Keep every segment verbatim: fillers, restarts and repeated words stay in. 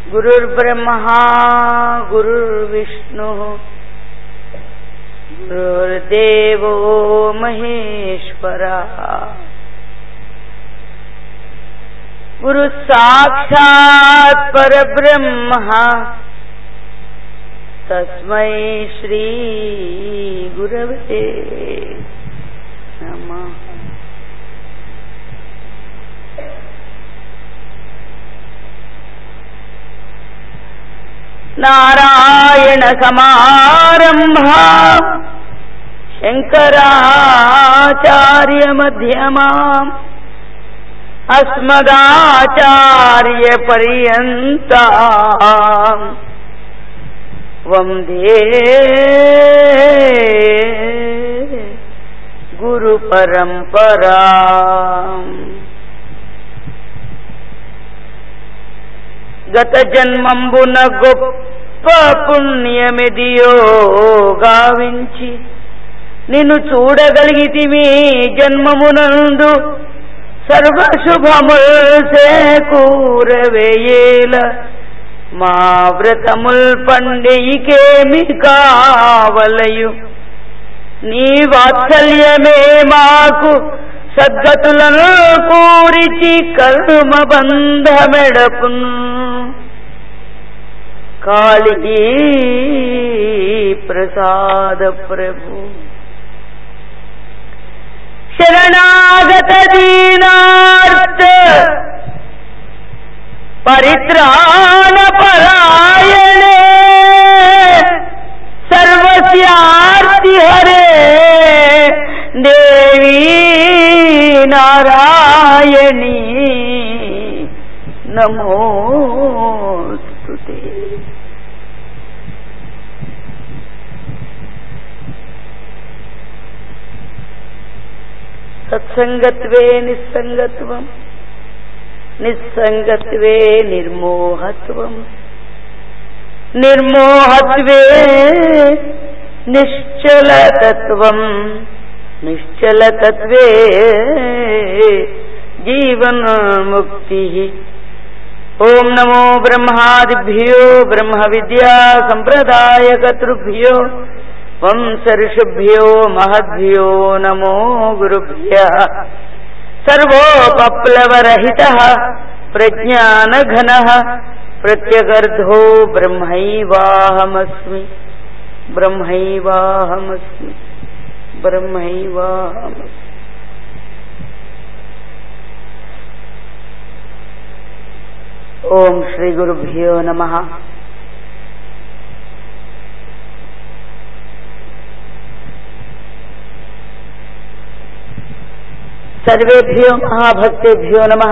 गुरुर्ब्रह्मा गुरुर्विष्णु गुरुर्देवो महेश्वरा गुरु साक्षात् परब्रह्म तस्मै श्री गुरवे नमः। नारायण समारंभा शंकराचार्य मध्यमाम् अस्मदाचार्य पर्यन्ताम् वंदे गुरु परंपराम्। गत जन्मंबुन గొప్ప పుణ్యమిదియో గావించి నిన్ను చూడగలిగితిమి జన్మమునందు సర్వశుభముల్ సేకూరవేయేల మా వ్రతముల్ పండికేమి కావలయు నీ వాత్సల్యమే మాకు సద్గతులను కూరిచి కర్మ బంధమెడపున్ కాళీ ప్రసాద ప్రభు శరణాగత దీనార్త పరిత్రాణ పరాయణే సర్వస్యార్తి హరే దేవీ నారాయణీ నమోస్తుతే। సత్సంగత్వే నిస్సంగత్వం నిస్సంగత్వే నిర్మోహత్వం నిర్మోహత్వే నిశ్చలతత్వం నిశ్చలతత్వే జీవన్ ముక్తి। ఓం నమో బ్రహ్మాదిభ్యో బ్రహ్మ విద్యా సంప్రదాయ కర్తృభ్యో వంశ ఋషిభ్యో మహద్భ్యో నమో గురుభ్యః। సర్వోపప్లవరహితః ప్రజ్ఞానఘనః ప్రత్యగర్ధో బ్రహ్మైవాహమస్మి బ్రహ్మైవాహమస్మి బ్రహ్మైవాహమస్మి। ఓం శ్రీ గురుభ్యో నమః। సర్వేభ్యో మహాభక్తేభ్యో నమః।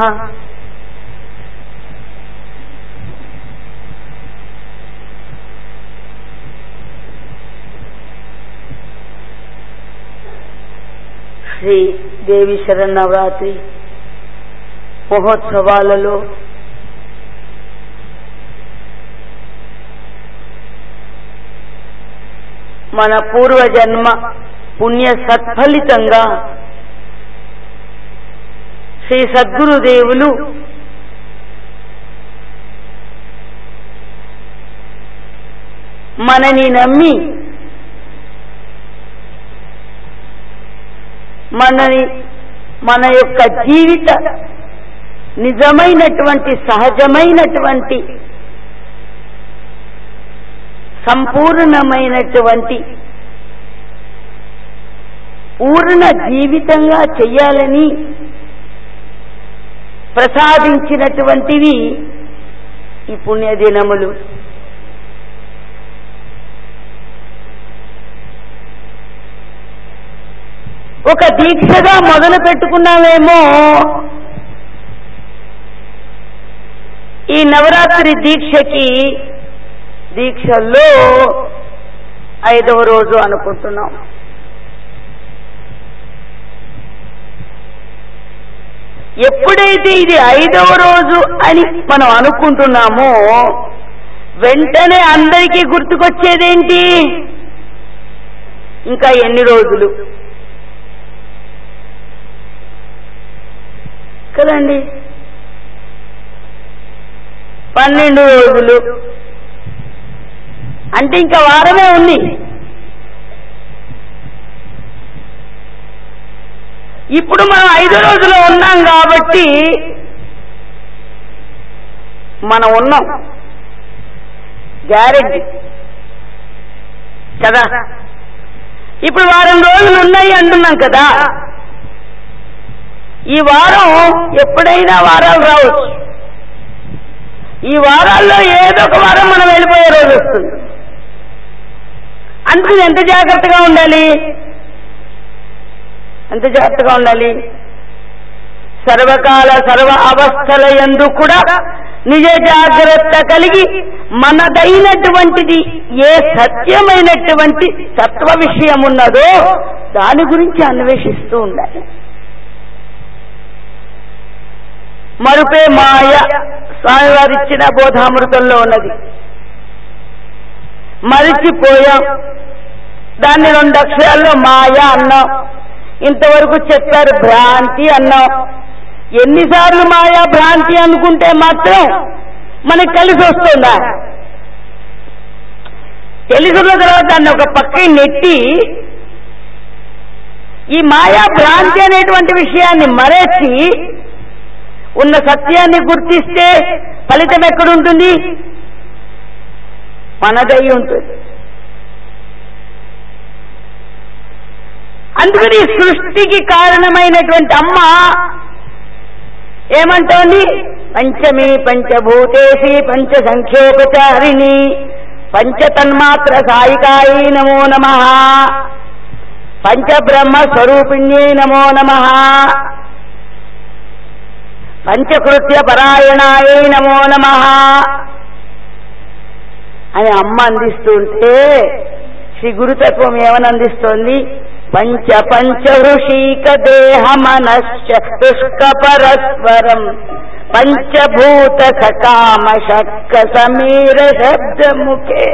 శ్రీ దేవి శరన్నవరాత్రి మహోత్సవాలలో మన పూర్వజన్మ పుణ్య సత్ఫలితంగా శ్రీ సద్గురుదేవులు మనని నమ్మి మనని మన యొక్క జీవిత నిజమైనటువంటి సహజమైనటువంటి సంపూర్ణమైనటువంటి పూర్ణ జీవితంగా చెయ్యాలని ప్రసాదించినటువంటివి ఈ పుణ్యదినములు। ఒక దీక్షగా మొదలు పెట్టుకున్నామేమో ఈ నవరాత్రి దీక్షకి దీక్షల్లో ఐదవ రోజు అనుకుంటున్నాం। ఎప్పుడైతే ఇది ఐదవ రోజు అని మనం అనుకుంటున్నామో వెంటనే అందరికీ గుర్తుకొచ్చేదేంటి? ఇంకా ఎన్ని రోజులు కదండి. పన్నెండు రోజులు అంటే ఇంకా వారమే ఉంది. ఇప్పుడు మనం ఐదు రోజులు ఉన్నాం కాబట్టి మనం ఉన్నాం గ్యారెంటీ కదా. ఇప్పుడు వారం రోజులు ఉన్నాయి అంటున్నాం కదా. ఈ వారం ఎప్పుడైనా వారాలు రావచ్చు. ఈ వారాల్లో ఏదో ఒక వారం మనం వెళ్ళిపోయే రోజు వస్తుంది. అందుకని ఎంత జాగ్రత్తగా ఉండాలి, ఎంత జాగ్రత్తగా ఉండాలి. సర్వకాల సర్వ అవస్థల యందు కూడా నిజ జాగ్రత్త కలిగి మనదైనటువంటిది ఏ సత్యమైనటువంటి తత్వ విషయం ఉన్నదో దాని గురించి అన్వేషిస్తూ ఉండాలి. మరుపే మాయ స్వామివారు ఇచ్చిన బోధామృతంలో ఉన్నది. మరిచిపోయాం, దాన్ని రెండు అక్షరాల్లో మాయ అన్నాం. ఇంతవరకు చెప్పారు భ్రాంతి అన్నాం. ఎన్నిసార్లు మాయా భ్రాంతి అనుకుంటే మాత్రం మనకి కలిసి వస్తుందా? తెలుసున్న తర్వాత దాన్ని ఒక పక్కకి నెట్టి ఈ మాయా భ్రాంతి అనేటువంటి విషయాన్ని మరచి ఉన్న సత్యాన్ని గుర్తిస్తే ఫలితం ఎక్కడుంటుంది? మనదై ఉంటుంది. అందుకని సృష్టికి కారణమైనటువంటి అమ్మ ఏమంటోంది? పంచమి పంచభూతేసి పంచ సంఖ్యోపచారిణి పంచతన్మాత్ర సాయికాయి నమో నమః పంచబ్రహ్మ స్వరూపిణ్యై నమో నమః పంచకృత్య పరాయణాయై నమో నమః అని అమ్మ అందిస్తుంటే శ్రీ గురుతత్వం ఏమని అందిస్తోంది? పంచ పంచ వృషీక దేహ మనశ్చ తుష్క పరస్పరం పంచభూత సకామ శక్క సమీర శబ్ద ముఖే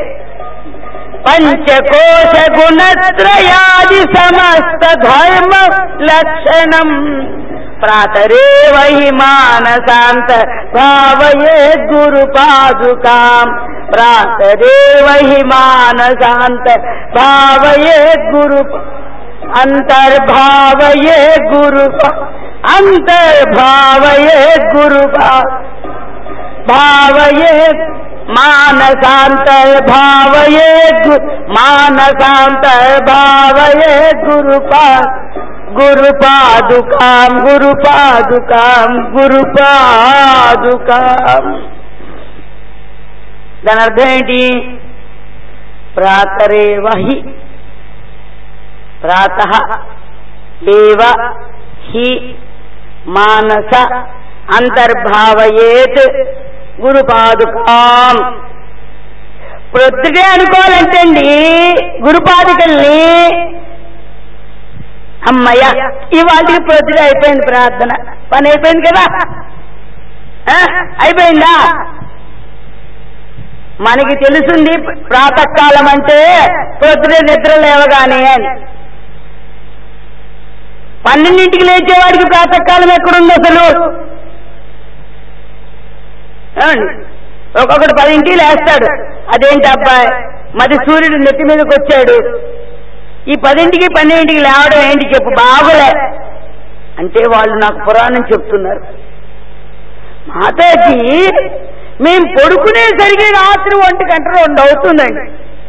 పంచకోశ గుణత్రయాది సమస్త ధర్మ లక్షణం ప్రాతరేవ హి మానసాంత భావయే గురు పాదుకాం ప్రాతరేవ హి మానసాంత భావయే గురు అంతర్భావయే గురు అంతర్భావయే గురు భావయే మానసాంతర్భావయే మానసాంతర్భావయే గురు గురు పాదుకాం గురు పాదుకాం గురు పాదుకాం. దాని అర్థం ఏంటి? ప్రాతరేవ హి ప్రాతః ఏవ హి మానస అంతర్భావయేత్ గురు పాదుకాం. ప్రొద్దుటే అనుకోవాలంటండి గురుపాదుకల్ని. అమ్మయ్య ఇవాళకి ప్రొద్దుటే అయిపోయింది ప్రార్థన, పని అయిపోయింది కదా. అయిపోయిందా? మనకి తెలుసుంది ప్రాతకాలం అంటే ప్రొద్దుటే నిద్ర లేవగానే అని. పన్నెండింటికి లేచేవాడికి ప్రాతకాలం ఎక్కడుంది అసలు? ఒక్కొక్కడు పదింటికి లేస్తాడు. అదేంటి అబ్బాయి, మరి సూర్యుడు నెత్తి మీదకి వచ్చాడు, ఈ పదింటికి పన్నెండింటికి లేవడం ఏంటి చెప్పు? బాగులే అంటే వాళ్ళు నాకు పురాణం చెప్తున్నారు. మాతాజీ మేము పడుకునేసరికి రాత్రి ఒంటి గంట రెండు అవుతుందండి.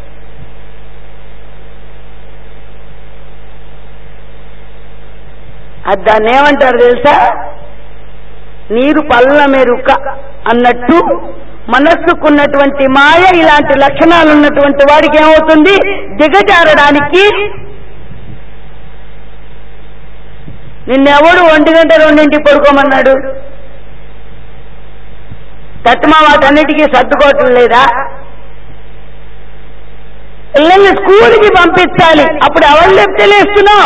అది దాన్ని ఏమంటారు తెలుసా? నీరు పల్ల మెరుక అన్నట్టు మనస్సుకున్నటువంటి మాయ ఇలాంటి లక్షణాలు ఉన్నటువంటి వాడికి ఏమవుతుంది? దిగజారడానికి. నిన్నెవడు ఒంటి గంట రెండింటికి పడుకోమన్నాడు? తత్మా వాటన్నిటికీ సర్దుకోవటం లేదా? పిల్లల్ని స్కూల్కి పంపించాలి, అప్పుడు ఎవరు లేపితే లేస్తున్నావు?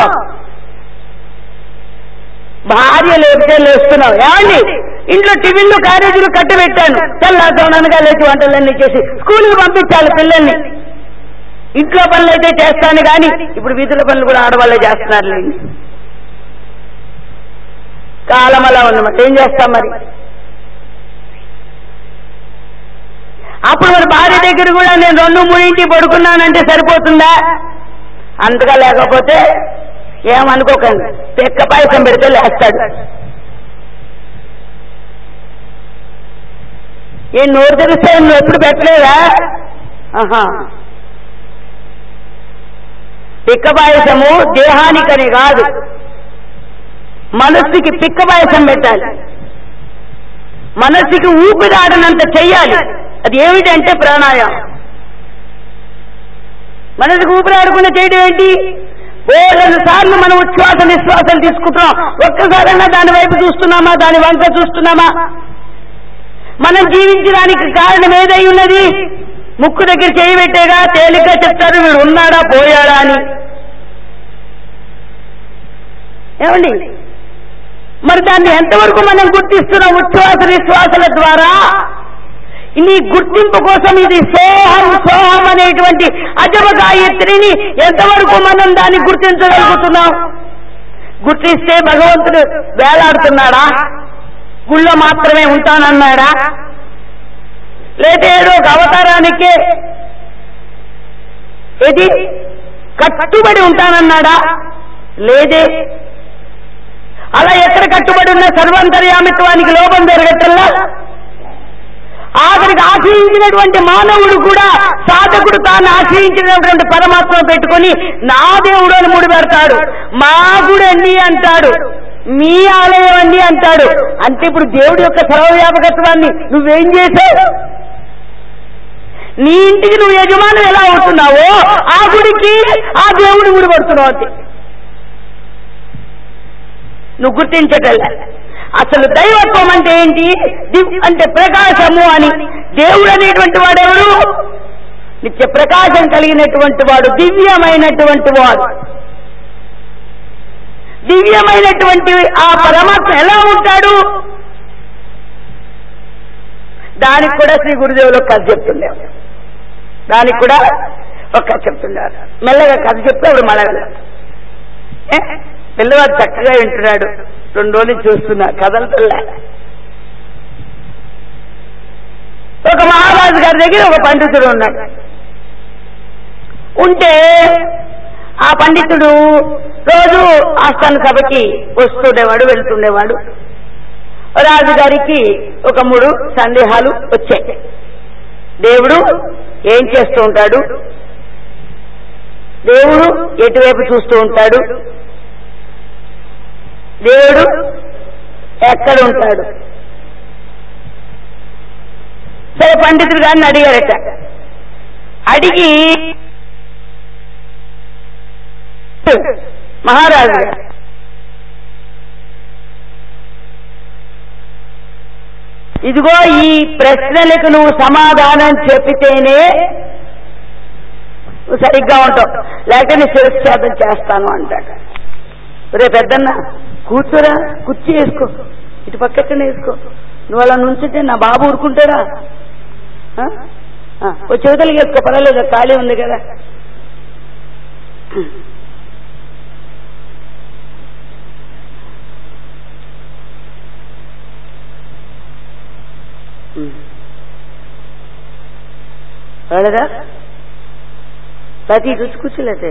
భార్య లేపితే లేస్తున్నావు. ఏమండి ఇంట్లో టిఫిన్లు క్యారేజీలు కట్టబెట్టాను, తెల్లారునగా లేచి వంటలన్నీ చేసి స్కూల్కి పంపించాలి పిల్లల్ని. ఇంట్లో పనులు అయితే చేస్తాను కానీ ఇప్పుడు వీధుల పనులు కూడా ఆడవాళ్ళే చేస్తున్నారులేండి. కాలం అలా ఉన్నమాట, ఏం చేస్తాం మరి? అప్పుడు మరి భార్య దగ్గర కూడా నేను రెండు మూడింటికి పడుకున్నానంటే సరిపోతుందా? అంతగా లేకపోతే ఏమనుకోకండి, పెక్క పాయసం పెడితే లేస్తాడు. ఏం నోరు తెలిస్తే నువ్వు ఎప్పుడు పెట్టలేదా? ఆహా, పిక్క పాయసము దేహానికని కాదు, మనస్సుకి పిక్క పాయసం పెట్టాలి, మనస్సుకి ఊపిరాడనంత చెయ్యాలి. అది ఏమిటంటే ప్రాణాయామం. మనసుకు ఊపిరాడకుండా చేయడం ఏంటి? ఓ రెండు సార్లు మనం ఉచ్ఛ్వాస నిశ్వాసాలు తీసుకుంటున్నాం, ఒక్కసారైనా దాని వైపు చూస్తున్నామా, దాని వంక చూస్తున్నామా? మనం జీవించడానికి కారణం ఏదై ఉన్నది? ముక్కు దగ్గర చేయి పెట్టేగా తేలిగ్గా చెప్తారు వీడు ఉన్నాడా పోయాడా అని. ఏమండి, మరి దాన్ని ఎంతవరకు మనం గుర్తిస్తున్నాం? ఉచ్ఛ్వాస నిశ్వాసల ద్వారా. నీ గుర్తింపు కోసం ఇది సోహం సోహం అనేటువంటి అజమ గాయత్రిని ఎంతవరకు మనం దాన్ని గుర్తించగలుగుతున్నాం? గుర్తిస్తే భగవంతుడు వేలాడుతున్నాడా? గుళ్ళో మాత్రమే ఉంటానన్నాడా? లేదా ఏదో ఒక అవతారానికే ఇది కట్టుబడి ఉంటానన్నాడా? లేదే. అలా ఎక్కడ కట్టుబడి ఉన్న సర్వాంతర్యామిత్వానికి లోపం జరగటల్లా. ఆఖరికి ఆశ్రయించినటువంటి మానవుడు కూడా సాధకుడు తాను ఆశ్రయించినటువంటి పరమాత్మ పెట్టుకుని నా దేవుడు అని ముడి పెడతాడు, మా గుడండి అంటాడు, మీ ఆలయం అండి అంటాడు. అంటే ఇప్పుడు దేవుడి యొక్క సర్వవ్యాపకత్వాన్ని నువ్వేం చేశావు? నీ ఇంటికి నువ్వు యజమాని ఎలా అవుతున్నావో ఆ గుడికి ఆ దేవుడు గుడి పడుతున్నావు. అంతే, నువ్వు గుర్తించటల్లా. అసలు దైవత్వం అంటే ఏంటి? అంటే ప్రకాశము అని. దేవుడు అనేటువంటి వాడెవరు? నిత్య ప్రకాశం కలిగినటువంటి వాడు, దివ్యమైనటువంటి వాడు. దివ్యమైనటువంటి ఆ పరమాత్మ ఎలా ఉంటాడు? దానికి కూడా శ్రీ గురుదేవులు ఒక కథ చెప్తుండేవారు. దానికి కూడా ఒక కథ చెప్తున్నారు. మెల్లగా కథ చెప్తే అప్పుడు మళ్ళా పిల్లవాడు చక్కగా వింటున్నాడు. రెండు రోజులు చూస్తున్నా కథలతల్లా. ఒక మహారాజు గారి దగ్గర ఒక పండితుడు ఉన్నాడు. ఉంటే ఆ పండితుడు రోజు ఆస్థాన సభకి వస్తుండేవాడు, వెళ్తుండేవాడు. రాజుగారికి ఒక మూడు సందేహాలు వచ్చాయి. దేవుడు ఏం చేస్తూ ఉంటాడు? దేవుడు ఎటువైపు చూస్తూ ఉంటాడు? దేవుడు ఎక్కడ ఉంటాడు? సరే, పండితుడు గారిని అడిగారట. అడిగి మహారాజు గారు ఇదిగో ఈ ప్రశ్నలకు నువ్వు సమాధానం చెప్పితేనే నువ్వు సరిగ్గా ఉంటావు, లేకపోతే నీ శిరచ్ఛేదం చేస్తాను అంటాడు. రే పెద్దన్న కూర్చోరా, కుర్చీ వేసుకో, ఇటు పక్కన వేసుకో, నువ్వు అలా నుంచుంటే నా బాబు ఊరుకుంటాడా? ఓ చెవితలకి వేసుకో, పర్వాలేదు, ఖాళీ ఉంది కదా. పర్వాలేదా? ప్రతి రుచి కూర్చోలేదే.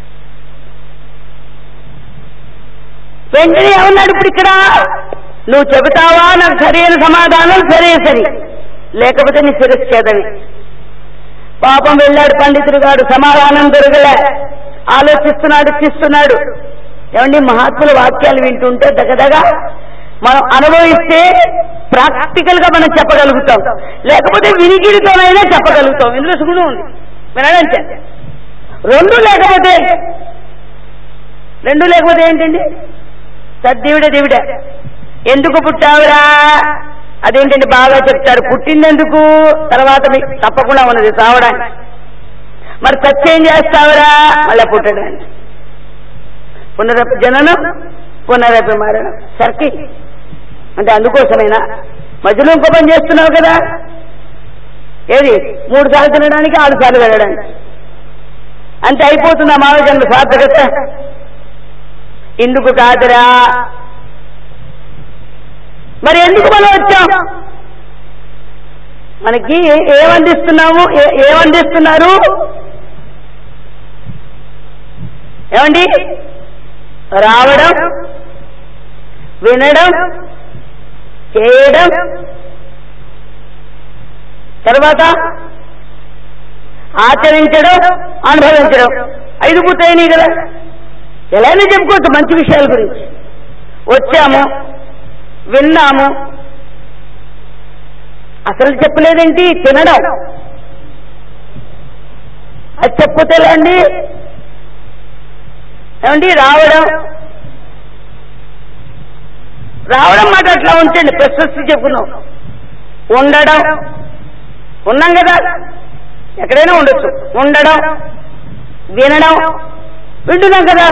వెంటనే ఏమన్నాడు ఇప్పుడు ఇక్కడ? నువ్వు చెబుతావా నాకు సరైన సమాధానం? సరే సరి, లేకపోతే నీ శిరచ్ఛేదమే. పాపం వెళ్ళాడు పండితుడు గారు, సమాధానం దొరకలే. ఆలోచిస్తున్నాడు, చిస్తున్నాడు. ఏమండి, మహాత్ముల వాక్యాలు వింటుంటే దగదగా మనం అనుభవిస్తే ప్రాక్టికల్ గా మనం చెప్పగలుగుతాం, లేకపోతే వినికిడితోనైనా చెప్పగలుగుతాం. ఇందులో సుగుణం ఉంది. వినడంటే రెండు లేకపోతే రెండు లేకపోతే ఏంటండి? సద్దివిడ దివిడ. ఎందుకు పుట్టావురా? అదేంటండి బాగా చెప్తారు. పుట్టిందెందుకు? తర్వాత మీకు తప్పకుండా ఉన్నది చావడానికి. మరి సత్యం చేస్తావురా? మళ్ళా పుట్టడానికి. పునరపి జననం పునరపి మరణం. సర్కిల్ అంటే అందుకోసమైనా మధ్యలో ఇంకో పని చేస్తున్నావు కదా. ఏది? మూడు సార్లు తినడానికి, ఆరు సార్లు వెళ్ళడానికి. అంతే అయిపోతుందా మానవ జన్మ సార్థకత? ఇందుకు కాదురా. మరి ఎందుకు మనం వచ్చాం? మనకి ఏమందిస్తున్నాము, ఏమందిస్తున్నారు ఏమండి? రావడం, వినడం, చేయడం, తర్వాత ఆచరించడం, అనుభవించడం. ఐదు పూర్తయినాయి కదా. ఎలానే చెప్పుకోవచ్చు మంచి విషయాల గురించి. వచ్చాము, విన్నాము, అసలు చెప్పలేదేంటి? తినడం. అది చెప్పతేలేండి ఏమండి? రావడం, రావడం మాట అట్లా ఉంచండి, ప్రశస్తి చెప్పుకున్నాం. ఉండడం, ఉన్నాం కదా, ఎక్కడైనా ఉండొచ్చు. ఉండడం, వినడం, వింటున్నాం కదా.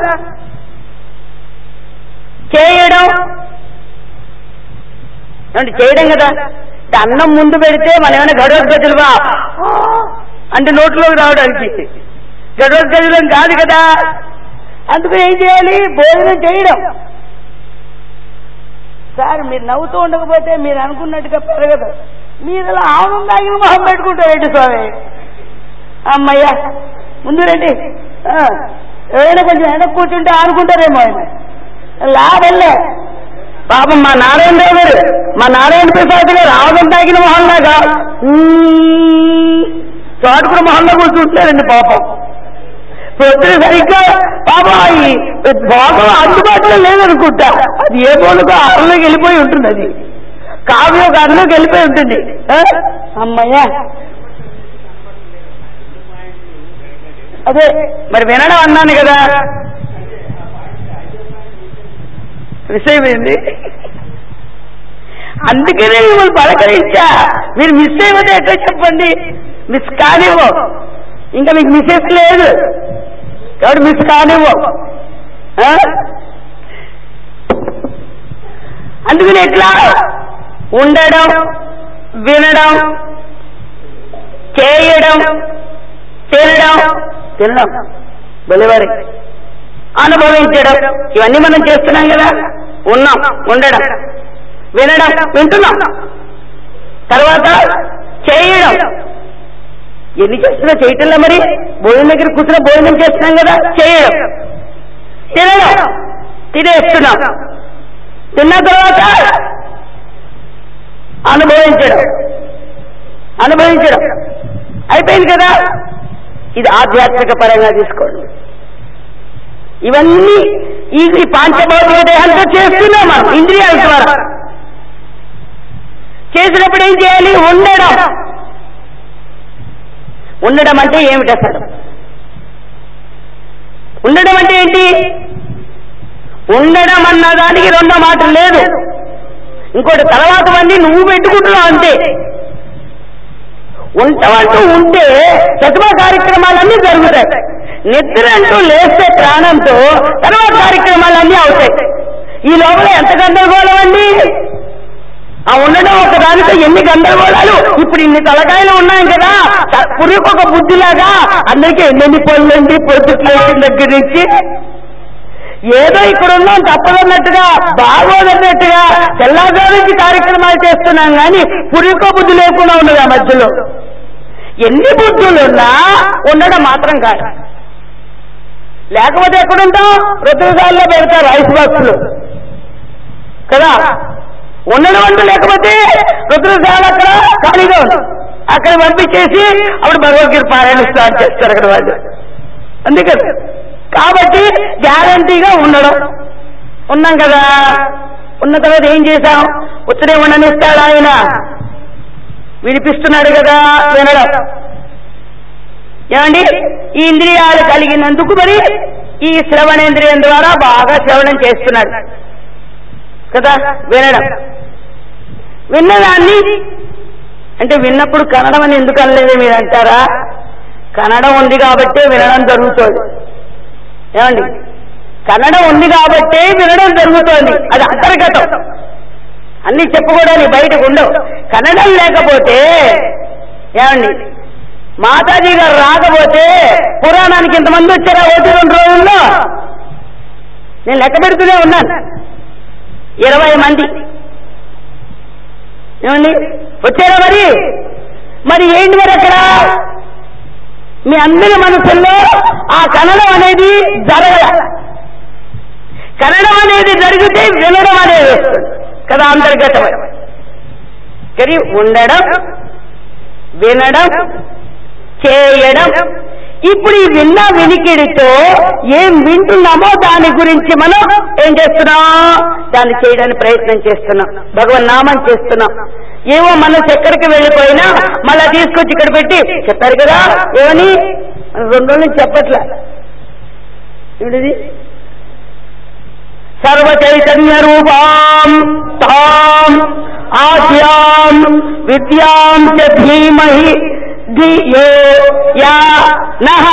చేయడం అంటే చేయడం కదా. అన్నం ముందు పెడితే మనం ఏమైనా గడవద్గజలువా అంటే నోట్లోకి రావడానికి గడవద్గజలం కాదు కదా. అందుకు ఏం చేయాలి? భోజనం చేయడం. సార్ మీరు నవ్వుతూ ఉండకపోతే మీరు అనుకున్నట్టుగా పెరగదు. మీరు ఇలా ఆనందం తాగిన మొహం పెట్టుకుంటారేంటి స్వామి? అమ్మయ్య ముందు రండి. ఎవరైనా కొంచెం వెనక్కి కూర్చుంటే ఆనుకుంటారేమో ఆయన. లాభంలే. పాపం మా నారాయణరావు గారు, మా నారాయణ ప్రసాద్ గారు ఆనందం తాగిన మొహంలాగా చాటుకున్న మొహంలో కూర్చుంటారండి. పాపం పొద్దున సరిగ్గా పాపం ఈ భోగం అందుబాటులో లేదనుకుంటా. అది ఏ మూలకో ఆరులోకి వెళ్ళిపోయి ఉంటుంది. అది కావ్యం ఒక అరలోకి వెళ్ళిపోయి ఉంటుంది. అమ్మయ్య అదే మరి వినడం అన్నాను కదా. విషయం ఏంది? అందుకనే మిమ్మల్ని పలకరించా. మీరు మిస్ అయిపోతే ఎట్లా చెప్పండి? మిస్ కానివ్వు. ఇంకా మీకు మిస్సెస్ లేదు కాబట్టి మిస్ కానివ్వు. అందుకని ఎట్లా ఉండడం, వినడం, చేయడం, తినడం తినడం బలివారి అనుభవించడం, ఇవన్నీ మనం చేస్తున్నాం కదా. ఉన్నాం, ఉండడం, వినడం, వింటున్నాం, తర్వాత చేయడం. ఎన్ని చేస్తున్నా చేయటంలో మరి భోజనం దగ్గర కూర్చున్న భోజనం చేస్తున్నాం కదా. చేయడం, తినడం, తినేస్తున్నాం, తిన్న తర్వాత అనుభవించడం, అనుభవించడం అయిపోయింది కదా. ఇది ఆధ్యాత్మిక పరంగా తీసుకోండి. ఇవన్నీ ఈ పాంచభౌతిక దేహంతో చేస్తున్నాం మనం ఇంద్రియాల ద్వారా. చేసినప్పుడు ఏం చేయాలి? ఉండడం. ఉండడం అంటే ఏమిటి అసలు? ఉండడం అంటే ఏంటి? ఉండడం అన్నదానికి రెండో మాట లేదు. ఇంకోటి తర్వాతవన్నీ నువ్వు పెట్టుకుంటున్నావు అంతే. ఉంటవంటూ ఉంటే చతుమ కార్యక్రమాలన్నీ జరుగుతాయి. నిద్ర అంటూ లేస్తే ప్రాణంతో తర్వాత కార్యక్రమాలన్నీ అవుతాయి. ఈ లోపల ఎంత గందరగోళం అండి! ఆ ఉండడం ఒక దానితో ఎన్ని గందరగోళాలు. ఇప్పుడు ఇన్ని తలకాయలు ఉన్నాయి కదా, పురుగుకొక బుద్ధిలాగా అందరికీ ఎన్నెన్ని పనులండి. పొద్దుట్ల దగ్గర నుంచి ఏదో ఇక్కడ ఉన్నాం తప్పదన్నట్టుగా, బాగోదన్నట్టుగా తెల్లాగా నుంచి కార్యక్రమాలు చేస్తున్నాం కానీ పురుగుకో బుద్ధి లేకుండా ఉన్నది. ఆ మధ్యలో ఎన్ని బుద్ధులున్నా ఉండడం మాత్రం కాదు. లేకపోతే ఎక్కడుంటాం? రుద్రశాలలో పెడతారు ఐస్ బాక్సులు కదా. ఉండడం అంటూ లేకపోతే రుద్రశాల అక్కడ ఖాళీగా ఉంది. అక్కడ పంపించేసి అప్పుడు భగవద్గీత పారాయణ స్టార్ట్ చేస్తారు అక్కడ వాళ్ళు. అందుకని కాబట్టి గ్యారంటీగా ఉండడం. ఉన్నాం కదా. ఉన్న తర్వాత ఏం చేశాం? ఉత్తరే ఉండనిస్తాడు ఆయన, వినిపిస్తున్నాడు కదా. వినడం ఏమండి? ఈ ఇంద్రియాలు కలిగినందుకు మరి ఈ శ్రవణేంద్రియం ద్వారా బాగా శ్రవణం చేస్తున్నాడు కదా. వినడం, విన్నదాన్ని అంటే విన్నప్పుడు కన్నడం అని ఎందుకు అనలేదు మీరు అంటారా? కన్నడం ఉంది కాబట్టే వినడం జరుగుతుంది. ఏమండి? కన్నడం ఉంది కాబట్టే వినడం జరుగుతోంది. అది అంతర్గతం. అన్ని చెప్పుకోవడానికి బయటకు ఉండవు. కన్నడం లేకపోతే ఏమండి, మాతాజీ గారు రాకపోతే పురాణానికి ఇంతమంది వచ్చారా ఒకటి రెండు రోజుల్లో? నేను లెక్క పెడుతూనే ఉన్నాను. ఇరవై మంది ఏమండి వచ్చారా? మరి మరి ఏంటి మరి అక్కడ మీ అందరి మనసుల్లో ఆ కనడం అనేది జరగల. కనడం అనేది జరిగితే వినడం అనేది వస్తుంది కదా, అంతర్గతమైన. కానీ ఉండడం, వినడం, చేయడం. ఇప్పుడు ఈ విన్న వినికిడితో ఏం వింటున్నామో దాని గురించి మనం ఏం చేస్తున్నాం, దాన్ని చేయడానికి ప్రయత్నం చేస్తున్నాం, భగవన్ నామం చేస్తున్నాం. ఏవో మనసు ఎక్కడికి వెళ్ళిపోయినా మళ్ళా తీసుకొచ్చి ఇక్కడ పెట్టి చెప్పారు కదా ఏమని రెండు రోజులు చెప్పట్లే. ఇది సర్వ చైతన్య రూపాం తాం ఆద్యాం విద్యాం చ ధీమహి ధియో యా నః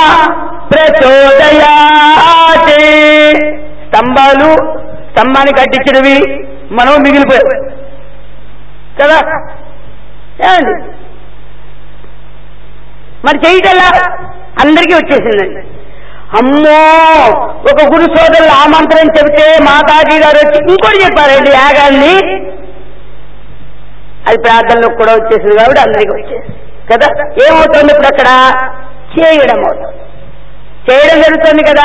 ప్రచోదయాత్. స్తంభాలు స్తంభాన్ని కట్టించినవి మనం మిగిలిపోయాం కదా ఏమండి. మరి చేయటల్లా అందరికీ వచ్చేసిందండి. అమ్మో ఒక గురు సోదరులు ఆ మంత్రం చెబితే మాతాజీ గారు వచ్చి ఇంకోటి చెప్పారండి యాగాన్ని, అది ప్రార్థనలో కూడా వచ్చేసింది కాబట్టి అందరికీ వచ్చేసింది కదా. ఏమవుతుంది ఇప్పుడు అక్కడ చేయడం అవుతుంది, చేయడం జరుగుతుంది కదా,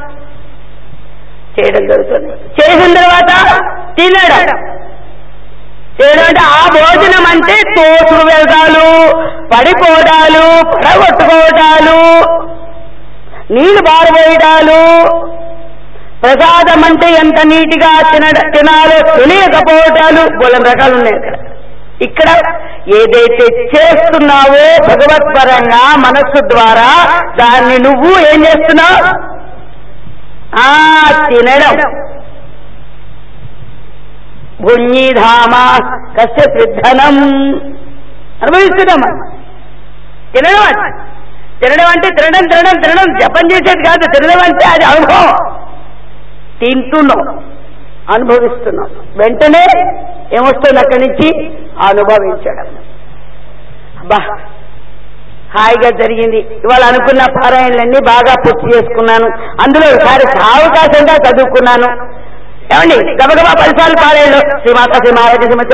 చేయడం జరుగుతుంది. చేసిన తర్వాత తినడం. చేయడం అంటే ఆ భోజనం అంటే తోసుడు వెళ్తాలు, పడిపోవడాలు, పడగొట్టుకోవడాలు, నీళ్లు బారబోయడాలు. ప్రసాదం అంటే ఎంత నీటిగా తిన తినాలో తెలియకపోవటాలు, బోలం రకాలు ఉన్నాయి అక్కడ. ఇక్కడ ఏదైతే చేస్తున్నావో భగవత్పరంగా మనస్సు ద్వారా దాన్ని నువ్వు ఏం చేస్తున్నావు, ఆ తినడం. భుంజీధామ కస్య సిద్ధనం అనుభవిస్తున్నాం. తినడం అంటే తినడం అంటే తినడం తినడం తినడం జపం చేసేది కాదు. తినడం అంటే అది అనుభవం. తింటున్నాం, అనుభవిస్తున్నాం. వెంటనే ఏమొస్తుంది అక్కడి నుంచి అనుభవించడం. అబ్బా హాయిగా జరిగింది. ఇవాళ అనుకున్న పారాయణలన్నీ బాగా పూర్తి చేసుకున్నాను. అందులో ఒకసారి సావకాశంగా చదువుకున్నాను. ఏమండి గబగబా పరిసార్లు పారాయణలో శ్రీమాత శ్రీ మహారాజ శ్రీమతి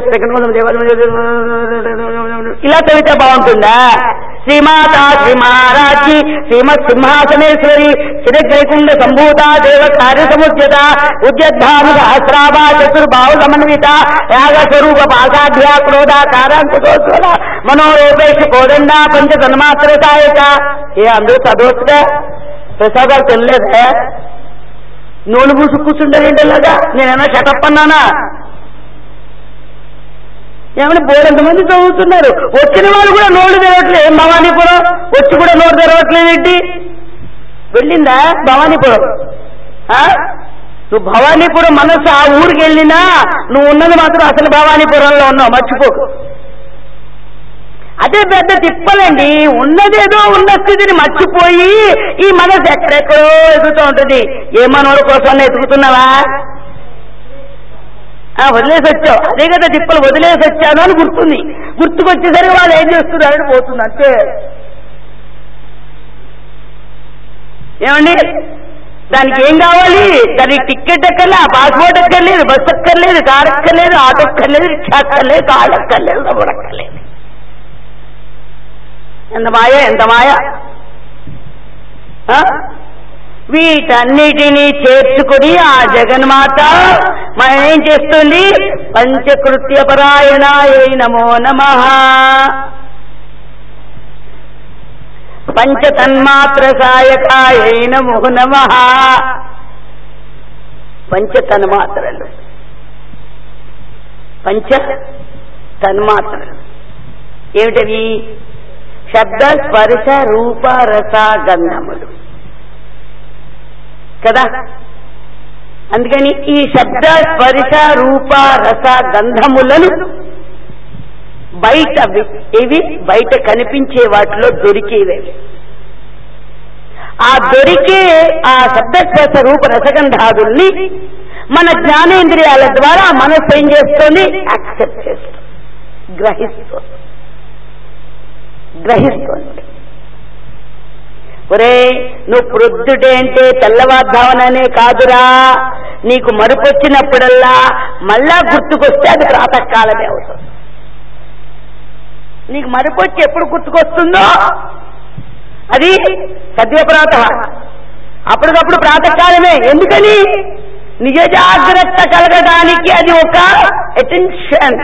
ఇలా చదివితే బాగుంటుందా? శ్రీమాత శ్రీ మహారాజి శ్రీమత్ సింహాసనేశ్వరి శ్రీగ్రైకుండ సంభూత దేవ కార్య సముద్యత ఉద్యద్ధాము సహస్రాభా చతుర్బాహు సమన్విత యాగ స్వరూప పాసాఢ్య క్రోధాకారాంకుశోజ్వల మనోరూపేష్ కోదండ పంచ తన్మాత్ర సాయక. ఏ అందరూ చదవచ్చుగా, ప్రసాదాలు తినలేదా? నోలు పూసి కూర్చుంటారేంటలాగా? నేనేమన్నా షటప్ అన్నానా? ఏమన్నా బోరెంతమంది చదువుతున్నారు. వచ్చిన వాళ్ళు కూడా నోళ్ళు తెరవట్లేదు. ఏం భవానీపురం వచ్చి కూడా నోరు తెరవట్లేదేంటి? వెళ్ళిందా భవానీపురం? నువ్వు భవానీపురం మనసు ఆ ఊరికి వెళ్ళినా నువ్వు ఉన్నది మాత్రం అసలు భవానీపురంలో ఉన్నావు, మర్చిపోకు. అదే పెద్ద తిప్పలండి. ఉన్నదేదో ఉన్న స్థితిని మర్చిపోయి ఈ మనసు ఎక్కడెక్కడో ఎదుగుతూ ఉంటుంది. ఏ మనోళ్ళ కోసం ఎదుగుతున్నావా? వదిలేసి వచ్చావు, అదే కదా తిప్పలు. వదిలేసి వచ్చాను అని గుర్తుంది. గుర్తుకొచ్చేసరికి వాళ్ళు ఏం చేస్తున్నారని పోతుంది అంతే. ఏమండి దానికి ఏం కావాలి? దానికి టికెట్ ఎక్కర్లే, పాస్పోర్ట్ ఎక్కర్లేదు, బస్సు ఎక్కర్లేదు, కారు ఎక్కర్లేదు, ఆటో ఎక్కర్లేదు, రిక్షా ఎక్కర్లేదు, కాళ్ళు ఎక్కర్లేదు, సబ్బుడు ఎక్కర్లేదు. ఎంత మాయ, ఎంత మాయ. వీటన్నిటినీ చేర్చుకుని ఆ జగన్మాత మనం ఏం చేస్తుంది? పంచకృత్యపరాయణాయ నమో నమః, పంచతన్మాత్ర సాయకాయ నమో నమః. పంచ తన్మాత్రలు, పంచ తన్మాత్రలు ఏమిటవి? శబ్ద స్పర్శ రూప రస గంధములు కదా. అందుకని ఈ శబ్ద స్పర్శ రూప రస గంధములను బయట ఇవి బయట కనిపించే వాటిలో దొరికేవి. ఆ దొరికే ఆ శబ్ద స్పర్శ రూప రసగంధాదుల్ని మన జ్ఞానేంద్రియాల ద్వారా మనసు ఏం చేస్తుంది? యాక్సెప్ట్ చేస్తుంది, గ్రహిస్తుంది గ్రహిస్తుంది ఒరే నువ్వు ప్రొద్దుటే అంటే తెల్లవారుధావననే కాదురా, నీకు మరుపొచ్చినప్పుడల్లా మళ్ళా గుర్తుకొస్తే అది ప్రాతకాలమే అవుతుంది. నీకు మరిపొచ్చి ఎప్పుడు గుర్తుకొస్తుందో అది సద్య ప్రాతః, అప్పటికప్పుడు ప్రాతకాలమే. ఎందుకని? నిజ జాగ్రత్త కలగడానికి అది ఒక అటెన్షన్.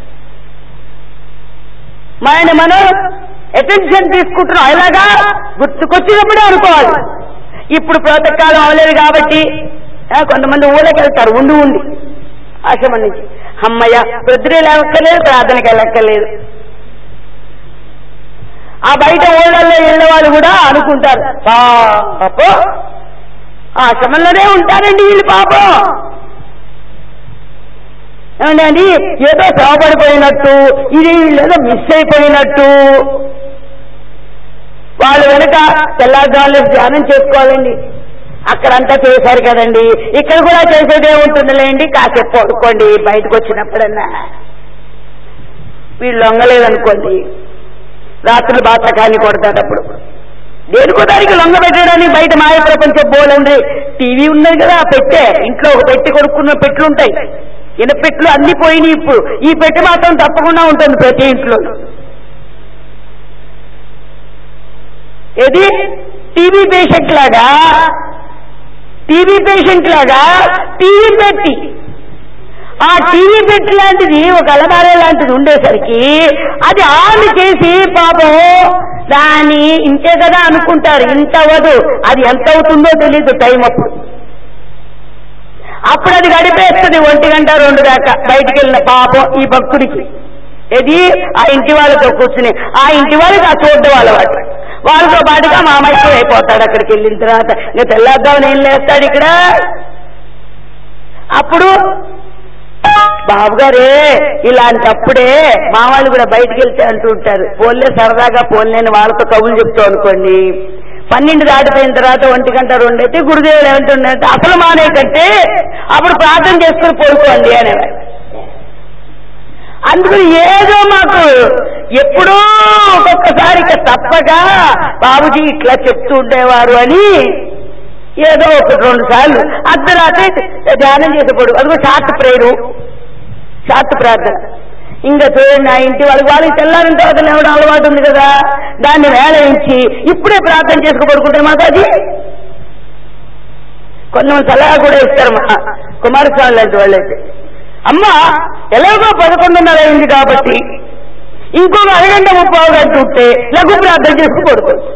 మన మనం అటెన్షన్ తీసుకుంటున్నాం. ఎలాగా? గుర్తుకొచ్చినప్పుడే అనుకోవాలి. ఇప్పుడు ప్రాతకాలం అవలేదు కాబట్టి కొంతమంది ఊళ్ళకి వెళ్తారు ఉండి ఉండి ఆశ్రమం నుంచి. అమ్మయ్య ప్రొద్దునే లేవక్కర్లేదు, ప్రార్థనకి వెళ్ళక్కర్లేదు. ఆ బయట ఊళ్ళల్లో వెళ్ళిన వాళ్ళు కూడా అనుకుంటారు, పాపం ఆశ్రమంలోనే ఉంటారండి వీళ్ళు పాపం. ఏమండి ఏదో శ్రమపడిపోయినట్టు, ఇది వీళ్ళేదో మిస్ అయిపోయినట్టు. వాళ్ళు వెనక తెల్లారుజామున ధ్యానం చేసుకోవాలండి. అక్కడంతా చేశారు కదండి, ఇక్కడ కూడా చేసేదే ఉంటుందిలేండి, కాసేపు పడుకోండి బయటకు వచ్చినప్పుడన్నా. వీళ్ళు లొంగలేదనుకోండి, రాత్రులు బాతకాన్ని కొడతాడు. అప్పుడు దేనికో దానికి లొంగ పెట్టడానికి బయట మాయ ప్రపంచం బోలండి. టీవీ ఉన్నది కదా, పెట్టే ఇంట్లో ఒక పెట్టి కొనుక్కున్న పెట్లు ఉంటాయి, ఇనపెట్లు అన్ని పోయినాయి. ఇప్పుడు ఈ పెట్టి మాత్రం తప్పకుండా ఉంటుంది ప్రతి ఇంట్లో. ఏది టీవీ పేషెంట్ లాగా టీవీ పేషెంట్ లాగా టీవీ పెట్టి, ఆ టీవీ పెట్టి లాంటిది ఒక అలమారే లాంటిది ఉండేసరికి అది ఆన్ చేసి పాపం దాన్ని ఇంతే కదా అనుకుంటారు, ఇంత అవ్వదు, అది ఎంత అవుతుందో తెలీదు టైం. అప్పుడు అప్పుడు అది గడిపేస్తుంది ఒంటి గంట రెండు దాకా బయటికి వెళ్ళిన పాపం ఈ భక్తుడికి. ఇది ఆ ఇంటి వాళ్ళతో కూర్చుని, ఆ ఇంటి వాళ్ళకి ఆ చూడ్డం అలవాటు, వాళ్ళతో పాటుగా మామయ్య అయిపోతాడు. అక్కడికి వెళ్ళిన తర్వాత ఇంకా తెల్లారుదామని ఏం లేస్తాడు ఇక్కడ. అప్పుడు బాబుగారే ఇలాంటప్పుడే మా వాళ్ళు కూడా బయటికి వెళ్తే అంటూ ఉంటారు, పోన్లే సరదాగా పోన్లేని వాళ్ళతో కబుర్లు చెప్తాం అనుకోండి. పన్నెండు దాటిపోయిన తర్వాత ఒంటి గంట రెండైతే గురుదేవులు ఏమంటున్నారంటే అసలు మానే కంటే అప్పుడు ప్రార్థన చేసుకుని పడుకోండి అనేవారు. అందుకని ఏదో మాకు ఎప్పుడో ఒక్కొక్కసారి ఇక తప్పగా బాబుజీ ఇట్లా చెప్తూ ఉండేవారు అని ఏదో ఒక రెండు సార్లు అర్ధరాత్రి ధ్యానం చేసేప్పుడు అదిగో షార్ట్ ప్రేయరు, షార్ట్ ప్రార్థన. ఇంకా చూడండి ఆ ఇంటి వాళ్ళకి వాళ్ళకి తెల్లారిన తర్వాత లేవడం అలవాటు ఉంది కదా, దాన్ని వేళయించి ఇప్పుడే ప్రార్థన చేసుకు పడుకుంటే మాకు అది కొంతమంది సలహా కూడా ఇస్తారు. మా కుమారస్వామి లాంటి వాళ్ళైతే, అమ్మ ఎలాగో పదకొండున్నర అయింది కాబట్టి ఇంకొక అరగంట ముప్పావు గంట ఉంటే లఘు ప్రార్థన చేసుకు పడుకోవచ్చు.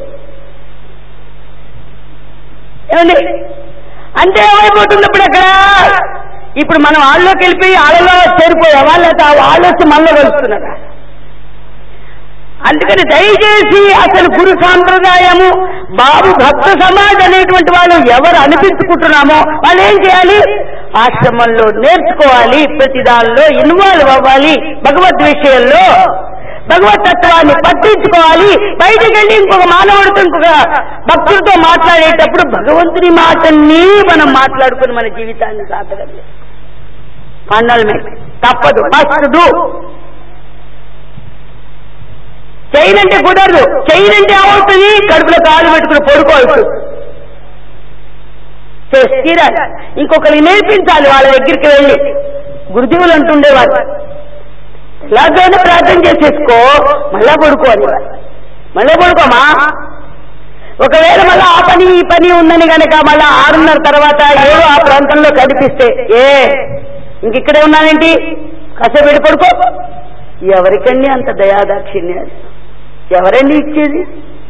ఏమండి అంటే ఏమైపోతున్నప్పుడు అక్కడ ఇప్పుడు మనం వాళ్ళలోకి వెళ్ళిపోయి వాళ్ళలో చేరిపోయా వాళ్ళైతే ఆ వాళ్ళు వచ్చి మనలో కలుస్తున్నారా? అందుకని దయచేసి అసలు గురు సాంప్రదాయము బాబు భక్త సమాజ్ అనేటువంటి వాళ్ళు ఎవరు అనిపించుకుంటున్నామో వాళ్ళు ఏం చేయాలి? ఆశ్రమంలో నేర్చుకోవాలి, ప్రతి దానిలో ఇన్వాల్వ్ అవ్వాలి, భగవద్ విషయంలో భగవత్ తత్వాన్ని పట్టించుకోవాలి. బయటికి వెళ్ళి ఇంకొక మానవుడితో ఇంకొక భక్తులతో మాట్లాడేటప్పుడు భగవంతుని మాటని మనం మాట్లాడుకుని మన జీవితాన్ని సాధగలి మండలమే తప్పదు, మస్తుడు. చేయనంటే కుదరదు, చేయనంటే ఏమవుతుంది? కడుపులో కాలు పెట్టుకుని పడుకోవచ్చు. తీరాలి, ఇంకొకరికి నేర్పించాలి. వాళ్ళ దగ్గరికి వెళ్ళి గురుదేవులు అంటుండేవారు, ఎలాగైనా ప్రార్థన చేసేసుకో, మళ్ళా పడుకోవాలి, మళ్ళా పడుకోమా. ఒకవేళ మళ్ళా ఆ పని ఈ పని ఉందని కనుక మళ్ళా ఆరున్నర తర్వాత ఏదో ఆ ప్రాంతంలో కనిపిస్తే ఏ ఇంకిక్కడే ఉన్నానేంటి, కాసేపు వెళ్ళి పడుకో. ఎవరికండి అంత దయాదాక్షిణ్యాలు? ఎవరండి ఇచ్చేది?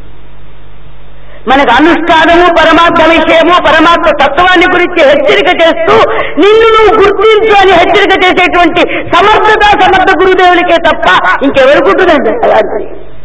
మనకు అనుష్ఠానము, పరమాత్మ విషయము, పరమాత్మ తత్వాన్ని గురించి హెచ్చరిక చేస్తూ నిన్ను నువ్వు గుర్తించు అని హెచ్చరిక చేసేటువంటి సమర్థత సమర్థ గురుదేవునికే తప్ప ఇంకెవరుకుంటుందండి అలాంటి.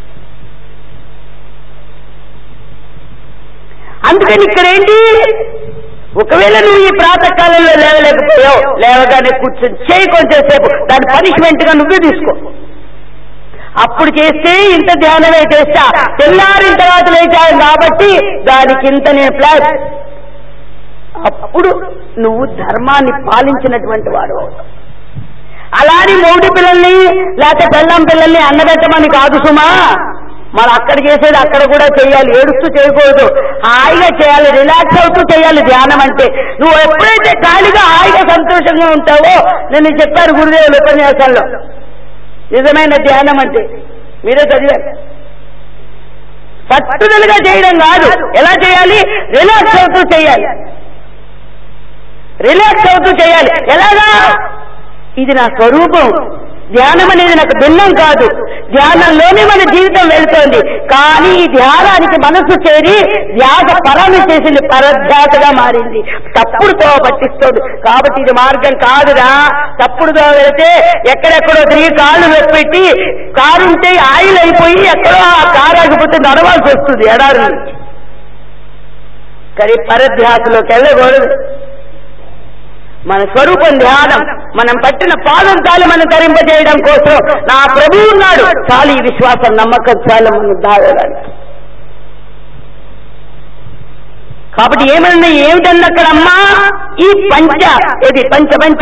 అందుకని ఇక్కడేంటి, ఒకవేళ నువ్వు ఈ ప్రాతకాలంలో లేవలేకపోయావు, లేవగానే కూర్చొని చేయి కొంచెం సేపు, దాని పనిష్మెంట్ గా నువ్వే తీసుకో. అప్పుడు చేస్తే ఇంత ధ్యానమే చేస్తా, తెల్లారిన తర్వాత లేచాను కాబట్టి దానికి ఇంత నేను ప్లస్. అప్పుడు నువ్వు ధర్మాన్ని పాలించినటువంటి వాడు. అలాని మౌడి పిల్లల్ని లేకపోతే బెల్లం పిల్లల్ని అన్నబెట్టమని కాదు సుమా. మనం అక్కడ చేసేది అక్కడ కూడా చేయాలి, ఏడుస్తూ చేయకూడదు, హాయిగా చేయాలి, రిలాక్స్ అవుతూ చేయాలి. ధ్యానం అంటే నువ్వు ఎప్పుడైతే ఖాళీగా హాయిగా సంతోషంగా ఉంటావో, నేను చెప్పారు గురుదేవుల ఉపన్యాసాల్లో, నిజమైన ధ్యానం అంటే మీరే చదివారు. పట్టుదలగా చేయడం కాదు, ఎలా చేయాలి? రిలాక్స్ అవుతూ చేయాలి, రిలాక్స్ అవుతూ చేయాలి. ఎలాగా? ఇది నా స్వరూపం, ధ్యానం అనేది నాకు భిన్నం కాదు, ధ్యానంలోనే మన జీవితం వెళ్తోంది. కానీ ఈ ధ్యానానికి మనసు చేరి ధ్యాస పరాన్ని చేసింది, పరధ్యాసగా మారింది, తప్పుడుతో పట్టిస్తోంది. కాబట్టి ఇది మార్గం కాదురా. తప్పుడుతో వెళితే ఎక్కడెక్కడో తిరిగి కాళ్ళు వెప్పెట్టి కారుంటే ఆయిల్ అయిపోయి ఎక్కడో ఆ కారు ఆగిపోతే నడవాల్సి వస్తుంది ఎడారి నుంచి. కానీ పరధ్యాసలోకి వెళ్ళకూడదు. మన స్వరూపం ధ్యానం. మనం పట్టిన పాదం చాలు మనం ధరింపజేయడం కోసం నా ప్రభువు ఉన్నాడు చాలు. ఈ విశ్వాసం నమ్మకం చాలు మనం దాగడానికి. కాబట్టి ఏమన్నా ఏమిటన్నా అక్కడ అమ్మా ఈ పంచ ఏది పంచ పంచ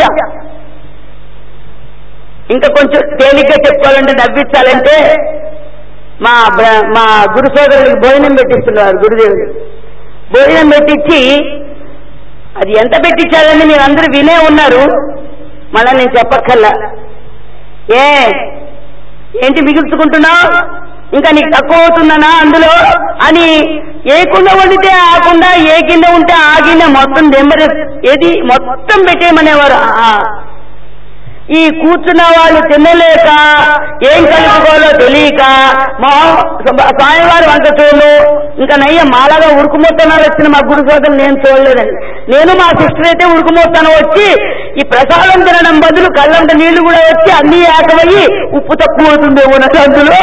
ఇంకా కొంచెం తేలిగ్గా చెప్పుకోవాలంటే నవ్వించాలంటే మా మా గురు సోదరులకు భోజనం పెట్టిస్తున్నారు గురుదేవుడు. భోజనం పెట్టించి అది ఎంత పెట్టించాలని మీరు అందరూ వినే ఉన్నారు, మళ్ళా నేను చెప్పక్కర్లా. ఏ ఏంటి మిగుల్చుకుంటున్నావు, ఇంకా నీకు తక్కువ అవుతుందనా అందులో అని. ఏ కుండ వండితే ఆ కుండ, ఏ గిన్నె ఉంటే ఆ గిన్నె మొత్తం దెంబరి ఏది మొత్తం పెట్టేయమనేవారు. ఈ కూర్చున్న వాళ్ళు తినలేక ఏం కలుపుకోవాలో తెలియక మా స్వామివారి వంట చూడు ఇంకా నయ్య మాలాగా ఉడుకుమోత్తనాలు వచ్చిన మా గురు సోదరులు నేను చూడలేదండి. నేను మా సిస్టర్ అయితే ఉడుకుమోత్తనం వచ్చి ఈ ప్రసాదం తినడం బదులు కళ్ళంట నీళ్లు కూడా వచ్చి అన్ని ఏకమయ్యి ఉప్పు తక్కువ అవుతుందేమో అందులో.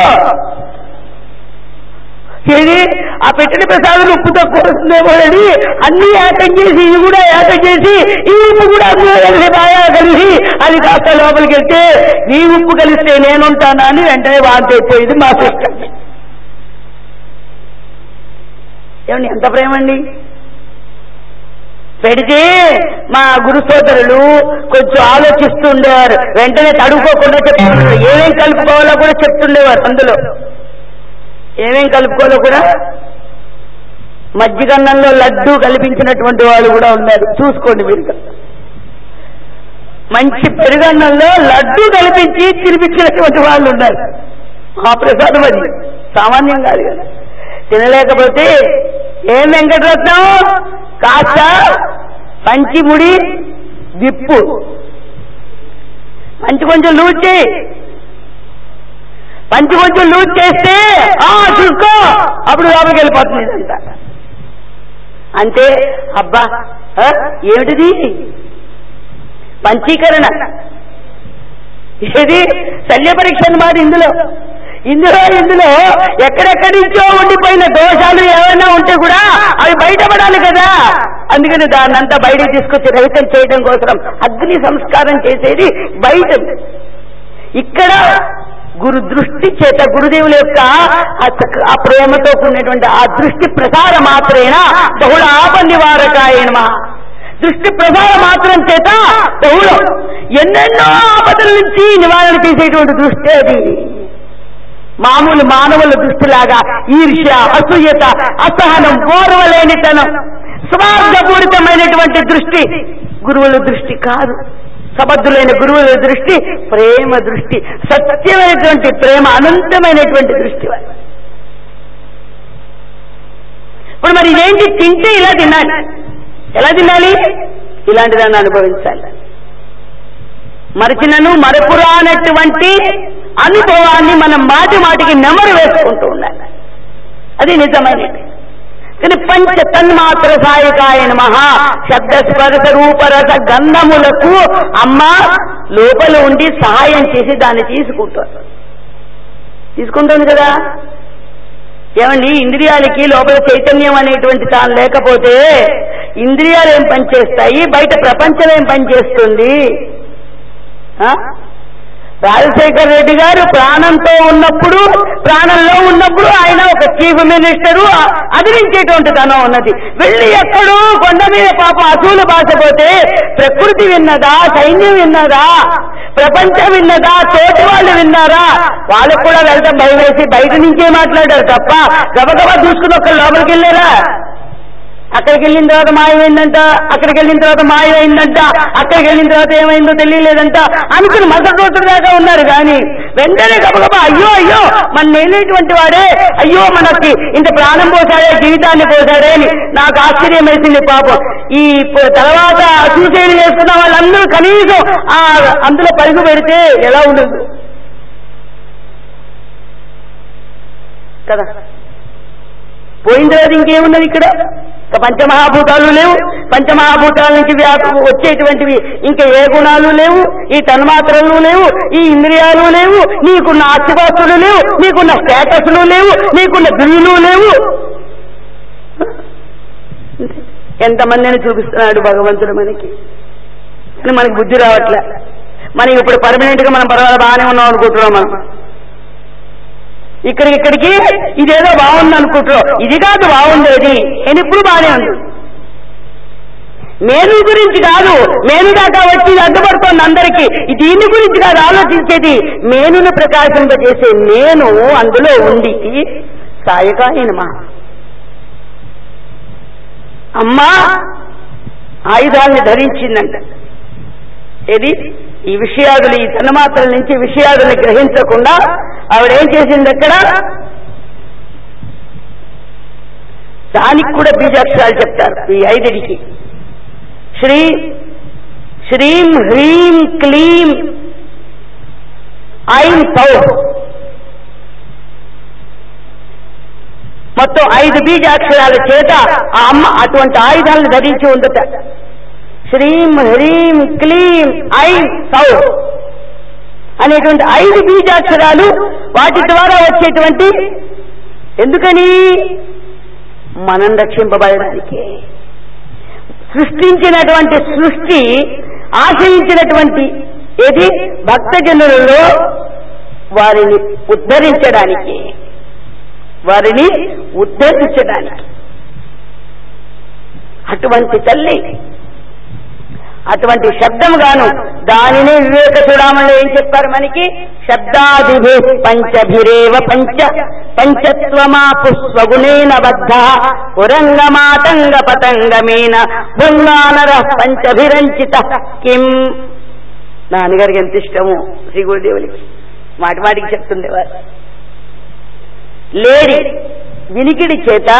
ఏది ఆ పెట్టిన ప్రసాదం ఉప్పు తక్కువ వస్తుందేమో అని అన్ని ఏకం చేసి ఇవి కూడా ఏకం చేసి ఈ ఉప్పు కూడా అందులో కలిసి బాగా కలిసి అది కాస్త లోపలికి వెళ్తే నీ ఉప్పు కలిస్తే నేనుంటానా అని వెంటనే వాంతి అయిపోయింది మా సిస్టర్. ఏమండి ఎంత ప్రేమండి. పెడితే మా గురు సోదరులు కొంచెం ఆలోచిస్తూ ఉండేవారు, వెంటనే తడుకోకుండా చెప్తుండేవారు, ఏమేం కలుపుకోవాలో కూడా చెప్తుండేవారు. అందులో ఏమేం కలుపుకోవాలో కూడా. మజ్జిగన్నంలో లడ్డు కల్పించినటువంటి వాళ్ళు కూడా ఉన్నారు, చూసుకోండి మీరు. మంచి పెరుగన్నంలో లడ్డు కల్పించి తినిపించినటువంటి వాళ్ళు ఉన్నారు. ఆ ప్రసాదం అది సామాన్యం కాదు కదా. తినలేకపోతే ఏం వెంకటరత్నం కాస్త పంచిముడి విప్పు మంచి కొంచెం లూజ్ చేయి, పంచి కొంచెం లూజ్ చేస్తే ఆ చూసుకో అప్పుడు లోపలికి వెళ్ళిపోతుంది ఇదంతా. అంటే అబ్బా ఏమిటిది పంచీకరణ, ఏది శల్య పరీక్ష అన్నమాట. ఇందులో ఇందులో ఇందులో ఎక్కడెక్కడి నుంచో ఉండిపోయిన దోషాలు ఏమైనా ఉంటే కూడా అవి బయటపడాలి కదా. అందుకని దాన్ని అంతా బయటకు తీసుకొచ్చి రహితం చేయడం కోసం అగ్ని సంస్కారం చేసేది బయట. ఇక్కడ గురు దృష్టి చేత గురుదేవుల యొక్క ఆ ప్రేమతో కూడినటువంటి ఆ దృష్టి ప్రసార మాత్రేన బహుళ ఆప నివారకాయ నమః. దృష్టి ప్రసార మాత్రం చేత బహుళం ఎన్నెన్నో ఆపదల నుంచి నివారణ చేసేటువంటి దృష్టి అది. మామూలు మానవుల దృష్టిలాగా ఈర్ష్య, అసూయత, అసహనం, ఓర్వలేనితనం, స్వార్థపూరితమైనటువంటి దృష్టి గురువుల దృష్టి కాదు. సమర్థులైన గురువుల దృష్టి ప్రేమ దృష్టి, సత్యమైనటువంటి ప్రేమ, అనంతమైనటువంటి దృష్టి. ఇప్పుడు మరి ఇదేంటి? తింటే ఇలా తినాలి. ఎలా తినాలి? ఇలాంటి దాన్ని అనుభవించాలి. మరిచినను మరపురానటువంటి అనుభవాన్ని మనం మాటి మాటికి నెమరు వేసుకుంటూ ఉండాలి. అది నిజమైనది. కానీ పంచ తన్మాత్ర సాయకాయ నమః. శబ్ద స్పర్శ రూపరస గంధములకు అమ్మ లోపల ఉండి సహాయం చేసి దాన్ని తీసుకుంటుంది తీసుకుంటుంది కదా. ఏమండి, ఇంద్రియాలకి లోపల చైతన్యం అనేటువంటి తాను లేకపోతే ఇంద్రియాలు ఏం పనిచేస్తాయి, బయట ప్రపంచం ఏం పనిచేస్తుంది? రాజశేఖర్ రెడ్డి గారు ప్రాణంతో ఉన్నప్పుడు ప్రాణంలో ఉన్నప్పుడు ఆయన ఒక చీఫ్ మినిస్టరు, అదిరించేటువంటి తనం ఉన్నది. వెళ్ళి ఎక్కడూ కొండ మీద పాప అసూలు బాసపోతే ప్రకృతి విన్నదా, సైన్యం విన్నదా, ప్రపంచం విన్నదా, తోటి వాళ్ళు విన్నారా? వాళ్ళకు కూడా వెళ్తాం భయం వేసి బయట నుంచే మాట్లాడారు తప్ప గబగబా దూసుకుని ఒక్క లోపలికి వెళ్ళారా? అక్కడికి వెళ్ళిన తర్వాత మాయమైందంట, అక్కడికి వెళ్ళిన తర్వాత మాయమైందంట, అక్కడికి వెళ్ళిన తర్వాత ఏమైందో తెలియలేదంట అనుకుని మసటి రోజుల దాకా ఉన్నారు. కానీ వెంటనే గబగబా అయ్యో అయ్యో మన నేనేటువంటి వాడే, అయ్యో మనకి ఇంత ప్రాణం పోసాడే, జీవితాన్ని పోసాడే అని నాకు ఆశ్చర్యం వేసింది. పాపం ఈ తర్వాత సూసైడ్ చేసుకున్న వాళ్ళందరూ కనీసం ఆ అందులో పరుగు పెడితే ఎలా ఉండదు కదా. పోయిన తర్వాత ఇంకేమున్నది ఇక్కడ? పంచమహాభూతాలు లేవు, పంచమహాభూతాల నుంచి వచ్చేటువంటివి ఇంకా ఏ గుణాలు లేవు, ఈ తన్మాత్రలు లేవు, ఈ ఇంద్రియాలు లేవు, నీకున్న ఆస్తిపాస్తులు లేవు, నీకున్న స్టేటస్లు లేవు, నీకున్న బిల్లులు లేవు. ఎంతమందిని చూపిస్తున్నాడు భగవంతుడు మనకి, కానీ మనకి బుద్ధి రావట్లే. మనకి ఇప్పుడు పర్మనెంట్ గా మనం పర్వాలేదు బాగానే ఉన్నాం అనుకుంటున్నాం. మనం ఇక్కడికి ఇక్కడికి ఇదేదో బాగుంది అనుకుంటున్నాం. ఇది కాదు బాగుండేది, నేను ఇప్పుడు బాగానే ఉంది. మేను గురించి కాదు, మేను దాకా వచ్చి అడ్డుపడుతోంది అందరికీ. దీని గురించి కాదు ఆలోచించేది, మేనును ప్రకాశింపజేసే నేను అందులో ఉండి సాయకాయనమా అమ్మా ఆయుధాన్ని ధరించిందంట. ఏది ఈ విషయాదులు, ఈ తన్మాత్రల నుంచి విషయాదుల్ని గ్రహించకుండా ఆవిడేం చేసింది అక్కడ? దానికి కూడా బీజాక్షరాలు చెప్తారు ఈ ఐదుడికి. శ్రీ శ్రీం హ్రీం క్లీం ఐం సౌ, మొత్తం ఐదు బీజాక్షరాల చేత ఆ అమ్మ అటువంటి ఆయుధాలను ధరించి ఉందట. శ్రీం హ్రీం క్లీం ఐం సౌ అనేటువంటి ఐదు బీజాక్షరాలు, వాటి ద్వారా వచ్చేటువంటి, ఎందుకని మనం రక్షింపబడడానికి. సృష్టించినటువంటి సృష్టి ఆశ్రయించినటువంటి ఏది భక్తజనులలో వారిని ఉద్ధరించడానికి, వారిని ఉద్ధరించడానికి. అటువంటి తల్లి, అటువంటి శబ్దం గాను దానిని వివేక చూడమని ఏం చెప్పారు మనకి? శబ్దాదిభి పంచభిరేవ పంచ పంచత్వమాపు స్వగుణేన బద్ధ పురంగమాతంగ పతంగమేన భృంగానర పంచభిరంచిత కిం. నాన్నగారికి ఎంత ఇష్టము శ్రీ గురుదేవులకి, మాటి మాటికి చెప్తుండేవారు. లేడి వినికిడి చేత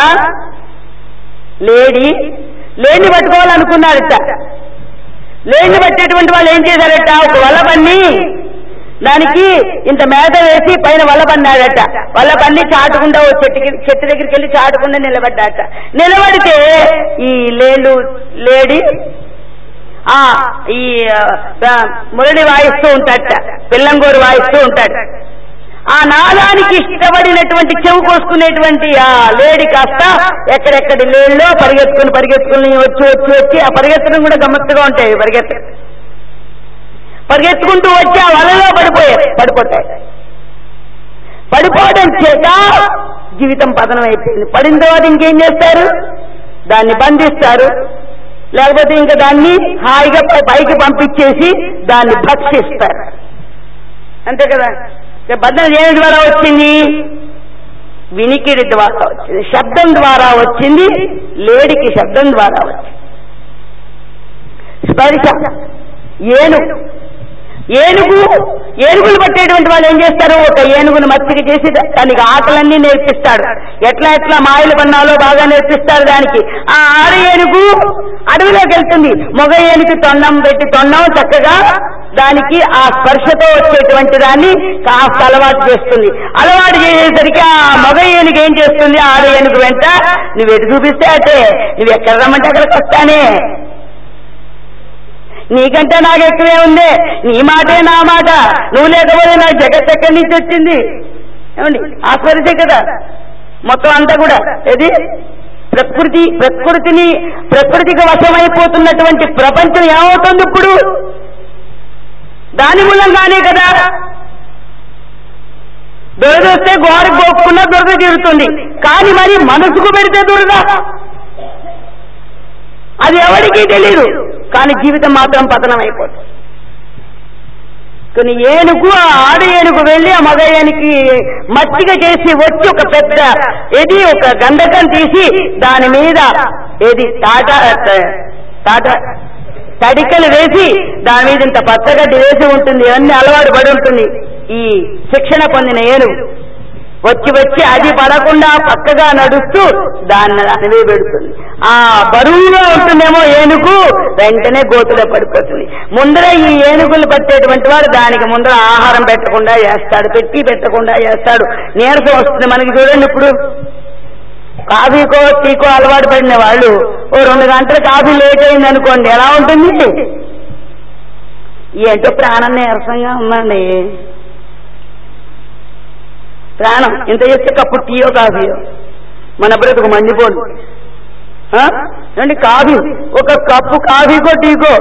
లేడి లేని పట్టుకోవాలనుకున్నారట. లేని పట్టేటువంటి వాళ్ళు ఏం చేశారట? ఒక వల పన్ని దానికి ఇంత మేత వేసి పైన వల పన్నాడట. వల పన్ని చాటుకుండా ఓ చెట్టు చెట్టు దగ్గరికి వెళ్ళి చాటుకుండా నిలబడ్డాట. నిలబడితే ఈ లేడు లేడి ఆ ఈ మురళి వాయిస్తూ ఉంటాడట, పిల్లంగోరు వాయిస్తూ ఉంటాడు. ఆ నాదానికి ఇష్టపడినటువంటి చెవు కోసుకునేటువంటి ఆ లేడి కాస్త ఎక్కడెక్కడి లేళ్ళలో పరిగెత్తుకుని పరిగెత్తుకుని వచ్చి వచ్చి వచ్చి ఆ పరిగెత్తడం కూడా గమ్మత్తుగా ఉంటాయి. పరిగెత్త పరిగెత్తుకుంటూ వచ్చి ఆ వలలో పడిపోయాయి పడిపోతాయి పడిపోవడం చేత జీవితం పతనం అయిపోయింది. పడిన తర్వాత ఇంకేం చేస్తారు? దాన్ని బంధిస్తారు, లేకపోతే ఇంకా దాన్ని హాయిగా పైకి పంపించేసి దాన్ని భక్షిస్తారు. అంతే కదా. బంధన దేని ద్వారా వచ్చింది? వినికిడి ద్వారా వచ్చింది, శబ్దం ద్వారా వచ్చింది. లేడికి శబ్దం ద్వారా వచ్చింది. స్పర్శ ఏనుగు ఏనుగు ఏనుగులు పట్టేటువంటి వాళ్ళు ఏం చేస్తారు? ఒక ఏనుగును మచ్చిక చేసి దానికి ఆటలన్నీ నేర్పిస్తాడు. ఎట్లా ఎట్లా మాయలు పన్నాలో బాగా నేర్పిస్తారు దానికి. ఆ ఆడ ఏనుగు అడవిలోకి వెళ్తుంది. మగ ఏనుగు తొండం పెట్టి తొండం చక్కగా దానికి ఆ స్పర్శతో వచ్చేటువంటి దాన్ని కాస్త అలవాటు చేస్తుంది. అలవాటు చేసేసరికి ఆ మగ ఏనుగు ఏం చేస్తుంది? ఆడ ఏనుగు వెంట నువ్వు ఎటు చూపిస్తే అంటే నువ్వు ఎక్కడ రమ్మంటే అక్కడికి వస్తానే, నీకంటే నాకు ఎక్కువే ఉంది, నీ మాటే నా మాట, నువ్వు లేకపోతే నాకు జగత్ ఎక్కడి నుంచి వచ్చింది? ఏమండి ఆస్వాదించే కదా మొత్తం అంతా కూడా. ఏది ప్రకృతి ప్రకృతిని ప్రకృతికి వశమైపోతున్నటువంటి ప్రపంచం ఏమవుతుంది ఇప్పుడు? దాని మూలంగానే కదా. దురద వస్తే గోడకు పోకుండా దురద తీరుతుంది, కానీ మరి మనసుకు పెడితే దురద అది ఎవరికీ తెలియదు, కానీ జీవితం మాత్రం పతనం అయిపోతుంది. కొన్ని ఏనుగు ఆ ఆడ ఏనుగు వెళ్ళి ఆ మగ ఏనుగుకి మచ్చిక చేసి వచ్చి ఒక పెద్ద ఏది ఒక గంధకం తీసి దాని మీద ఏది తాట తాట తడికలు వేసి దాని మీద ఇంత పచ్చగడ్డి వేసి ఉంటుంది, ఇవన్నీ అలవాటు పడి ఉంటుంది ఈ శిక్షణ పొందిన ఏనుగు. వచ్చి వచ్చి అది పడకుండా పక్కగా నడుస్తూ దాన్ని దానివే పెడుతుంది. ఆ బరువుగా ఉంటుందేమో ఏనుగు, వెంటనే గోతులో పడిపోతుంది. ముందర ఈ ఏనుగులు పట్టేటువంటి వాడు దానికి ముందర ఆహారం పెట్టకుండా చేస్తాడు, పెట్టి పెట్టకుండా చేస్తాడు. నీరసం వస్తుంది మనకి. చూడండి, ఇప్పుడు కాఫీకో టీకో అలవాటు పడిన వాళ్ళు ఓ రెండు గంటలు కాఫీ లేట్ అయింది అనుకోండి, ఎలా ఉంటుంది? ఏంటో ప్రాణం నీరసంగా ఉందండి, ప్రాణం ఇంత చేస్తే కప్పు టీయో కాఫీయో మన బ్రతుకు మండిపోదు. అంటే కాఫీ ఒక కప్పు కాఫీకో టీకో,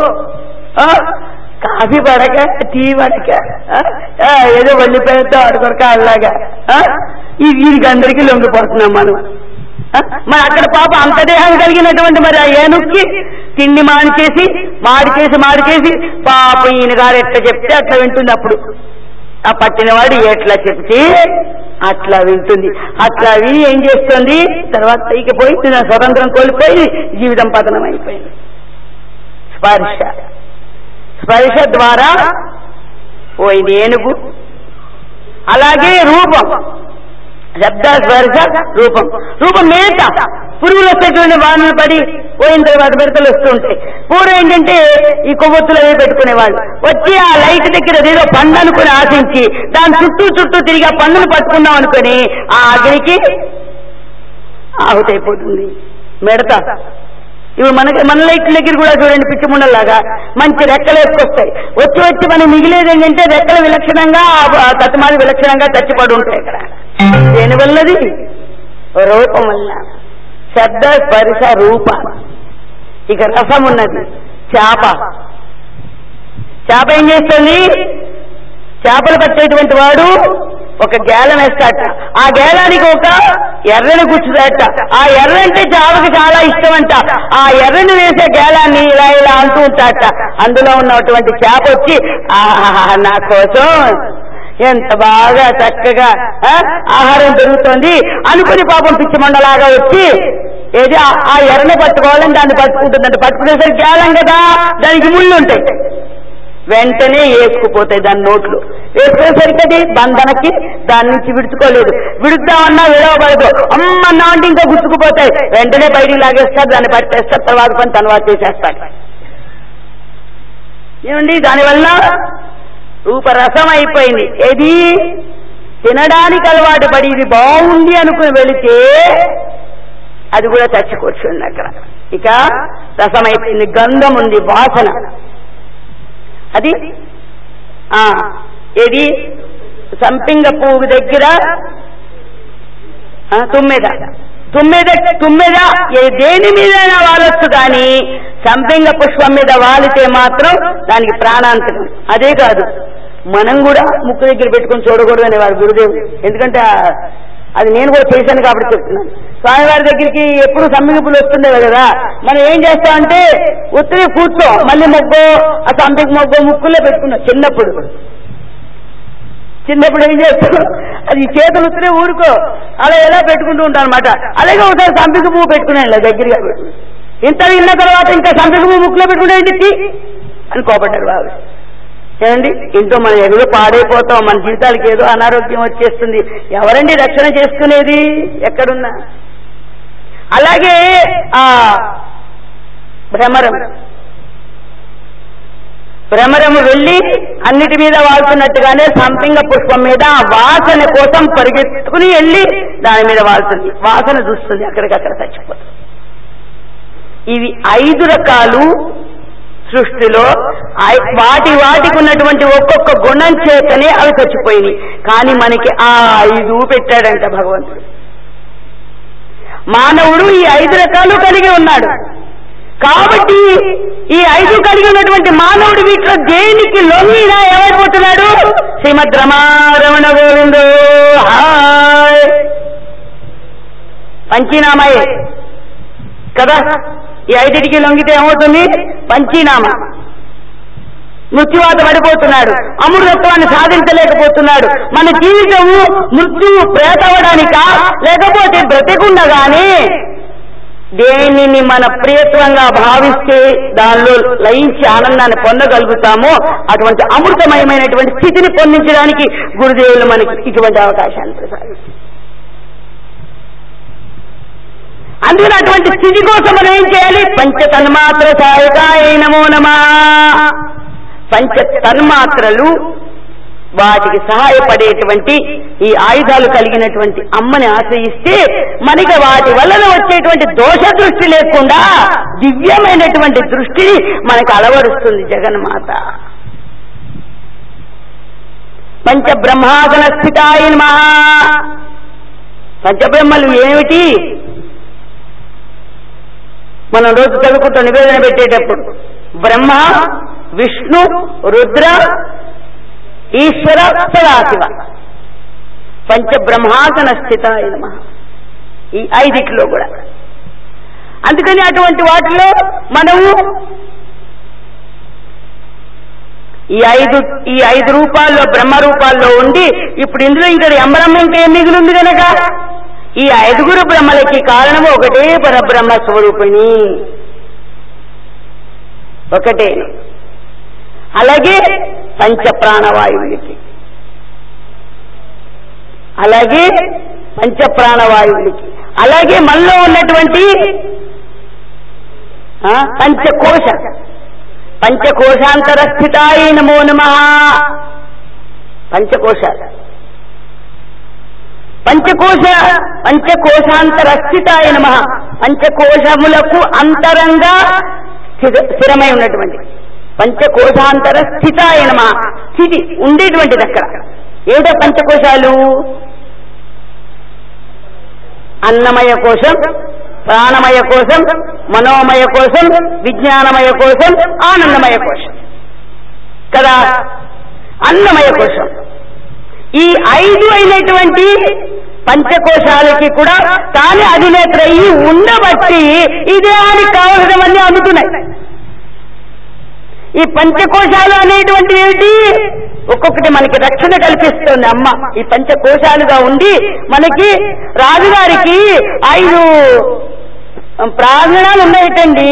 కాఫీ పడక టీ పడక ఏదో వెళ్ళిపోయేతో ఆడుకొరక అలాగా ఈ వీరికి అందరికీ లొంగిపోతున్నాం మనం. మరి అక్కడ పాప అంత దేహం కలిగినటువంటి మరి ఆ ఏనుక్కి తిండి మాడిచేసి మాడిచేసి మాడిచేసి పాప ఈయన గారు ఎట్లా చెప్తే అట్లా వింటుంది. అప్పుడు ఆ పట్టినవాడు ఎట్లా చెప్తే అట్లా వింటుంది. అట్లా విని ఏం చేస్తుంది, తర్వాత పైకి పోయి స్వతంత్రం కోల్పోయి జీవితం పతనం అయిపోయింది. స్పర్శ స్పర్శ ద్వారా పోయింది ఏనుగు. అలాగే రూపం, శబ్ద స్పర్శ రూపం. రూపం మేత, పురుగులు వచ్చేటువంటి బాణలు పడి పోయిన తర్వాత మిడతలు వస్తూ ఉంటాయి. పూర్వం ఏంటంటే ఈ కొవ్వొత్తులు అవి పెట్టుకునేవాళ్ళు. వచ్చి ఆ లైట్ దగ్గర ఏదో పండు అనుకుని ఆశించి దాని చుట్టూ చుట్టూ తిరిగి ఆ పండును పట్టుకుందాం అనుకుని ఆ అగ్నికి ఆహుతైపోతుంది మిడత. ఇవి మనకి మన లైట్ల దగ్గర కూడా చూడండి, పిచ్చి ముండల్లాగా మంచి రెక్కలు వేసుకొస్తాయి. వచ్చి వచ్చి మనం మిగిలేది ఏంటంటే రెక్కలు విలక్షణంగా తత్మాది విలక్షణంగా చచ్చిపడి ఉంటాయి. ఇక్కడ దేని వల్లది? రూపం వల్ల. శబ్ద స్పర్శ రూప. ఇక రసం ఉన్నది. చేప చేప ఏం చేస్తుంది? చేపలు పట్టేటువంటి వాడు ఒక గేలం వేస్తాట, ఆ గేలానికి ఒక ఎర్రని గుచ్చుతాట. ఆ ఎర్ర అంటే చేపకి చాలా ఇష్టం అంట. ఆ ఎర్రని వేసే గేలాన్ని ఇలా ఇలా అంటూ ఉంటాట. అందులో ఉన్నటువంటి చేప వచ్చి ఆహా నా కోసం ఎంత బాగా చక్కగా ఆహారం పెరుగుతోంది అనుకుని పాపం పిచ్చి మండలాగా వచ్చి ఏది ఆ ఎర్రని పట్టుకోవాలని దాన్ని పట్టుకుంటుందంటే, పట్టుకునేసరికి గేలం కదా దానికి ముళ్ళు ఉంటాయి, వెంటనే వేసుకుపోతాయి దాని నోట్లు. వేసుకునేసరికి అది బంధనకి దాని నుంచి విడుచుకోలేదు. విడుద్దామన్నా విడవబడదు, అమ్మన్నా అంటే ఇంకా గుచ్చుకుపోతాయి. వెంటనే బయటికి లాగేస్తారు, దాన్ని పట్టేస్తారు, తర్వాత పని తర్వాత చేసేస్తాడు. ఏమండి, దానివల్ల రూపరసం అయిపోయింది. ఏది తినడానికి అలవాటు పడి ఇది బాగుంది అనుకుని వెళితే అది కూడా చచ్చి కూర్చుంది అక్కడ. ఇక రసం అయిపోయింది. గంధం ఉంది, వాసన. అది ఆ ఏది సంపింగ పువ్వు దగ్గర తుమ్మెద తుమ్మెద తుమ్మెద దేని మీదైనా వాలొచ్చు, కానీ సంపింగ పుష్పం మీద వాలితే మాత్రం దానికి ప్రాణాంతకం. అదే కాదు, మనం కూడా ముక్కు దగ్గర పెట్టుకుని చూడకూడదు అనేవారు గురుదేవుడు. ఎందుకంటే అది నేను కూడా చేశాను కాబట్టి చెప్తున్నాను. స్వామివారి దగ్గరికి ఎప్పుడు సంపింగ పువ్వులు వస్తుండేవి కదా, మనం ఏం చేస్తామంటే ఉత్తరే కూర్చో, మళ్ళీ మొగ్గో ఆ సంపింగ మొగ్గో ముక్కుల్లో పెట్టుకున్నాం. చిన్నప్పుడు చిన్నప్పుడు ఏం చేస్తాం, అది చేతులు ఉత్తరే ఊరుకో అలా ఎలా పెట్టుకుంటూ ఉంటాం అనమాట. అలాగే ఒకసారి సంపింగ పువ్వు పెట్టుకున్నాను ఇలా దగ్గరగా. ఇంత విన్న తర్వాత ఇంకా సంపింగ పువ్వు ముక్కులో పెట్టుకుంటే అని కోపడ్డారు బాబు. ఏమండి, ఇంట్లో మనం ఎగురు పాడైపోతాం, మన జీవితాలకి ఏదో అనారోగ్యం వచ్చేస్తుంది. ఎవరండి రక్షణ చేసుకునేది ఎక్కడున్నా? అలాగే ఆ భ్రమరం భ్రమరము వెళ్ళి అన్నిటి మీద వాళ్తున్నట్టుగానే సంపింగ పుష్పం మీద ఆ వాసన కోసం పరిగెత్తుకుని వెళ్ళి దాని మీద వాళ్తుంది. వాసన చూస్తుంది, అక్కడికక్కడ చచ్చిపోతుంది. ఇవి ఐదు రకాలు సృష్టిలో వాటి వాటికి ఉన్నటువంటి ఒక్కొక్క గుణం చేతనే అవి చచ్చిపోయినాయి. కానీ మనకి ఆ ఐదు పెట్టాడంట భగవంతుడు. మానవుడు ఈ ఐదు రకాలు కలిగి ఉన్నాడు. కాబట్టి ఈ ఐదు కలిగి ఉన్నటువంటి మానవుడు వీటిలో దేనికి లొంగినా ఏమైపోతున్నాడు? శ్రీమద్ రమారమణ గోవిందో హాయ్ పంచీనామాయే కదా. ఈ ఐదిటికి లొంగితే ఏమవుతుంది? పంచీనామ. మృత్యువాత పడిపోతున్నాడు, అమృతత్వాన్ని సాధించలేకపోతున్నాడు. మన జీవితము మృత్యువు ప్రేతవడానికా, లేకపోతే బ్రతికుండగానే దేనిని మన ప్రియత్వంగా భావిస్తే దానిలో లయించి ఆనందాన్ని పొందగలుగుతామో అటువంటి అమృతమయమైనటువంటి స్థితిని పొందించడానికి గురుదేవులు మనకి ఇటువంటి అవకాశాన్ని ప్రసాదిస్తారు. అందుకని అటువంటి స్థితి కోసం మనం ఏం చేయాలి? పంచ తన్మాత్ర సహాయకాయ నమో నమః. పంచ తన్మాత్రలు వాటికి సహాయపడేటువంటి ఈ ఆయుధాలు కలిగినటువంటి అమ్మని ఆశ్రయిస్తే మనకి వాటి వలన వచ్చేటువంటి దోష దృష్టి లేకుండా దివ్యమైనటువంటి దృష్టిని మనకు అలవరుస్తుంది జగన్మాత. పంచబ్రహ్మాసన స్థితాయ నమః. పంచబ్రహ్మలు ఏమిటి? మనం రోజు చదువుకుంటూ నివేదన పెట్టేటప్పుడు బ్రహ్మ, విష్ణు, రుద్ర, ఈశ్వర, సదాశివ. పంచబ్రహ్మాసన స్థితాయ నమః. ఈ ఐదిట్లో కూడా. అందుకని అటువంటి వాటిలో మనము ఈ ఐదు ఈ ఐదు రూపాల్లో బ్రహ్మ రూపాల్లో ఉండి ఇప్పుడు ఇందులో ఇంకా ఎంబ్రహ్మ ఇంకేం మిగిలింది కనుక ఈ ఐదుగురు బ్రహ్మలకి కారణము ఒకటే పరబ్రహ్మ స్వరూపిణి ఒకటే. అలాగే పంచ ప్రాణవాయువులకి అలాగే పంచ ప్రాణవాయువులకి అలాగే మనలో ఉన్నటువంటి పంచకోశ పంచకోశాంతర స్థితాయ నమో నమః. పంచకోశాలు పంచకోశ పంచకోశాంతర స్థితాయ నమః. పంచకోశములకు అంతరంగా స్థిరమై ఉన్నటువంటి పంచకోశాంతర స్థితాయ నమః. స్థితి ఉండేటువంటిది అక్కడ. ఏదో పంచకోశాలు అన్నమయ కోశం, ప్రాణమయ కోశం, మనోమయ కోశం, విజ్ఞానమయ కోశం, ఆనందమయ కోశం కదా. అన్నమయ కోశం ఈ ఐదు అయినటువంటి పంచకోశాలకి కూడా తానే అధినేత్ర ఈ ఉండబట్టి ఈ దేహానికి కావలసినవన్నీ అందుతున్నాయి. ఈ పంచకోశాలు అనేటువంటి ఏమిటి? ఒక్కొక్కటి మనకి రక్షణ కల్పిస్తుంది అమ్మ. ఈ పంచకోశాలుగా ఉండి మనకి రాజుగారికి ఐదు ప్రాంగణాలు ఉన్నాయటండి.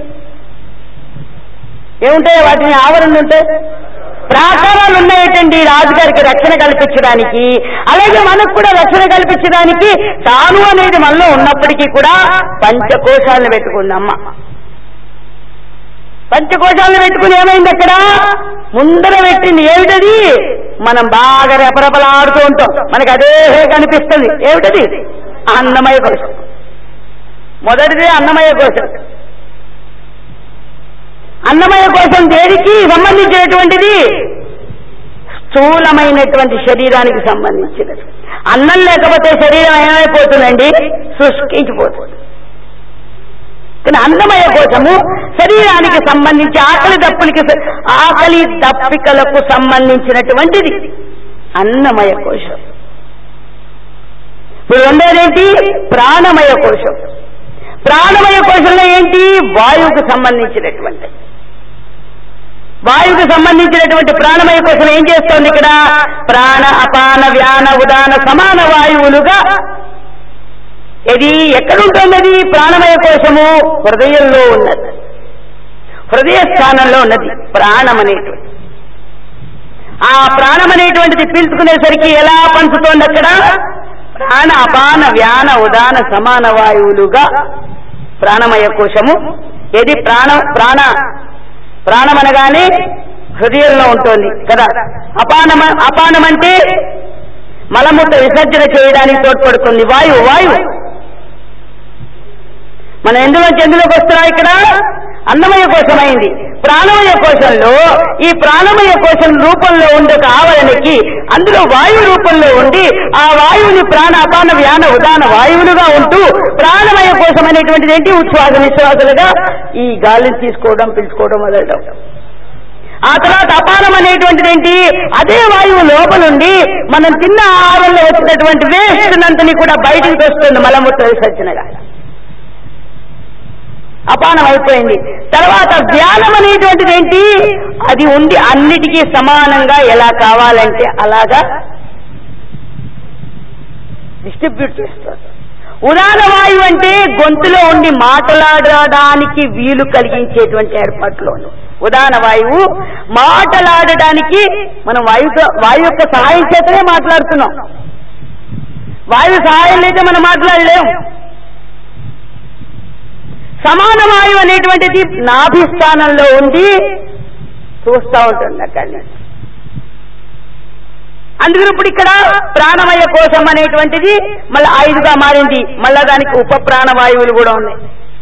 ఏముంటాయి? వాటిని ఆవరణ ఉంటాయి, ప్రాకారాలు ఉన్నాయటండి రాజుగారికి రక్షణ కల్పించడానికి. అలాగే మనకు కూడా రక్షణ కల్పించడానికి తాను అనేది మనలో ఉన్నప్పటికీ కూడా పంచకోశాలను పెట్టుకుంది అమ్మ. పంచకోశాలను పెట్టుకుని ఏమైంది అక్కడ? ముందర పెట్టింది ఏమిటది? మనం బాగా రెపరెపలాడుతూ ఉంటాం, మనకు అదే కనిపిస్తుంది. ఏమిటది? అన్నమయ కోశం. మొదటిది అన్నమయ కోశం. అన్నమయ కోశం దేనికి సంబంధించినటువంటిది? స్థూలమైనటువంటి శరీరానికి సంబంధించినది. అన్నం లేకపోతే శరీరం ఏమైపోతుందండి? శుష్కించిపోతుంది. కానీ అన్నమయ కోశము శరీరానికి సంబంధించి ఆకలి దప్పులకి ఆకలి దప్పికలకు సంబంధించినటువంటిది అన్నమయ కోశం. ఇప్పుడు రెండోదేంటి? ప్రాణమయ కోశం. ప్రాణమయ కోశంలో ఏంటి? వాయువుకు సంబంధించినటువంటి వాయువుకు సంబంధించినటువంటి ప్రాణమయ కోశం ఏం చేస్తోంది ఇక్కడ? ప్రాణ, అపాన, వ్యాన, ఉదాన సమాన వాయువులుగా ఇది ఎక్కడుంటున్నది? ప్రాణమయ కోశము హృదయంలో ఉన్నది, హృదయ స్థానంలో ఉన్నది ప్రాణం అనేటువంటి. ఆ ప్రాణం అనేటువంటిది పీల్చుకునేసరికి ఎలా పంచుతోంది అక్కడ? ప్రాణ, అపాన, వ్యాన, ఉదాన సమాన వాయువులుగా ప్రాణమయ కోశము. ఏది? ప్రాణం. ప్రాణ ప్రాణం అనగానే హృదయంలో ఉంటుంది కదా. అపానమ అపానం అంటే మలమూత్ర విసర్జన చేయడానికి తోడ్పడుతుంది వాయువు. వాయువు మనం ఎందులోంచి ఎందులోకి వస్తున్నాం? ఇక్కడ అన్నమయ కోశమైంది. ప్రాణమయ కోశంలో ఈ ప్రాణమయ కోశం రూపంలో ఉండే ఒక ఆవరణకి అందులో వాయు రూపంలో ఉండి ఆ వాయువుని ప్రాణ, అపాన, వ్యాన, ఉదాన వాయువులుగా ఉంటూ ప్రాణమయ కోశం అనేటువంటిది ఏంటి? ఉచ్ఛ్వాస నిశ్వాసలుగా ఈ గాలిని తీసుకోవడం, పిలుచుకోవడం మొదలడం. ఆ తర్వాత అపానం అనేటువంటిది ఏంటి? అదే వాయువు లోపలుండి మనం తిన్న ఆహారంలో వచ్చినటువంటి వేస్ట్ నంతని కూడా బయటికి వస్తుంది మలమూత్ర విసర్జనగా. అపానం అయిపోయింది. తర్వాత వ్యానం అనేటువంటిది ఏంటి? అది ఉండి అన్నిటికీ సమానంగా ఎలా కావాలంటే అలాగా డిస్ట్రిబ్యూట్ చేస్తారు. ఉదాన వాయువు అంటే గొంతులో ఉండి మాట్లాడడానికి వీలు కలిగించేటువంటి ఏర్పాట్లు. ఉదాన వాయువు మాట్లాడడానికి మనం వాయువుతో వాయువు యొక్క సహాయం చేతనే మాట్లాడుతున్నాం. వాయువు సహాయం లేదే మనం మాట్లాడలేము. సమాన వాయువు అనేటువంటిది నాభిస్థానంలో ఉండి చూస్తూ ఉంటుంది అక్కడి నుంచి. అందుకని ఇప్పుడు ఇక్కడ ప్రాణమయ కోశం అనేటువంటిది మళ్ళీ ఐదుగా మారింది. మళ్ళా దానికి ఉప ప్రాణవాయువులు కూడా ఉన్నాయి.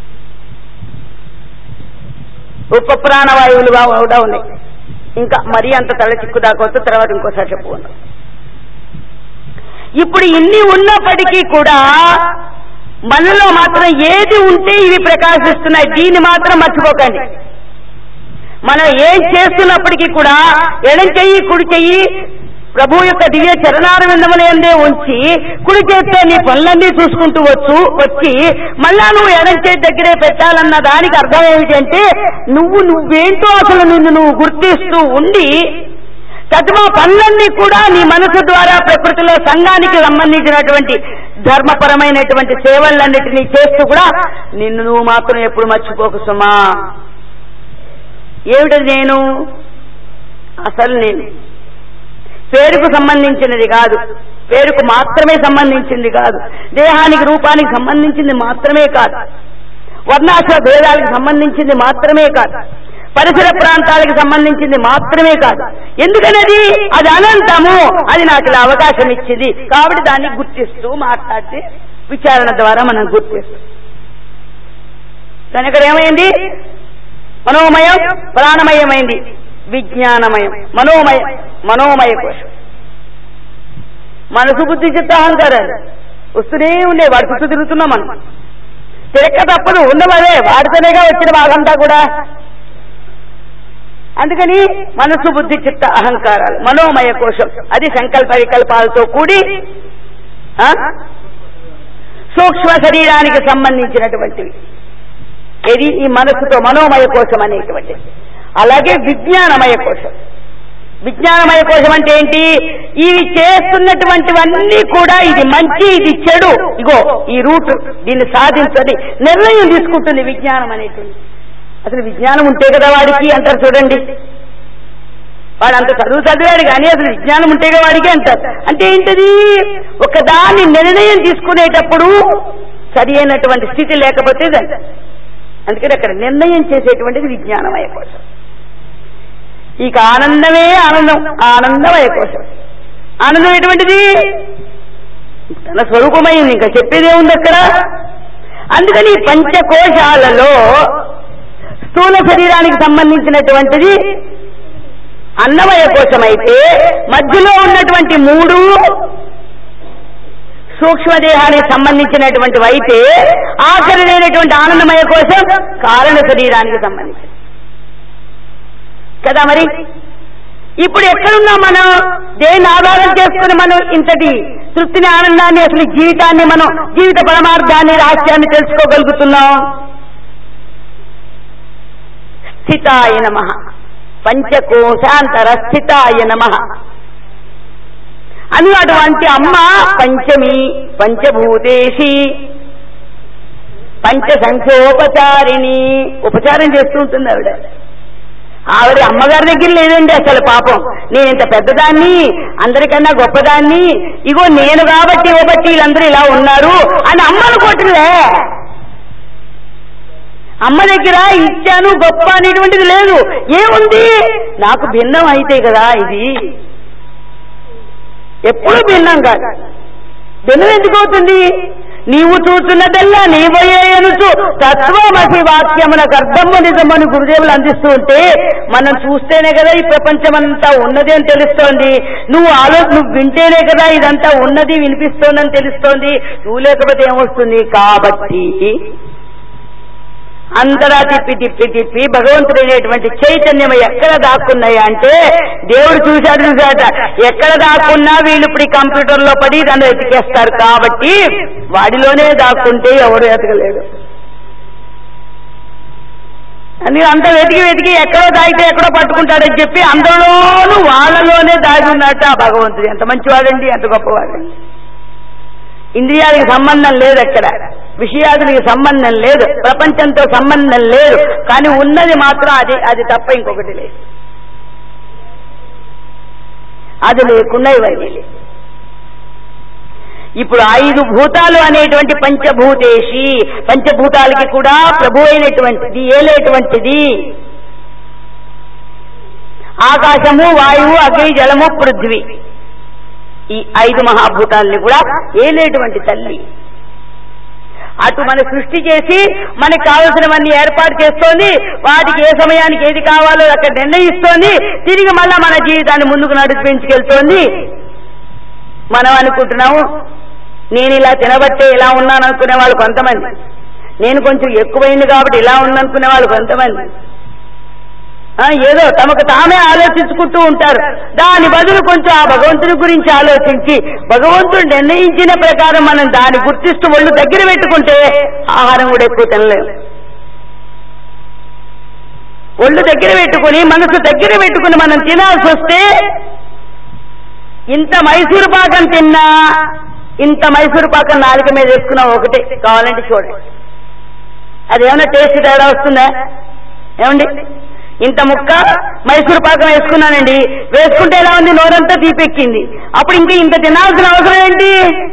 ఉప ప్రాణవాయువులు కూడా ఉన్నాయి. ఇంకా మరీ అంత తల చిక్కు దాకొచ్చు, తర్వాత ఇంకోసారి చెప్పుకున్నాం. ఇప్పుడు ఇన్ని ఉన్నప్పటికీ కూడా మనలో మాత్రం ఏది ఉంటే ఇవి ప్రకాశిస్తున్నాయి. దీన్ని మాత్రం మర్చిపోకండి. మనం ఏం చేస్తున్నప్పటికీ కూడా ఎడం చెయ్యి కుడి చెయ్యి ప్రభు యొక్క దివ్య చరణారవిందములందే ఉంచి కుడి చేత్తో నీ పనులన్నీ చూసుకుంటూ వచ్చు వచ్చి మళ్ళా నువ్వు ఎడం చేతి దగ్గరే పెట్టాలన్న దానికి అర్థం ఏమిటంటే నువ్వు నువ్వేంటో అసలు నిన్ను నువ్వు గుర్తిస్తూ ఉండి తద్మా పనులన్నీ కూడా నీ మనసు ద్వారా ప్రకృతిలో సంఘానికి సంబంధించినటువంటి ధర్మపరమైనటువంటి సేవలన్నిటినీ చేస్తూ కూడా నిన్ను నువ్వు మాత్రం ఎప్పుడు మర్చిపోకు సుమా. ఏమిటది నేను? అసలు నేను పేరుకు సంబంధించినది కాదు, పేరుకు మాత్రమే సంబంధించింది కాదు, దేహానికి రూపానికి సంబంధించింది మాత్రమే కాదు, వర్ణాశ్ర భేదాలకు సంబంధించింది మాత్రమే కాదు, పరిసర ప్రాంతాలకు సంబంధించింది మాత్రమే కాదు. ఎందుకనేది అది అనంతము. అది నాకు ఇలా అవకాశం ఇచ్చింది కాబట్టి దాన్ని గుర్తిస్తూ మాట్లాడితే విచారణ ద్వారా మనం గుర్తిస్తాం. కానీ ఇక్కడ ఏమైంది? మనోమయం ప్రాణమయమైంది, విజ్ఞానమయం, మనోమయ మనోమయ కోశం. మనసు బుద్ధి చిత్త అహంకారాలు వస్తూనే ఉండే, వాడి చుట్టూ తిరుగుతున్నాం మనం. తిరక్క తప్పదు, ఉన్నవదే వాడితోనేగా వచ్చిన భాగంతా కూడా. అందుకని మనసు బుద్ధి చిత్త అహంకారాలు మనోమయ కోశం. అది సంకల్ప వికల్పాలతో కూడి సూక్ష్మ శరీరానికి సంబంధించినటువంటివి. ఇది ఈ మనసుతో మనోమయ కోశం అనేటువంటిది. అలాగే విజ్ఞానమయ కోశం. విజ్ఞానమయ కోశం అంటే ఏంటి? ఇవి చేస్తున్నటువంటివన్నీ కూడా ఇది మంచి ఇది చెడు, ఇగో ఈ రూట్ దీన్ని సాధించని నిర్ణయం తీసుకుంటుంది విజ్ఞానం అనేటువంటి. అసలు విజ్ఞానం ఉంటే కదా వాడికి అంటారు చూడండి. వాడు అంత చదువు చదివాడు కానీ అసలు విజ్ఞానం ఉంటే కదా వాడికి అంటారు. అంటే ఏంటది? ఒకదాన్ని నిర్ణయం తీసుకునేటప్పుడు సరి అయినటువంటి స్థితి లేకపోతే అందుకని అక్కడ నిర్ణయం చేసేటువంటిది విజ్ఞానమయ కోశం. ఇక ఆనందమే ఆనందం, ఆనందమయ కోశం. ఆనందం ఎటువంటిది? తన స్వరూపమైంది, ఇంకా చెప్పేదే ఉంది అక్కడ. అందుకని పంచకోశాలలో స్థూల శరీరానికి సంబంధించినటువంటిది అన్నమయ కోశం అయితే మధ్యలో ఉన్నటువంటి మూడు సూక్ష్మదేహానికి సంబంధించినటువంటివి అయితే ఆఖరినటువంటి ఆనందమయ కోశం కారణ శరీరానికి సంబంధించి కదా. మరి ఇప్పుడు ఎక్కడున్నాం మనం? దేన్ని ఆధారం చేసుకుని మనం ఇంతటి తృప్తిని, ఆనందాన్ని, అసలు జీవితాన్ని, మనం జీవిత పరమార్థాన్ని, రహస్యాన్ని తెలుసుకోగలుగుతున్నాం? స్థితాయ నమః, పంచకోశాంతర స్థితాయ నమః అని అటువంటి అమ్మ పంచమి, పంచభూతేషి, పంచ సంఖ్యోపచారిణి ఉపచారం చేస్తూ ఉంటుంది ఆవిడ. ఆవిడ అమ్మగారి దగ్గర లేదండి అసలు పాపం. నేను ఇంత పెద్దదాన్ని, అందరికన్నా గొప్పదాన్ని, ఇగో నేను కాబట్టి ఇవ్వబట్టి వీళ్ళందరూ ఇలా ఉన్నారు అని అమ్మను కొట్టులే. అమ్మ దగ్గర ఇచ్చాను గొప్ప అనేటువంటిది లేదు. ఏముంది? నాకు భిన్నం అయితే కదా ఇది. ఎప్పుడు భిన్నం కాదు. భిన్నం ఎందుకు అవుతుంది? నీవు చూస్తున్నదల్లా నీవయే అనుచు తత్వమసి వాక్యమునకు అర్థము నిజమని గురుదేవులు అందిస్తూ ఉంటే మనం చూస్తేనే కదా ఈ ప్రపంచమంతా ఉన్నది అని తెలుస్తోంది. నువ్వు ఆలో నువ్వు వింటేనే కదా ఇదంతా ఉన్నది వినిపిస్తోందని తెలుస్తోంది. నువ్వు లేకపోతే ఏమొస్తుంది? కాబట్టి అంతటా తిప్పి తిప్పి తిప్పి భగవంతుడైనటువంటి చైతన్యం ఎక్కడ దాక్కున్నాయా అంటే దేవుడు చూశాడు చూశాట ఎక్కడ దాక్కున్నా వీళ్ళు ఇప్పుడు కంప్యూటర్ లో పడి దాన్ని వెతికేస్తారు. కాబట్టి వాడిలోనే దాక్కుంటే ఎవడు ఎతకలేడు అని అంత వెతికి వెతికి ఎక్కడో దాగితే ఎక్కడో పట్టుకుంటాడని చెప్పి అందరిలోనూ వాళ్ళలోనే దాగి ఉన్నట్టు ఆ భగవంతుడు. ఎంత మంచివాడండి, ఎంత గొప్పవాడండి. ఇంద్రియాలకు సంబంధం లేదు, అక్కడ విషయాదులకి సంబంధం లేదు, ప్రపంచంతో సంబంధం లేదు. కానీ ఉన్నది మాత్రం అది అది తప్ప ఇంకొకటి లేదు. అది లేకుండా ఇవన్నీ లేదు. ఇప్పుడు ఐదు భూతాలు అనేటువంటి పంచభూతేషి, పంచభూతాలకి కూడా ప్రభు అయినటువంటిది, ఏలేటువంటిది ఆకాశము, వాయువు, అగ్ని, జలము, పృథ్వీ. ఈ ఐదు మహాభూతాలని కూడా ఏలేటువంటి తల్లి. అటు మన సృష్టి చేసి మనకు కావలసినవన్నీ ఏర్పాటు చేస్తోంది, వాటికి ఏ సమయానికి ఏది కావాలో అక్కడ నిర్ణయిస్తోంది, తిరిగి మళ్ళా మన జీవితాన్ని ముందుకు నడిపించుకెళ్తోంది. మనం అనుకుంటున్నాము నేను ఇలా తినబట్టే ఇలా ఉన్నాను అనుకునే వాళ్ళు కొంతమంది, నేను కొంచెం ఎక్కువైంది కాబట్టి ఇలా ఉందనుకునే వాళ్ళు కొంతమంది, ఏదో తమకు తామే ఆలోచించుకుంటూ ఉంటారు. దాని బదులు కొంచెం ఆ భగవంతుని గురించి ఆలోచించి భగవంతుడు నిర్ణయించిన ప్రకారం మనం దాన్ని గుర్తిస్తూ ఒళ్ళు దగ్గర పెట్టుకుంటే ఆహారం కూడా ఎక్కువ తినలేము. ఒళ్ళు దగ్గర పెట్టుకుని మనసు దగ్గర పెట్టుకుని మనం తినాల్సి వస్తే ఇంత మైసూరు పాకం తిన్నా, ఇంత మైసూరు పాకం నాలుక మీద వేసుకున్నా ఒకటే, కావాలంటే చూడండి అదేమన్నా టేస్ట్ తేడా వస్తుందా? ఏమండి, ఇంత ముక్క మైసూరు పాకం వేసుకున్నానండి, వేసుకుంటే ఎలా ఉంది, నోరంతా తీపెక్కింది. అప్పుడు ఇంకా ఇంత తినాల్సిన అవసరం ఏంటి?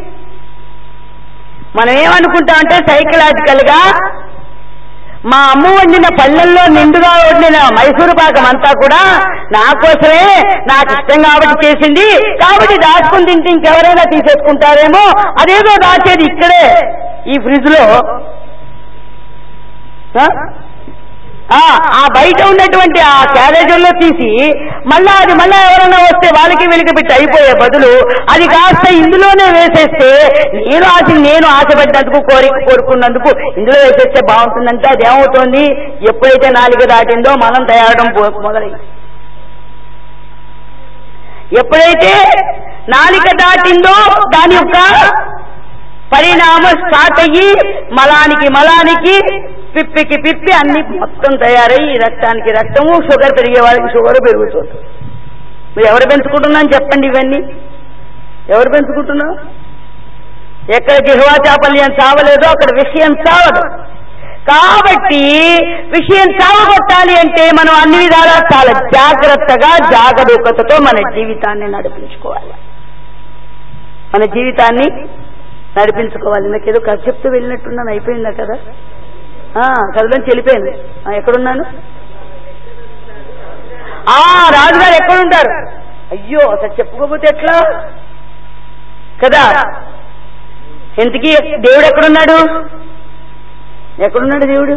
మనం ఏమనుకుంటామంటే సైకలాజికల్ గా మా అమ్మ వండిన పళ్ళల్లో నిండుగా వండిన మైసూరు పాకం అంతా కూడా నా కోసమే, నాకు ఇష్టం కాబట్టి చేసింది, కాబట్టి దాచుకుని తింటే ఇంకెవరైనా తీసేసుకుంటారేమో, అదేదో దాచేది ఇక్కడే ఈ ఫ్రిడ్జ్ లో. ఆ బయట ఉన్నటువంటి ఆ క్యారేజీల్లో తీసి మళ్ళా అది మళ్ళా ఎవరైనా వస్తే వాళ్ళకి వెలికి పెట్టి అయిపోయే బదులు అది కాస్త ఇందులోనే వేసేస్తే, నేను ఆశ నేను ఆశపడ్డందుకు కోరిక కోరుకున్నందుకు ఇందులో వేసేస్తే బాగుంటుందంటే అది ఏమవుతోంది, ఎప్పుడైతే నాలుక దాటిందో మనం తయారడం మొదలైంది. ఎప్పుడైతే నాలిక దాటిందో దాని యొక్క పరిణామం స్టార్ట్ అయ్యి మలానికి మలానికి పిప్పికి పిప్పి అన్ని మొత్తం తయారయ్యి రక్తానికి రక్తము, షుగర్ పెరిగే వాళ్ళకి షుగర్ పెరుగుతుంది. మీరు ఎవరు పెంచుకుంటున్నా చెప్పండి, ఇవన్నీ ఎవరు పెంచుకుంటున్నా? ఎక్కడ జిహ్వా చాపల్యం చావలేదో అక్కడ విషయం చావదు. కాబట్టి విషయం చావగొట్టాలి అంటే మనం అన్ని విధాలా చాలా జాగ్రత్తగా జాగరూకతతో మన జీవితాన్ని నడిపించుకోవాలి. మన జీవితాన్ని నడిపించుకోవాలి. నాకేదో కథ చెప్తూ వెళ్ళినట్టున్నాను, అయిపోయిందా కదా? కథలోంచి వెళ్ళిపోయింది. ఎక్కడున్నాను? ఆ రాజుగారు ఎక్కడుంటారు? అయ్యో అసలు చెప్పుకోకపోతే ఎట్లా కదా. ఇంతకీ దేవుడు ఎక్కడున్నాడు? ఎక్కడున్నాడు దేవుడు?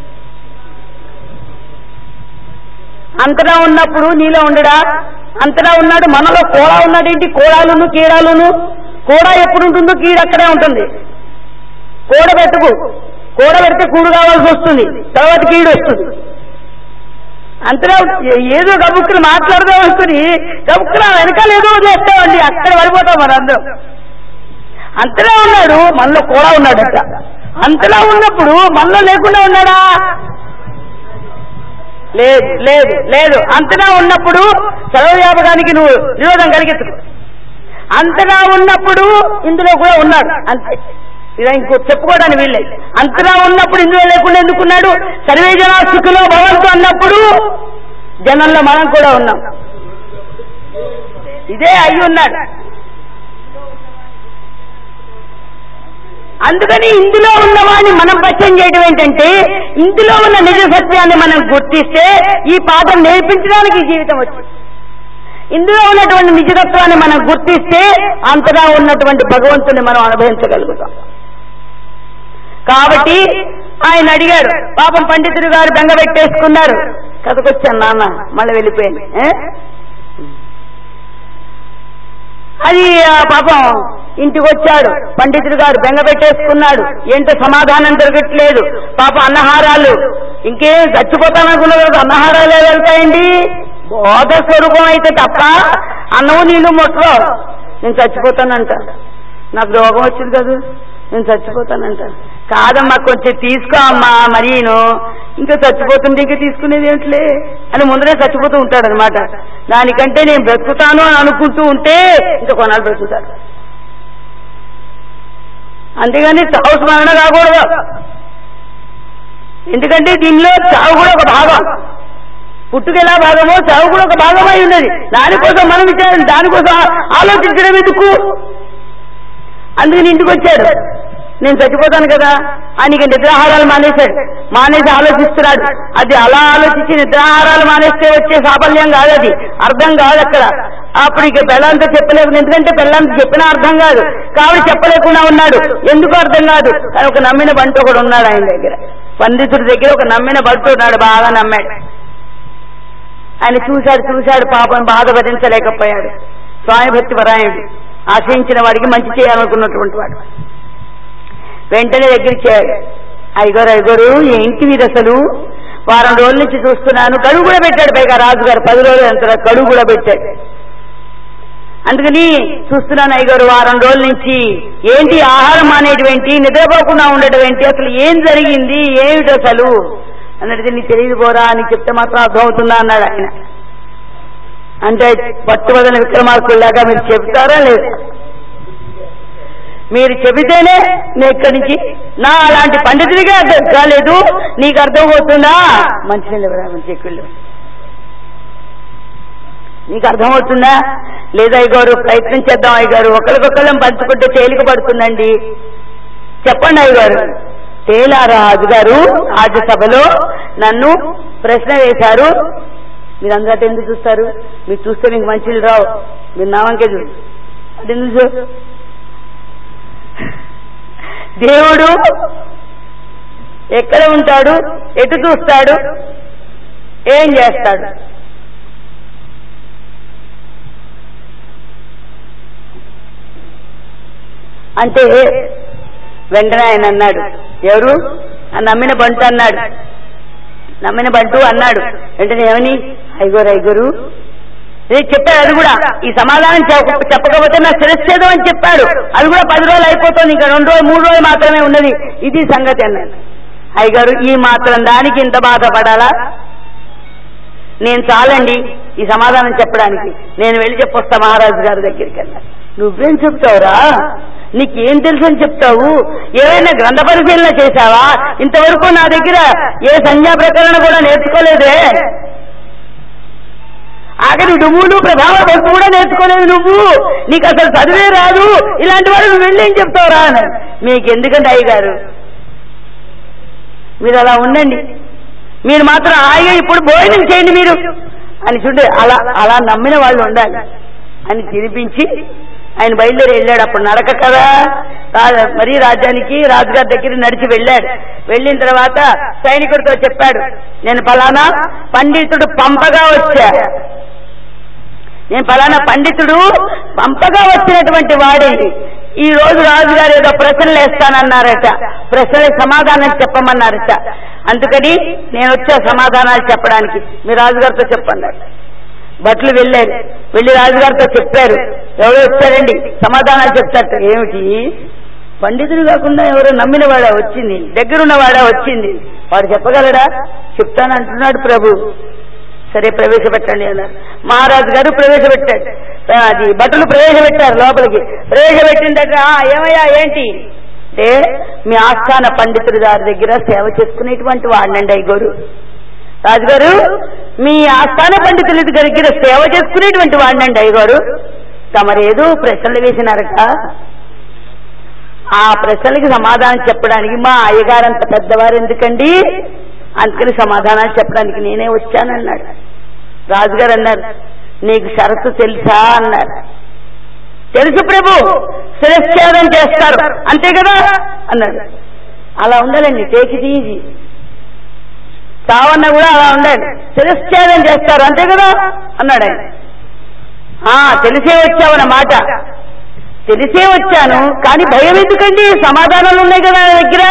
అంతటా ఉన్నప్పుడు నీలో ఉండడా? అంతటా ఉన్నాడు. మనలో కోడా ఉన్నాడేంటి? కోడాలును కీడాలును. కోడ ఎప్పుడు ఉంటుందో కీడు అక్కడే ఉంటుంది. కోడ పెట్టుకు, కోడ పెడితే కూడు కావాల్సి వస్తుంది, తర్వాత కీడు వస్తుంది. అంతలో ఏదో గబుక్కులు మాట్లాడుతూ వస్తుంది, గబుక్కులు వెనకాల ఏదో చేస్తామండి, అక్కడ పడిపోతాం మనందరం. అంతలా ఉన్నాడు, మనలో కూడా ఉన్నాడట. అంతలా ఉన్నప్పుడు మనలో లేకుండా ఉన్నాడా? లేదు లేదు లేదు. అంతలా ఉన్నప్పుడు సర్వవ్యాపకానికి నువ్వు నిరోధం కలిగించుకో. అంతలా ఉన్నప్పుడు ఇందులో కూడా ఉన్నాడు, అంతే. ఇలా ఇంకో చెప్పుకోవడానికి వీల్లేదు. అంతలా ఉన్నప్పుడు ఇందులో లేకుండా ఎందుకున్నాడు? సర్వే జనా సుఖినో భవంతు అన్నప్పుడు జనంలో మనం కూడా ఉన్నాం. ఇదే అయి ఉన్నాడు. అందుకని ఇందులో ఉన్నవాడిని మనం పరిచయం చేయడం ఏంటంటే, ఇందులో ఉన్న నిజ సత్యాన్ని మనం గుర్తిస్తే ఈ పాఠం నేర్పించడానికి ఈ జీవితం వచ్చింది. ఇందులో ఉన్నటువంటి నిజతత్వాన్ని మనం గుర్తిస్తే అంతగా ఉన్నటువంటి భగవంతుని మనం అనుభవించగలుగుతాం. కాబట్టి ఆయన అడిగారు. పాపం పండితుడు గారు బెంగ పెట్టేసుకున్నారు. కథకొచ్చాను నాన్న, మళ్ళీ వెళ్ళిపోయింది. అది పాపం ఇంటికి వచ్చాడు. పండితుడు గారు బెంగ పెట్టేసుకున్నాడు. ఏంటో సమాధానం దొరకట్లేదు. పాప అన్నహారాలు ఇంకేం చచ్చిపోతాననుకున్న రోజు అన్నహారాలే వెళ్తాయండి. బోధ స్వరూపం అయితే తప్ప అన్నము నీళ్ళు మొట్టలో నేను చచ్చిపోతానంట. నాకు రోగం వచ్చింది కదా, నేను చచ్చిపోతానంట. కాదమ్మా కొంచెం తీసుకో అమ్మా, మరీను ఇంకా చచ్చిపోతుంటే ఇంకా తీసుకునేది ఏంట్లే అని ముందరే చచ్చిపోతూ ఉంటాడు అనమాట. దానికంటే నేను బ్రతుకుతాను అని అనుకుంటూ ఉంటే ఇంకా కొనాలి బ్రతుకుతాడు. అంతేగాని చావు స్మరణ కాకూడదు. ఎందుకంటే దీనిలో చావు కూడా ఒక భాగం, పుట్టుక ఎలా భాగమో చావు కూడా ఒక భాగమై ఉన్నది. దానికోసం మనం విచారం, దానికోసం ఆలోచించడం ఎందుకు? అందుకని ఇంటికి వచ్చాడు, నేను చచ్చిపోతాను కదా ఆయనకి నిద్రాహారాలు మానేశాడు. మానేసి ఆలోచిస్తున్నాడు. అది అలా ఆలోచించి నిద్రాహారాలు మానేస్తే వచ్చే సాఫల్యం కాదు, అది అర్థం కాదు అక్కడ. అప్పుడు ఇక పెళ్ళంతా చెప్పలేకుండా, ఎందుకంటే పెళ్ళంతా చెప్పినా అర్థం కాదు కాబట్టి చెప్పలేకుండా ఉన్నాడు. ఎందుకు అర్థం కాదు? కానీ ఒక నమ్మిన బంటు ఒకడు ఉన్నాడు ఆయన దగ్గర, పండితుడి దగ్గర ఒక నమ్మిన బంటు ఉన్నాడు, బాగా నమ్మాడు. ఆయన చూశాడు చూశాడు పాపం బాధ భరించలేకపోయాడు. స్వామి భక్తి పరాయణుడు, ఆశ్రయించిన వాడికి మంచి చేయాలనుకున్నటువంటి వాడు. వెంటనే దగ్గరికి చేయాడు. ఐగోరు ఐగోరు ఏంటి మీరు అసలు, వారం రోజుల నుంచి చూస్తున్నాను. గడువు కూడా పెట్టాడు, పైగా రాజుగారు పది రోజులు అంత గడువు కూడా పెట్టాడు. అందుకని చూస్తున్నాను ఐగోరు వారం రోజుల నుంచి ఏంటి ఆహారం మానేటివేంటి, నిద్రపోకుండా ఉండటం ఏంటి, అసలు ఏం జరిగింది ఏమిటి అసలు అన్నట్టు. నీకు తెలియదు పోరా, నీకు చెప్తే మాత్రం అర్థమవుతుందా అన్నాడు ఆయన. అంటే పట్టుబడిన విక్రమార్కుల్లాగా మీరు చెబుతారా లేదు, మీరు చెబితేనే నేను ఇక్కడి నుంచి నా అలాంటి పండితుడిగా అర్థం కాలేదు, నీకు అర్థమవుతుందా? మంచినీళ్ళు ఎవరా మంచి ఎక్కుళ్ళు, నీకు అర్థమవుతుందా లేదా? అయ్యగారు ప్రయత్నం చేద్దాం అయ్యగారు, ఒకరికొకళ్ళం పంచుకుంటే తేలిక పడుతుందండి, చెప్పండి అయ్యగారు. తేలా రాజుగారు రాజ్యసభలో నన్ను ప్రశ్న వేశారు. మీరు అందరూ ఎందుకు చూస్తారు? మీరు చూస్తే మీకు మంచిలు రావు, మీరు నావంకే చూడు. అది ఎందుకు? దేవుడు ఎక్కడ ఉంటాడు, ఎటు చూస్తాడు, ఏం చేస్తాడు? అంటే వెంటనే ఆయన అన్నాడు, ఎవరు? నమ్మిన బంటు అన్నాడు. నమ్మిన బంటు అన్నాడు వెంటనే, ఏమని? ఐగోరు ఐగోరు చెప్పాడు. అది కూడా ఈ సమాధానం చెప్పకపోతే నా శిరచ్ఛేదం అని చెప్పాడు. అది కూడా పది రోజులు అయిపోతుంది, ఇంకా రెండు రోజులు మూడు రోజులు మాత్రమే ఉన్నది. ఇది సంగతి అన్నాడు. అయ్యగారు ఈ మాత్రం దానికి ఇంత బాధపడాలా? నేను చాలండి ఈ సమాధానం చెప్పడానికి, నేను వెళ్ళి చెప్పొస్తా మహారాజు గారి దగ్గరికి అన్నాడు. నువ్వేం చెప్తావురా, నీకేం తెలుసు అని చెప్తావు? ఏమైనా గ్రంథ పరిశీలన చేశావా? ఇంతవరకు నా దగ్గర ఏ సంజ్ఞా ప్రకరణ కూడా నేర్చుకోలేదే, ఆఖరి డుములు ప్రభావ బస్సు కూడా నేర్చుకోలేదు నువ్వు, నీకు అసలు చదివే రాదు, ఇలాంటి వాడు నువ్వు వెళ్ళి ఏం చెప్తావురా అన్నాడు. మీకు ఎందుకంటే అయ్యగారు మీరు అలా ఉండండి, మీరు మాత్రం హాయిగా ఇప్పుడు భోజనం చేయండి మీరు అని చూడండి. అలా అలా నమ్మిన వాళ్ళు ఉండాలి అని తినిపించి ఆయన బయలుదేరి వెళ్ళాడు. అప్పుడు నడక కదా, మరీ రాజ్యానికి రాజుగారి దగ్గర నడిచి వెళ్ళాడు. వెళ్ళిన తర్వాత సైనికుడితో చెప్పాడు, నేను ఫలానా పండితుడు పంపగా వచ్చా, నేను ఫలానా పండితుడు పంపగా వచ్చినటువంటి వాడేది. ఈ రోజు రాజుగారు ఏదో ప్రశ్నలు వేస్తానన్నారట, ప్రశ్నలకు సమాధానం చెప్పమన్నారట. అందుకని నేను వచ్చా సమాధానాలు చెప్పడానికి, మీ రాజుగారితో చెప్పన్నాడు. భట్లు వెళ్ళారు, వెళ్ళి రాజుగారితో చెప్పారు. ఎవరో వచ్చారండి సమాధానాలు చెప్తారట. ఏమిటి? పండితుడు కాకుండా ఎవరో నమ్మిన వాడా వచ్చింది, దగ్గరున్నవాడా వచ్చింది, వాడు చెప్పగలడా? చెప్తానంటున్నాడు ప్రభు. సరే ప్రవేశపెట్టండి అన్నారు. మహారాజు గారు ప్రవేశపెట్టాడు, అది భటులు ప్రవేశపెట్టారు లోపలికి. ప్రవేశపెట్టిన దగ్గర ఏమయ్యా ఏంటి అంటే, మీ ఆస్థాన పండితుడి గారి దగ్గర సేవ చేసుకునేటువంటి వాడినండి అయ్యగారు. రాజుగారు మీ ఆస్థాన పండితుల దగ్గర సేవ చేసుకునేటువంటి వాడినండి అయ్యగారు. తమరేదో ప్రశ్నలు వేసినారట, ఆ ప్రశ్నలకి సమాధానం చెప్పడానికి మా అయ్యగారంత పెద్దవారు ఎందుకండి, అందుకని సమాధానాలు చెప్పడానికి నేనే వచ్చానన్నాడు. రాజుగారు అన్నారు, నీకు షరతు తెలుసా అన్నారు. తెలుసు ప్రభు, శిరచ్ఛేదం చేస్తారు అంతే కదా అన్నాడు. అలా ఉండాలండి, టేక్ ఇట్ ఈజీ. చావన్న కూడా అలా ఉండాలి, శిరచ్ఛేదం చేస్తారు అంతే కదా అన్నాడు ఆయన. తెలిసే వచ్చావన్నమాట. తెలిసే వచ్చాను, కానీ భయం ఎందుకండి? సమాధానాలు ఉన్నాయి కదా నా దగ్గర.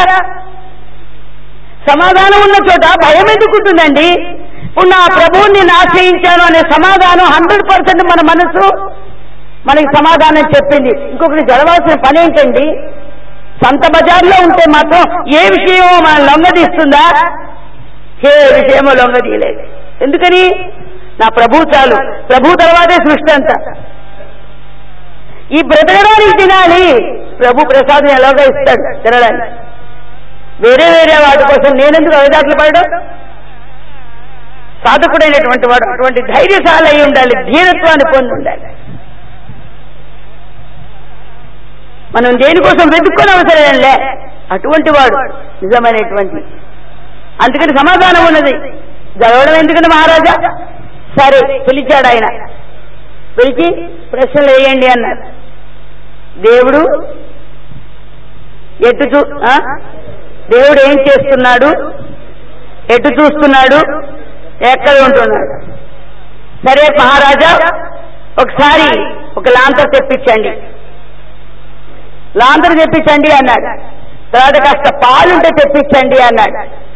సమాధానం ఉన్న చోట భయం ఎందుకుంటుందండి? ఇప్పుడు నా ప్రభువుని నేను ఆశ్రయించాను అనే సమాధానం హండ్రెడ్ పర్సెంట్ మన మనసు మనకి సమాధానం చెప్పింది. ఇంకొకటి జరగాల్సిన పని ఏంటండి? సంత బజార్లో ఉంటే మాత్రం ఏ విషయమో మనం లొంగదీస్తుందా? ఏ విషయమో లొంగదీయలేదు. ఎందుకని? నా ప్రభు చాలు, ప్రభు తర్వాతే సృష్టి అంతా. ఈ బ్రతకడానికి తినాలి, ప్రభు ప్రసాదం ఎలాగో ఇస్తాడు తినడానికి. వేరే వేరే వాటి కోసం నేనెందుకు అవిదాట్లు పడడం? సాధకుడైనటువంటి వాడు అటువంటి ధైర్యశాలి అయి ఉండాలి, ధీరత్వాన్ని పొంది ఉండాలి. మనం దేనికోసం వెతుక్కునే అవసరం లే, అటువంటి వాడు నిజమైనటువంటి. అందుకని సమాధానం ఉన్నది. జరగడం ఎందుకని మహారాజా? సరే పిలిచాడు ఆయన. పిలిచి ప్రశ్నలు వేయండి అన్నారు. దేవుడు ఎటు చూ దేవుడు ఏం చేస్తున్నాడు, ఎటు చూస్తున్నాడు, ఎక్కడ ఉంటున్నాడు? సరే మహారాజా, ఒకసారి ఒక లాంతర్ తెప్పించండి, లాంతర్ తెప్పించండి అన్నాడు. తర్వాత కాస్త పాలుంటే తెప్పించండి అన్నాడు.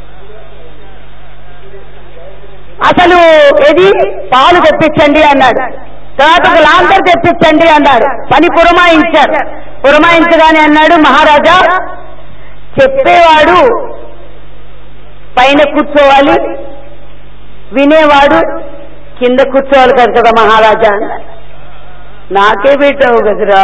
అసలు ఏది పాలు తెప్పించండి అన్నాడు. తర్వాత ఒక లాంతర్ తెప్పించండి అన్నాడు. పని పురమాయించారు. పురమాయించగానే అన్నాడు, మహారాజా చెప్పేవాడు పైన కూర్చోవాలి, వినేవాడు కింద కూర్చోవాలి కదా కదా మహారాజా అన్నాడు. నాకే పెట్టావు కదరా,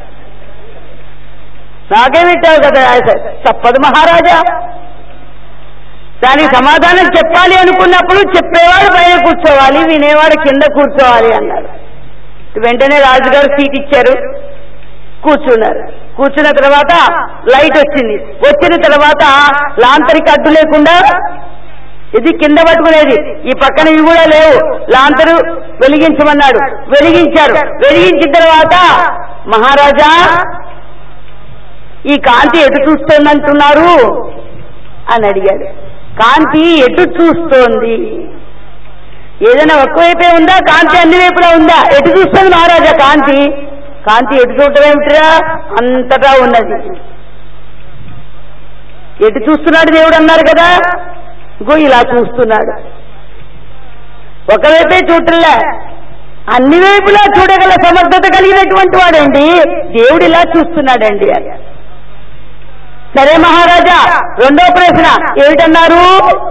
నాకే పెట్టావు కదా, తప్పదు మహారాజా. దానికి సమాధానం చెప్పాలి అనుకున్నప్పుడు చెప్పేవాడు పైన కూర్చోవాలి, వినేవాడు కింద కూర్చోవాలి అన్నాడు. వెంటనే రాజుగారు సీట్ ఇచ్చారు, కూర్చున్నారు. కూర్చున్న తర్వాత లైట్ వచ్చింది. వచ్చిన తర్వాత లాంతరికి అడ్డు లేకుండా ఇది కింద పట్టుకునేది, ఈ పక్కన ఇవి కూడా లేవు. లాంతరు వెలిగించమన్నాడు, వెలిగించారు. వెలిగించిన తర్వాత మహారాజా ఈ కాంతి ఎటు చూస్తోందంటున్నారు అని అడిగాడు. కాంతి ఎటు చూస్తోంది? ఏదైనా ఒక్కవైపే ఉందా? కాంతి అన్ని వైపులా ఉందా? ఎటు చూస్తుంది మహారాజా కాంతి? కాంతి ఎటు చూడటం ఏమిటిరా, అంతటా ఉన్నది. ఎటు చూస్తున్నాడు దేవుడు అన్నారు కదా, ఇంకో ఇలా చూస్తున్నాడు. ఒకవైపే చూడలే, అన్ని వైపులా చూడగల సమర్థత కలిగినటువంటి వాడండి దేవుడు, ఇలా చూస్తున్నాడండి అని. సరే మహారాజా, రెండో ప్రశ్న ఏమిటన్నారు?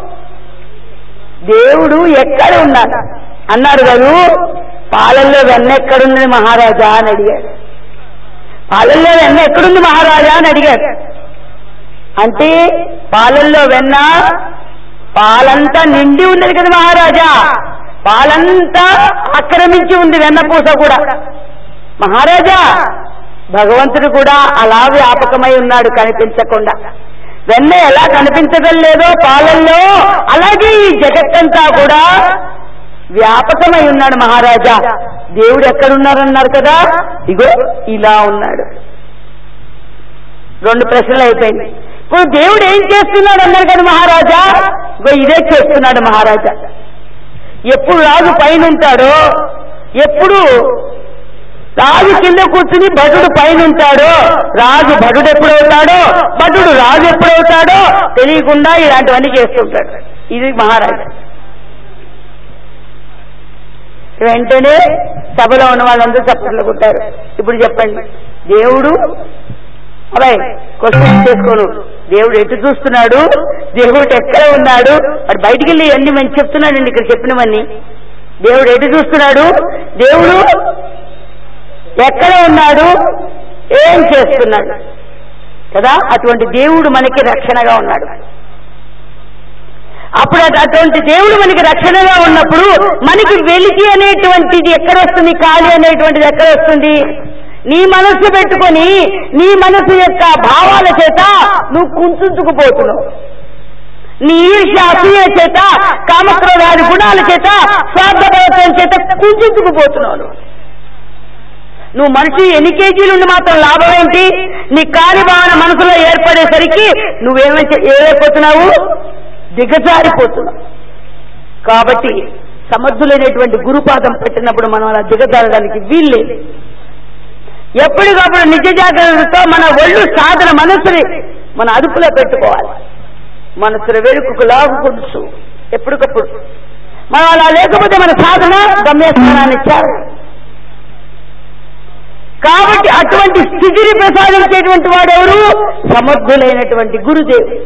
దేవుడు ఎక్కడ ఉన్నాడు అన్నారు కదా. పాలల్లో వెన్న ఎక్కడుంది మహారాజా అని అడిగాడు. పాలల్లో వెన్న ఎక్కడుంది మహారాజా అని అడిగాడు. అంటే పాలల్లో వెన్న, పాలంతా నిండి ఉన్నది కదా మహారాజా, పాలంతా ఆక్రమించి ఉంది వెన్నపూస కూడా. మహారాజా భగవంతుడు కూడా అలా వ్యాపకమై ఉన్నాడు కనిపించకుండా. వెన్న ఎలా కనిపించడం లేదో పాలల్లో, అలాగే ఈ జగత్తంతా కూడా వ్యాపకమై ఉన్నాడు మహారాజా. దేవుడు ఎక్కడున్నారన్నారు కదా, ఇగో ఇలా ఉన్నాడు. రెండు ప్రశ్నలు అయిపోయింది. ఇప్పుడు దేవుడు ఏం చేస్తున్నాడు అన్నారు కదా మహారాజా, ఇగో ఇదే చేస్తున్నాడు మహారాజా. ఎప్పుడు రాజు పైన ఉంటాడో, ఎప్పుడు రాజు కింద కూర్చుని భటుడు పైన ఉంటాడో, రాజు భటుడు ఎప్పుడవుతాడో, భటుడు రాజు ఎప్పుడవుతాడో తెలియకుండా ఇలాంటివన్నీ చేస్తుంటాడు. ఇది మహారాజా. వెంటనే సభలో ఉన్న వాళ్ళందరూ చప్పట్లు కొట్టారు. ఇప్పుడు చెప్పండి, దేవుడు అబ్బాయి క్వశ్చన్ చేసుకోను, దేవుడు ఎటు చూస్తున్నాడు, దేవుడు ఎక్కడ ఉన్నాడు, వాడు బయటికి వెళ్ళి అన్ని మంచి చెప్తున్నాడండి ఇక్కడ చెప్పినవన్నీ. దేవుడు ఎటు చూస్తున్నాడు, దేవుడు ఎక్కడ ఉన్నాడు, ఏం చేస్తున్నాడు కదా. అటువంటి దేవుడు మనకి రక్షణగా ఉన్నాడు. అప్పుడు అటువంటి దేవుడు మనకి రక్షణగా ఉన్నప్పుడు మనకి వెలికి అనేటువంటిది ఎక్కడ వస్తుంది, ఖాళీ అనేటువంటిది ఎక్కడ వస్తుంది? నీ మనస్సు పెట్టుకొని నీ మనసు యొక్క భావాల చేత నువ్వు కుంచుకుపోతున్నావు. నీ ఈర్ష్య అసూయ చేత, కామక్రోధాది గుణాల చేత, స్వార్థభావం చేత కుంచుకుపోతున్నావు. నువ్వు మనిషి ఎన్ని కేజీలుండి మాత్రం లాభం ఏంటి? నీ కాని భావన మనసులో ఏర్పడేసరికి నువ్వేమైతే ఏమైపోతున్నావు, దిగజారిపోతున్నావు. కాబట్టి సమర్థులైనటువంటి గురుపాదం పెట్టినప్పుడు మనం అలా దిగజారడానికి వీల్లేదు. ఎప్పటికప్పుడు నిజ జాగ్రత్తతో మన ఒళ్ళు సాధన మనసుని మన అదుపులో పెట్టుకోవాలి. మనసుని వెనుకకు లాగుకుంటూ ఎప్పటికప్పుడు మనం అలా లేకపోతే మన సాధన గమ్యస్థానాన్ని చేరాలి. కాబట్టి అటువంటి స్థితిని ప్రసాదించేటువంటి వాడెవరు? సమర్థులైనటువంటి గురుదేవుడు.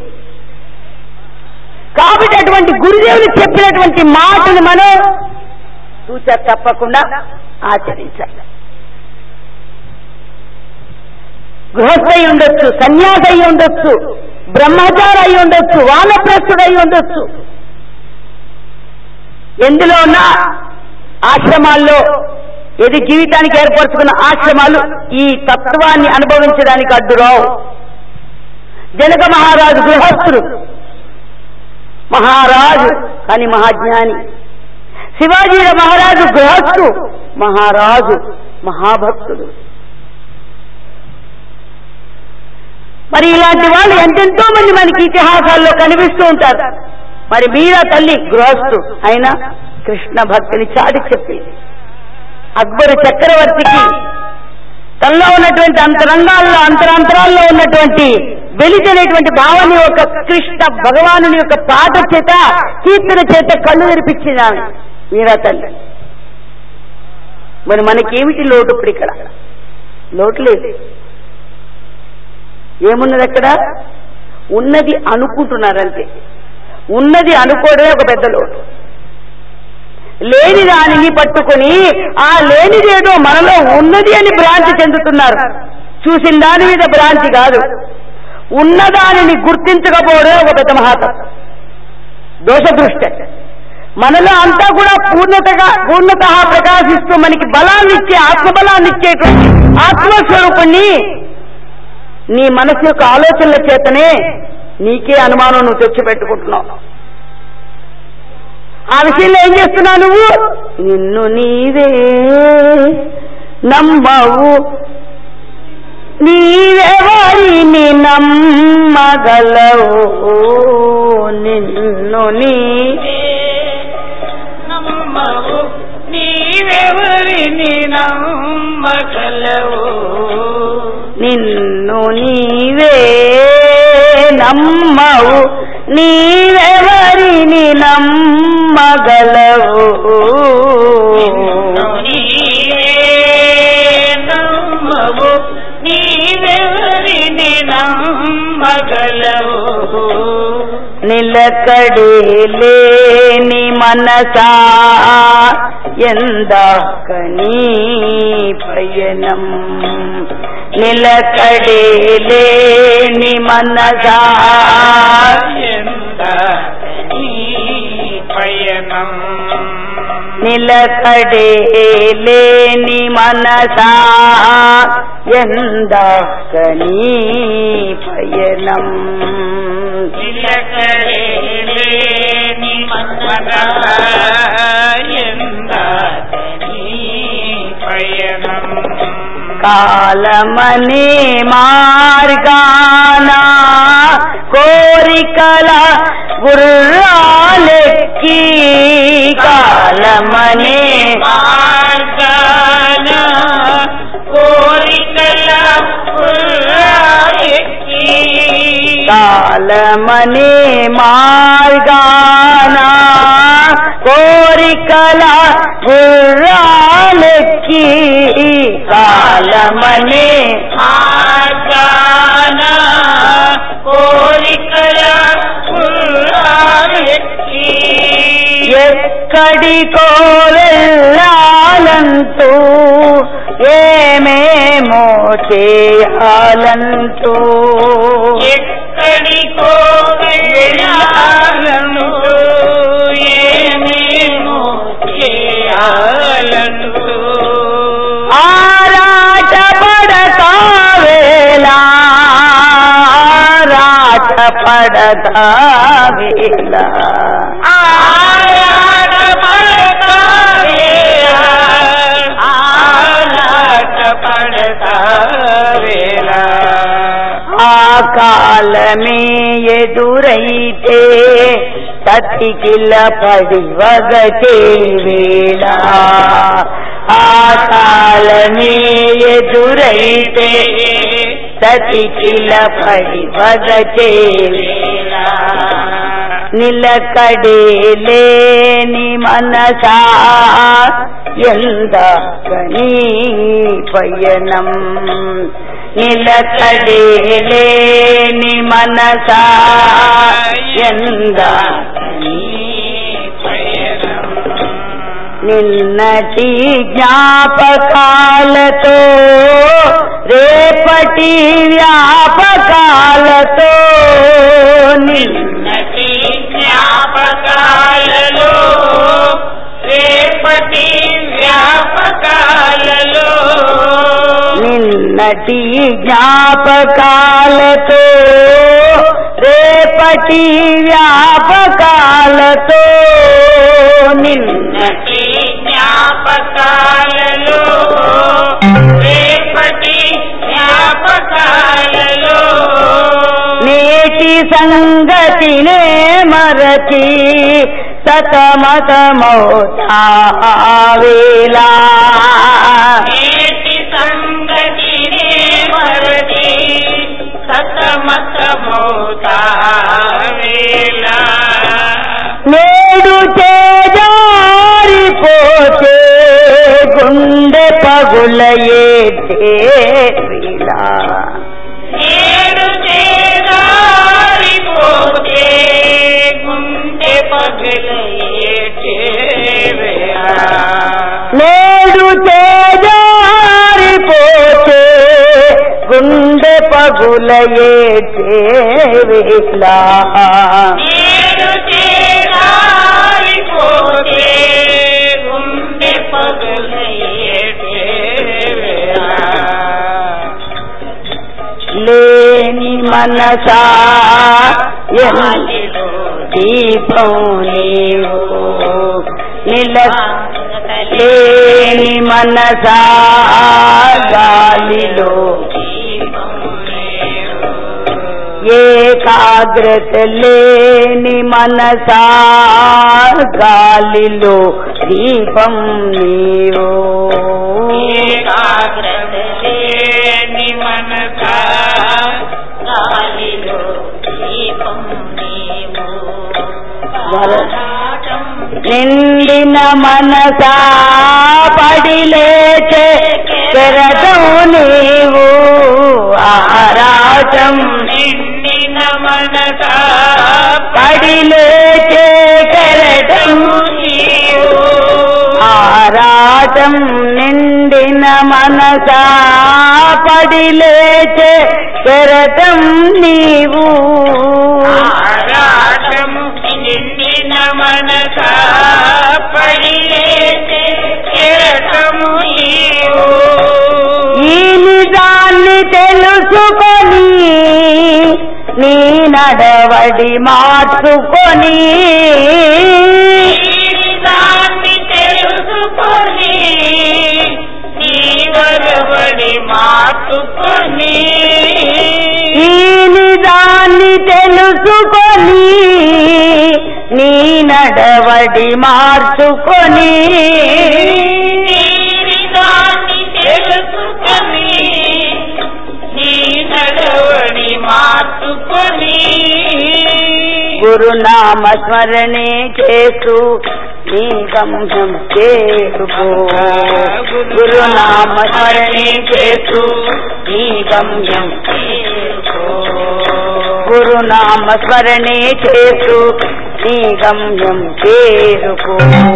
కాబట్టి అటువంటి గురుదేవులు చెప్పినటువంటి మాటను మనం తూచా తప్పకుండా ఆచరించాలి. గృహస్థ అయి ఉండొచ్చు, సన్యాసి అయి ఉండొచ్చు, బ్రహ్మచారి అయి ఉండొచ్చు, వానప్రస్థుడు అయి ఉండొచ్చు. ఎందులో ఉన్న ఆశ్రమాల్లో ఏది జీవితానికి ఏర్పరచుకున్న ఆశ్రమాలు ఈ తత్వాన్ని అనుభవించడానికి అడ్డురావు. జనక మహారాజు గృహస్థుడు, మహారాజు కానీ మహాజ్ఞాని. శివాజీ మహారాజు గృహస్థు, మహారాజు మహాభక్తుడు. మరి ఇలాంటి వాళ్ళు ఎంతెంతో మంది మనకి ఇతిహాసాల్లో కనిపిస్తూ ఉంటారు. మరి మీరా తల్లి గృహస్థు అయినా కృష్ణ భక్తిని చాటి చెప్పి అక్బరు చక్రవర్తికి తనలో ఉన్నటువంటి అంతరంగాల్లో అంతరాంతరాల్లో ఉన్నటువంటి వెలిచనేటువంటి భావాన్ని ఒక కృష్ణ భగవానుని యొక్క పాట చేత కీర్తన చేత కళ్ళు తెరిపించింది ఆమె మీరా తల్లి. మరి మనకేమిటి లోటు? ఇప్పుడు ఇక్కడ లోటు లేదు. ఏమున్నది అక్కడ? ఉన్నది అనుకుంటున్నారంతే. ఉన్నది అనుకోవడమే ఒక పెద్ద లోటు. లేని దానిని పట్టుకుని ఆ లేనిదేదో మనలో ఉన్నది అని భ్రాంతి చెందుతున్నారు. చూసిన దాని మీద భ్రాంతి కాదు, ఉన్నదానిని గుర్తించకపోవడం ఒక పెద్ద మహాత్మ దోషదృష్టి. మనలో అంతా కూడా పూర్ణతగా పూర్ణత ప్రకాశిస్తూ మనకి బలాన్ని ఇచ్చే ఆత్మబలాన్ని ఇచ్చేటువంటి ఆత్మస్వరూపుణ్ణి నీ మనసు యొక్క ఆలోచనల చేతనే నీకే అనుమానం నువ్వు తెచ్చిపెట్టుకుంటున్నావు. ఆ విషయంలో ఏం చేస్తున్నావు నువ్వు? నిన్ను నీవే నమ్మవు, నీవెవరిని నమ్మగలవు, నిన్ను నీవే నమ్మవు, నీవెవరిని నమ్మగలవు, నిన్ను నీవే నమ్మవు, నీవెవరిని నమ్మగలవు, నమ్మవు, నీవెవరిని నమ్మగలవు, నిలకడే లేని మనసా ఎందాకనీ పయనం, నిలకడే లేని మనసా ఎందాకనీ పయనం, నిలకడే లేని మనసా ఎందాకనీ పయనం, నిలకడే లేని మనసా ఎందాకనీ పయనం, కాలమనే మార్గాన కోరికల గుర్రాలెక్కి, కాలమనే మార్గాన కోరికల గుర్రాలెక్కి, కాలమనే మార్గాన కోరికల గుర్రాలెక్కి, కాలమనే మార్గాన కోరికల గుర్రాలెక్కి, ఎక్కడికో వెళ్ళాలంటూ ఏమేమో చేయాలంటూ, ఎక్కడికో వెళ్ళాలంటూ ఏమేమో చేయాలంటూ, ఆరాట పడతావేలా, ఆరాట పడతావేలా, ఆరాట పడతావేలా, ఆరాట పడతావేలా, ఆ కాలమే ఎదురైతే తతికిల పడి వగటే వేళ, ఆ కాలమే ఎదురైతే తతికిల పడి వగటే వేళ, నిలకడే లేని మనసా ఎందాకనీ పయనం, నిలకడే లేని మనసా ఎందాకనీ పయనం, నిన్నటి జ్ఞాపకాలతో రేపటి వ్యాపకాలతో నిన్నటి జ్ఞాపకాలలో రేపటి వ్యాపకాలలో నిన్నటి జ్ఞాపకాలతో రేపటి వ్యాపకాలతో నిన్నటి జ్ఞాపకాలలో రేపటి జ్ఞాపకాలలో నేటి సంగతినే మరచి సతమతమౌతావేలా నేటి సంగతినే మరచి సతమతమౌతావేలా నేడు చేజారిపోతే గుండె పగులయేలా నేడు చేజారిపోతే గుండె పగులయేలా నేడు చేజారిపోతే గుండె పగులయేలా నేడు చేజారిపోతే గుండె పగులయేలా లేని మనసా దీపం నీవు నిల లేని మనసా గాలిలో ఏకాగ్రత లేని మనసా గాలిలో దీపం నీవు ఏకాగ్రత లేని మనసా గాలిలో దీపం నీవు నిండిన మనసా పడిలేచే కెరటం నీవు ఆరాటం నిండిన మనసా పడిలేచే కెరటం నీవు ఆరాటం నిండిన మనసా పడిలేచే కెరటం నీవు ఆరాటము నిండిన మనసా పడిలేచే కెరటము నీవు ఈ నిజాన్ని తెలుసుకొని నీ నడవడి మార్చుకొని దాన్ని తెలుసుకొని నీ వరవడి మార్చుకొని ఈ నిజాన్ని తెలుసుకొని నీ నడవడి మార్చుకొని దాన్ని తెలుసుకొని నీ నడవడి మార్చుకొని గురునామ స్మరణే చేస్తూ నీ గమ్యం చేరుకో గురునామ స్మరణే చేస్తూ నీ గమ్యం గురునామ స్మరణే చేస్తూ నీ గమ్యం చేరుకో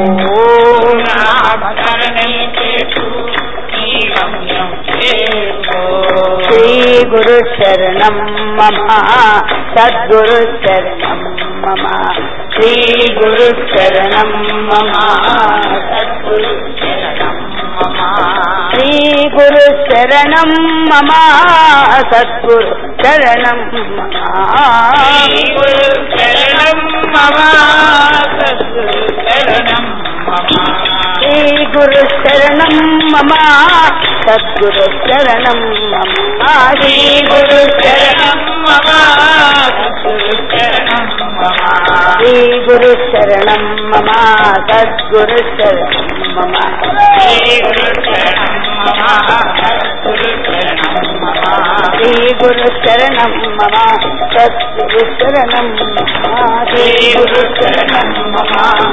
నామకరణే చేస్తూ నీ గమ్యం చేరుకో శ్రీ గురు శరణం మమ సద్గురు శరణం మమ శ్రీ గురు శరణం మమ సద్గురు శరణం మమ శ్రీ గురు శరణం మమ సద్గురు శరణం మమ శ్రీ గురు శరణం మమ సద్గురు శరణం మమ శ్రీ గురు శరణం మమ సద్గురు శరణం మమ శ్రీ గురు శరణం మమ సద్గురు శరణం మమ శ్రీ గురు శరణం మమ సద్గురు శరణం మమ శ్రీ గురు శరణం మమ సద్గురు శరణం మమ శ్రీ గురు శరణం మమ సద్గురు శరణం మమ శ్రీ గురు శరణం మమ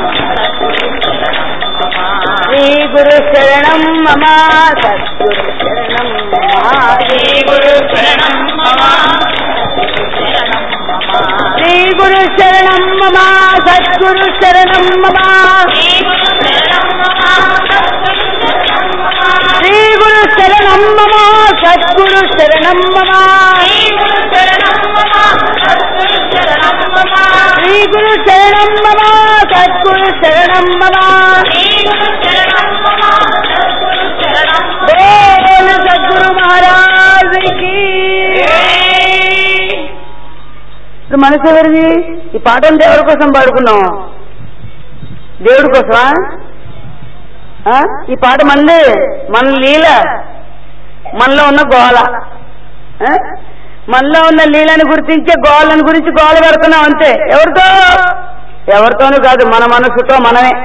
శ్రీ గురు శరణం మమ సద్గురు శరణం మమ శ్రీ గురు శరణం మమ శ్రీ గురు శరణం మమ సద్గురు శరణం మమ శ్రీ గురు శరణం మమ సద్గురు శరణం మమ శ్రీ గురు శరణం మమ సద్గురు శరణం మమ శ్రీ గురు శరణం మమ సద్గురు శరణం మమ శ్రీ గురు శరణం మమ సద్గురు శరణం బోల్ సద్గురు మహారాజ్ కి. ఇప్పుడు మనసు ఎవరిది? ఈ పాటను దేవుడి కోసం పాడుకున్నాం. దేవుడి కోసమా? ఈ పాట మనది, మన లీల, మనలో ఉన్న గోళ. మనలో ఉన్న లీలను గుర్తించే గోళను గురించి గోళ పెడుతున్నాం అంతే. ఎవరితో? ఎవరితోనూ కాదు, మన మనసుతో మనమే.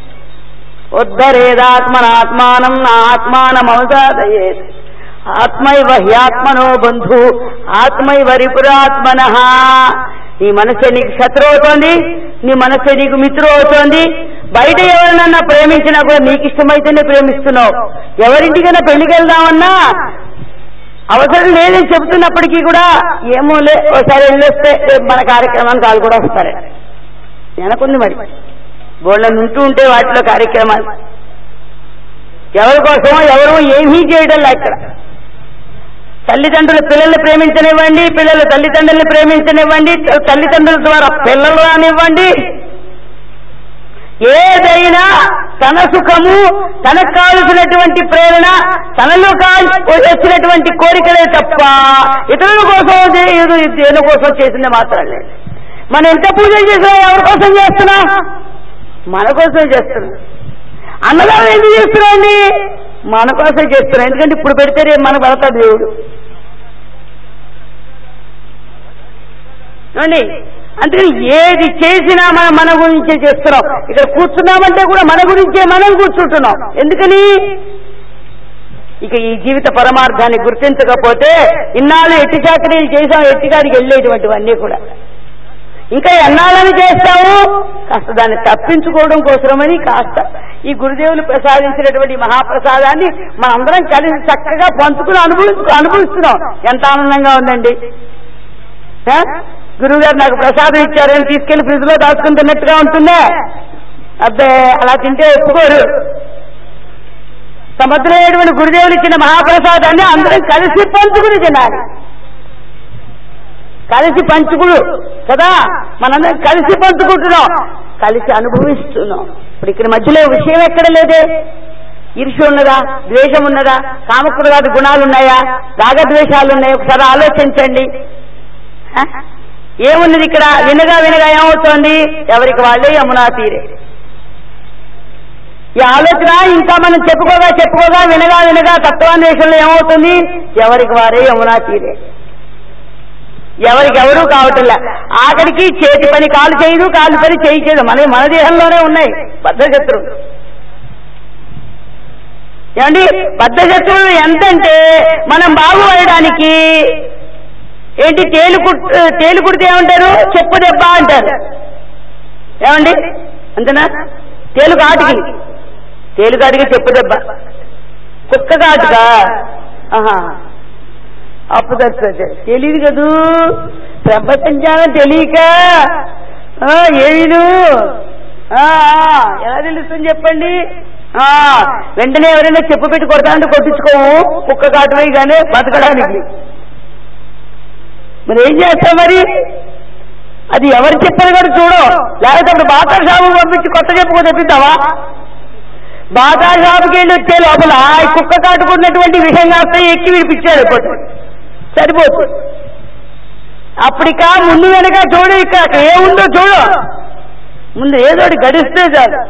ఉద్ధరేదాత్మనాత్మానం నా ఆత్మానమవసాదయే ఆత్మైవ హ్యాత్మనో బంధు ఆత్మైవ రిపురాత్మన. నీ మనసే నీకు శత్రువు అవుతోంది, నీ మనసే నీకు మిత్రుడు అవుతోంది. బయట ఎవరినన్నా ప్రేమించినా కూడా నీకు ఇష్టమైతేనే ప్రేమిస్తున్నావు. ఎవరింటికైనా పెళ్లికి వెళ్దామన్నా అవసరం లేదని చెబుతున్నప్పటికీ కూడా ఏమోలే ఒకసారి వెళ్ళొస్తే మన కార్యక్రమానికి వాళ్ళు కూడా వస్తారే నెలకొంది. మరి బోళ్ళని ఉంటూ ఉంటే వాటిలో కార్యక్రమాలు ఎవరి కోసమో ఎవరు ఏమీ చేయడం లే. ఇక్కడ తల్లిదండ్రులు పిల్లల్ని ప్రేమించనివ్వండి, పిల్లలు తల్లిదండ్రుల్ని ప్రేమించనివ్వండి, తల్లిదండ్రుల ద్వారా పిల్లలు రానివ్వండి, ఏదైనా తన సుఖము, తనకు కావలసినటువంటి ప్రేరణ, తనలో వచ్చినటువంటి కోరికలే తప్ప ఇతరుల కోసం దేని కోసం చేసిందే మాత్రం లేదు. మనం ఎంత పూజలు చేసినా ఎవరి కోసం చేస్తున్నా? మన కోసమే చేస్తున్నాం. అన్నదానం ఎందుకు చేస్తున్నాండి? మన కోసమే చేస్తున్నాం. ఎందుకంటే ఇప్పుడు పెడితే రేపు మనకు పడతాడు దేవుడు అండి. అందుకని ఏది చేసినా మనం మన గురించే చేస్తున్నాం. ఇక్కడ కూర్చున్నామంటే కూడా మన గురించే మనం కూర్చుంటున్నాం. ఎందుకని? ఇక ఈ జీవిత పరమార్థాన్ని గుర్తించకపోతే ఇన్నాళ్ళు ఎట్టి చాకరీలు చేసాం, ఎట్టిగాడికి వెళ్ళేటువంటివన్నీ కూడా ఇంకా ఎన్నాళ్ళని చేస్తాము. కాస్త దాన్ని తప్పించుకోవడం కోసమని కాస్త ఈ గురుదేవులు ప్రసాదించినటువంటి మహాప్రసాదాన్ని మనందరం కలిసి చక్కగా పంచుకుని అనుభవించు అనుభవిస్తున్నాం. ఎంత ఆనందంగా ఉందండి. గురువు గారు నాకు ప్రసాదం ఇచ్చారని తీసుకెళ్లి ఫ్రిడ్జ్ లో దాచుకుని తిన్నట్టుగా ఉంటుందే? అబ్బే, అలా తింటే ఒప్పుకోరు. సముద్రమైనటువంటి గురుదేవులు ఇచ్చిన మహాప్రసాదాన్ని అందరం కలిసి పంచుకుని తినాలి. కలిసి పంచుకుడు కదా, మనందరం కలిసి పంచుకుంటున్నాం, కలిసి అనుభవిస్తున్నాం. ఇప్పుడు ఇక్కడ మధ్యలో విషయం ఎక్కడ లేదే. ఈర్ష్య ఉన్నదా? ద్వేషం ఉన్నదా? కామక్రోధాది గుణాలు ఉన్నాయా? రాగద్వేషాలు ఉన్నాయా? ఒకసారి ఆలోచించండి. ఏమున్నది ఇక్కడ? వినగా వినగా ఏమవుతోంది? ఎవరికి వాళ్ళే యమునా తీరే. ఈ ఆలోచన ఇంకా మనం చెప్పుకోగా చెప్పుకోగా వినగా వినగా తత్వాన్వేషణలో ఏమవుతుంది? ఎవరికి వారే యమునా తీరే. ఎవరికెవరూ కావట్లే. ఆఖరికి చేతి పని కాలు చేయదు, కాలు పని చేయి చేయదు. మన మన దేహంలోనే ఉన్నాయి బద్ధశత్రువులు. ఏమండి, బద్ధశత్రువులు ఎంతంటే మనం బాగుపడడానికి ఏంటి తేలు కుట్ తేలు కుడితే ఏమంటారు? చెప్పు దెబ్బ అంటారు. ఏమండి అంతేనా? తేలు కాటుకి తేలు కాటుకి చెప్పు దెబ్బ. కుక్క కాటుగా ఆహా అప్పుడు తెలియదు కదూ, ప్రపంచానం తెలియక ఏమిను ఎలా తెలుస్తుంది చెప్పండి? వెంటనే ఎవరైనా చెప్పు పెట్టి కొడతానంటే కొట్టించుకోము, కుక్క కాటువై కానీ బతకడానికి. మరి ఏం చేస్తాం? మరి అది ఎవరు చెప్పారు కూడా చూడం. లేకపోతే అప్పుడు బాతా షాపు పంపించి కొత్త చెప్పుకో తెప్పిద్దావా? బాతా షాపుకి వెళ్ళి వచ్చే లోపల కుక్క కాటుకున్నటువంటి విషయం కాస్త ఎక్కి వినిపించాడు అయిపోతుంది, సరిపోతుంది. అప్పటికా ముందు వెనక చూడు, ఇక్కడ ఏముందో చూడు, ముందు ఏదో గడిస్తే చాలు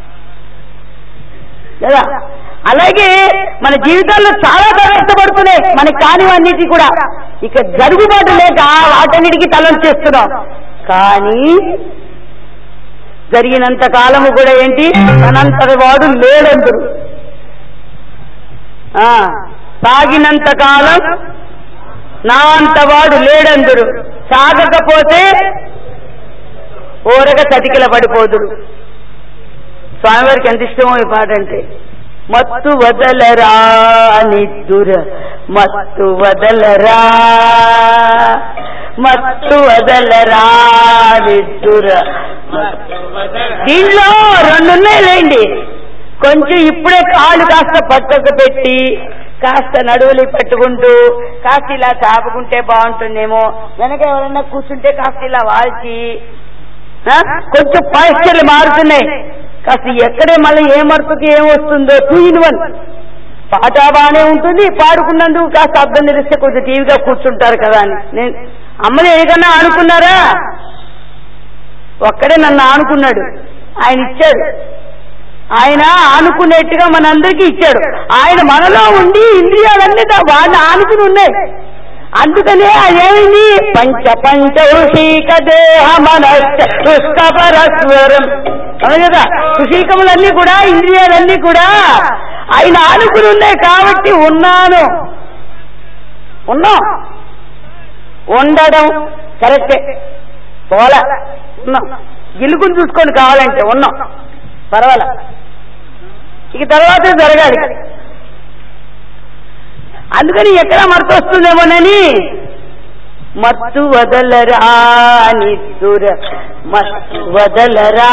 కదా. అలాగే మన జీవితాల్లో చాలా కష్టపడుతున్నాయి మనకి కానివన్నిటి కూడా. ఇక జరుగుబాటు లేక వాటన్నిటికీ తలంచేస్తున్నాం. కానీ జరిగినంత కాలము కూడా ఏంటి, తనంతటి వాడు లేడందరు. సాగినంత కాలం నా అంతవాడు లేడందురు, సాగకపోతే ఓరగ చతికిల పడిపోదురు. స్వామివారికి ఎంత ఇష్టమో ఈ పాట అంటే. మత్తు వదలరా నిద్దుర మత్తు వదలరా, మత్తు వదలరా నిద్దుర. దీనిలో రెండున్నాయి లేండి. కొంచెం ఇప్పుడే కాళ్ళు కాస్త పక్కకు పెట్టి కాస్త నడువులు పెట్టుకుంటూ కాస్త ఇలా చాపుకుంటే బాగుంటుందేమో, వెనక ఎవరన్నా కూర్చుంటే కాస్త ఇలా వాల్చి, కొంచెం పాయిస్చర్లు మారుతున్నాయి. కాస్త ఎక్కడే మళ్ళీ ఏ మరపుకి ఏం వస్తుందో టూ ఇన్ వన్. పాట బాగానే ఉంటుంది, పాడుకున్నందుకు కాస్త అర్థం తెలిస్తే కొంచెం టీవీగా కూర్చుంటారు కదా అని. నేను అమ్మని ఏదన్నా ఆనుకున్నారా? ఒక్కడే నన్ను ఆనుకున్నాడు, ఆయన ఇచ్చాడు. ఆయన ఆనుకునేట్టుగా మనందరికీ ఇచ్చాడు. ఆయన మనలో ఉండి ఇంద్రియాలన్నీ వాళ్ళని ఆనుకుని ఉన్నాయి. అందుకనే అదేమింది పంచ పంచౌషీక దేహ మనస్సుష్ట పరస్వరం అవును కదా. సుశీకములన్నీ కూడా ఇంద్రియాలన్నీ కూడా ఆయన ఆనుకుని ఉన్నాయి కాబట్టి ఉన్నాను ఉన్నాం. ఉండడం కరెక్టే, పోలా ఉన్నాం. గిలుకుని చూసుకొని కావాలంటే ఉన్నాం, పర్వాలా. ఇక తర్వాత జరగాలి. అందుకని ఎక్కడ మత్తు వస్తుందేమోనని మత్తు వదలరా నిద్దుర మత్తు వదలరా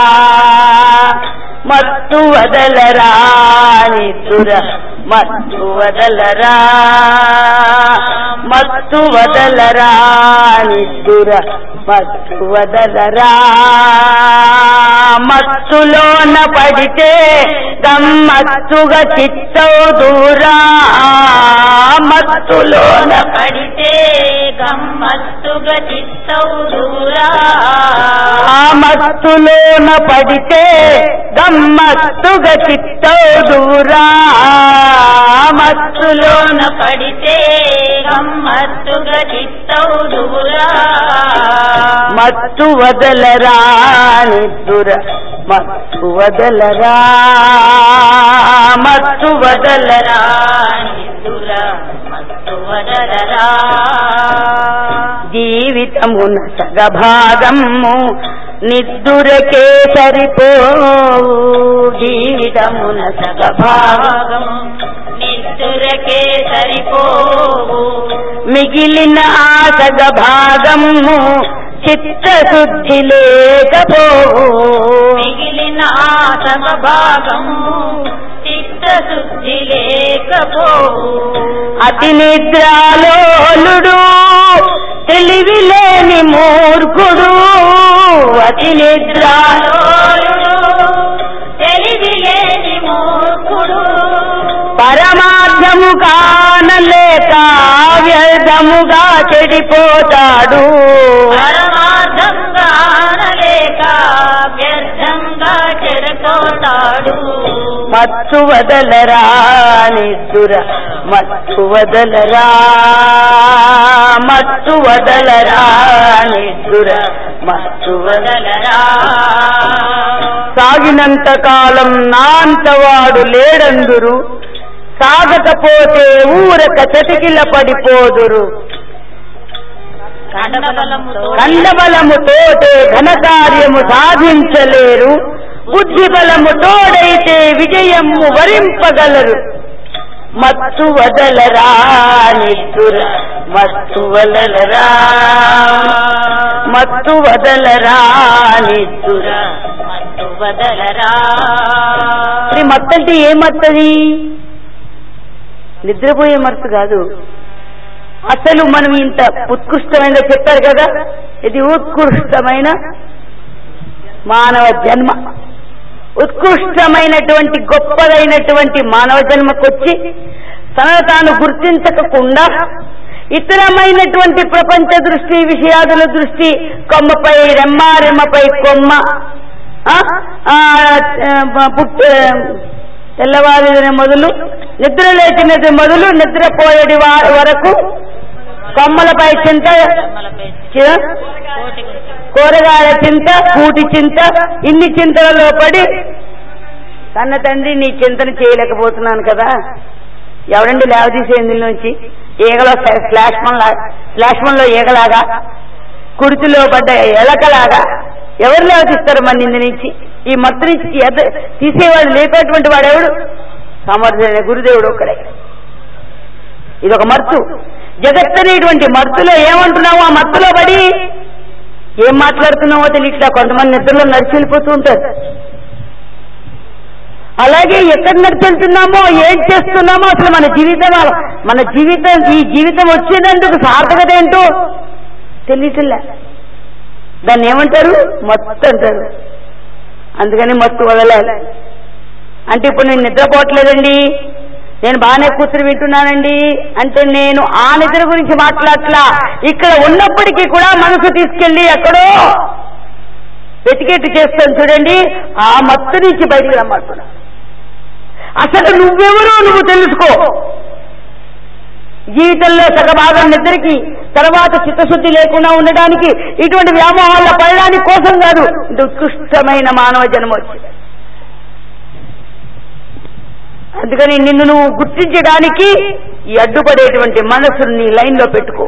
మత్తు వదలరా నిద్దుర మత్తు వదలరా మత్తు వదలరా నిద్దుర మత్తు వదలరా. మత్తులోన పడితే గమ్మత్తుగా చిత్తౌదురా మత్తులోన పడితే గమ్మత్తుగా చిత్తౌదురా మత్తులోన పడితే గమ్మత్తుగా చిత్తౌదురా మత్తులోన పడితే గమ్మత్తుగా చిత్తౌదురా. మత్తు వదలరా నిద్దుర మత్తు వదలరా మత్తు వదలరా నిద్దుర మత్తు వదలరా. జీవితమున సగభాగము నిద్దురకే సరిపోవు జీవితమున సగభాగము నిద్దురకే సరిపోవు. మిగిలిన ఆ సగభాగము చిత్తశుద్ధి లేకపోవు మిగిలిన ఆ సగభాగము చిత్తశుద్ధి లేకపోవు. అతి నిద్రాలోలుడు తెలివి లేని మూర్ఖుడు అతి నిద్రాలోలుడు తెలివి లేని మూర్ఖుడు పరమార్థము కానలేక వ్యర్థముగా చెడిపోతాడు పరమార్థం కానలేక వ్యర్థంగా చెడిపోతాడు. మత్తు వదలరా నిద్దుర మత్తు వదలరా మత్తు వదలరా నిద్దుర మత్తు వదలరా. సాగినంత కాలం నాంతవాడు లేడందురు సాగకపోతే ఊరక చటికిల పడిపోదురు. కండబలముతోటే ఘనకార్యము సాధించలేరు బుద్ధి బలము తోడైతే విజయము వరింపగలరు. మత్తు వదలరా నిద్దుర మత్తు వదలరా మత్తు వదలరా నిద్దుర మత్తు వదలరా. మత్తంటే ఏ మత్తది? నిద్రపోయే మత్తు కాదు. అసలు మనం ఇంత ఉత్కృష్టమైన చెప్పారు కదా, ఇది ఉత్కృష్టమైన మానవ జన్మ. ఉత్కృష్టమైనటువంటి గొప్పదైనటువంటి మానవ జన్మకొచ్చి తనను తాను గుర్తించకుండా ఇతరమైనటువంటి ప్రపంచ దృష్టి విషయాదుల దృష్టి కొమ్మపై రెమ్మ రెమ్మపై కొమ్మ తెల్లవారిన మొదలు నిద్ర లేచినది మొదలు నిద్రపోయేది వరకు కొమ్మలపై చింత కూరగాయల చింత కూటి చింత ఇన్ని చింతలలో పడి కన్న తండ్రి నీ చింతన చేయలేకపోతున్నాను కదా, ఎవరండి లేవదీసే ఇందులోంచి ఈగలో శ్లాష్మన్ శ్లాష్మంలో ఈగలాగా కుడితిలో పడ్డ ఎలకలాగా ఎవరు లేవదీస్తారు మన ఇందు నుంచి? ఈ మత్తు నుంచి తీసేవాడు లేపేటువంటి వాడెవడు? సమర్థుడైన గురుదేవుడు ఒక్కడే. ఇదొక మత్తు. జగత్తనేటువంటి మత్తులో ఏమంటున్నావు? ఆ మత్తులో పడి ఏం మాట్లాడుతున్నావో తెలియట్లా. కొంతమంది నిద్రలో నడిచి వెళ్ళిపోతూ ఉంటారు. అలాగే ఎక్కడ నడుచుతున్నామో ఏం చేస్తున్నామో అసలు మన జీవితం మన జీవితం ఈ జీవితం వచ్చేదందుకు సార్థకత ఏంటో తెలియట్లే. దాన్ని ఏమంటారు? మత్తు అంటారు. అందుకని మత్తు వదలాలి. అంటే ఇప్పుడు నేను నిద్రపోవట్లేదండి, నేను బాగానే కూర్చుని వింటున్నానండి అంటే నేను ఆ నిద్ర గురించి మాట్లాడట్లా. ఇక్కడ ఉన్నప్పటికీ కూడా మనసు తీసుకెళ్లి ఎక్కడో వెతికెట్టు చేస్తాను చూడండి, ఆ మత్తు నుంచి బయటికి రమ్మంటున్నా. అసలు నువ్వెవరో నువ్వు తెలుసుకో. జీవితంలో సగభాగం నిద్రకి, తర్వాత చిత్తశుద్ధి లేకుండా ఉండడానికి, ఇటువంటి వ్యామోహాల్లో పడడానికి కోసం కాదు, ఇది ఉత్కృష్టమైన మానవ జన్మ వచ్చింది. అందుకని నిన్ను నువ్వు గుర్తించడానికి ఈ అడ్డుపడేటువంటి మనసుని నీ లైన్లో పెట్టుకో.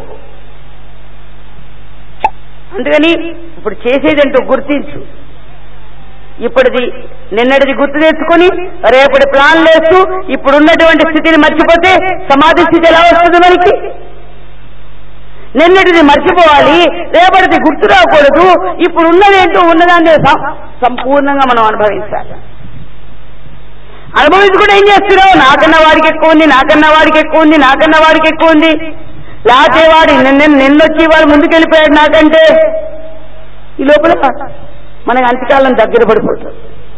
అందుకని ఇప్పుడు చేసేదంటూ గుర్తించు. ఇప్పటిది నిన్నటిది గుర్తు తెచ్చుకొని రేపటి ప్లాన్ లేస్తూ ఇప్పుడున్నటువంటి స్థితిని మర్చిపోతే సమాధి స్థితి ఎలా వస్తుంది మనకి? నిన్నటిది మర్చిపోవాలి, రేపటిది గుర్తు రాకూడదు. ఇప్పుడు ఉన్నదేంటో ఉన్నదాన్ని సంపూర్ణంగా మనం అనుభవించాలి. అనుభవించుకుంటే ఏం చేస్తున్నావు? నాకన్నా వాడికి ఎక్కువ ఉంది, నాకన్నా వాడికి ఎక్కువ ఉంది, నాకన్నా వాడికి ఎక్కువ ఉంది. లేకపోతే వాడి నిన్న నిన్నొచ్చి వాడు ముందుకెళ్ళిపోయాడు నాకంటే. ఈ లోపల మనకు అంతకాలం దగ్గర పడిపోతుంది.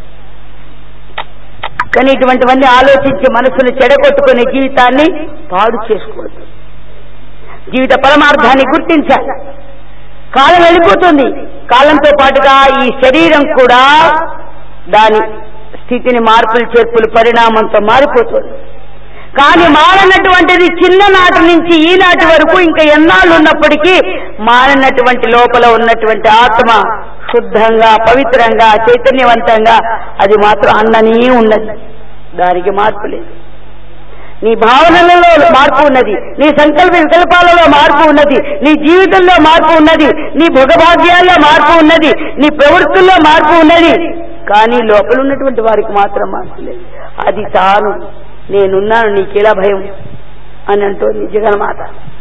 కానీ ఇటువంటివన్నీ ఆలోచించి మనసును చెడగొట్టుకునే జీవితాన్ని పాడు చేసుకోవద్దు. జీవిత పరమార్థాన్ని గుర్తించాలి. కాలం వెళ్ళిపోతుంది, కాలంతో పాటుగా ఈ శరీరం కూడా దాని స్థితిని మార్పులు చేర్పులు పరిణామంతో మారిపోతుంది. కానీ మారనటువంటిది చిన్ననాటి నుంచి ఈనాటి వరకు ఇంకా ఎన్నాళ్ళు ఉన్నప్పటికీ మారనటువంటి లోపల ఉన్నటువంటి ఆత్మ శుద్ధంగా, పవిత్రంగా, చైతన్యవంతంగా అది మాత్రం అన్ననే ఉన్నది. దానికి మార్పు లేదు. నీ భావనలలో మార్పు ఉన్నది, నీ సంకల్ప వికల్పాలలో మార్పు ఉన్నది, నీ జీవితంలో మార్పు ఉన్నది, నీ భోగభాగ్యాల్లో మార్పు ఉన్నది, నీ ప్రవృత్తుల్లో మార్పు ఉన్నది. కానీ లోపల ఉన్నటువంటి వారికి మాత్రం మార్పు లేదు. అది తాను నేనున్నాను, నీకేలా భయం అని అంటోంది జగన్మాత.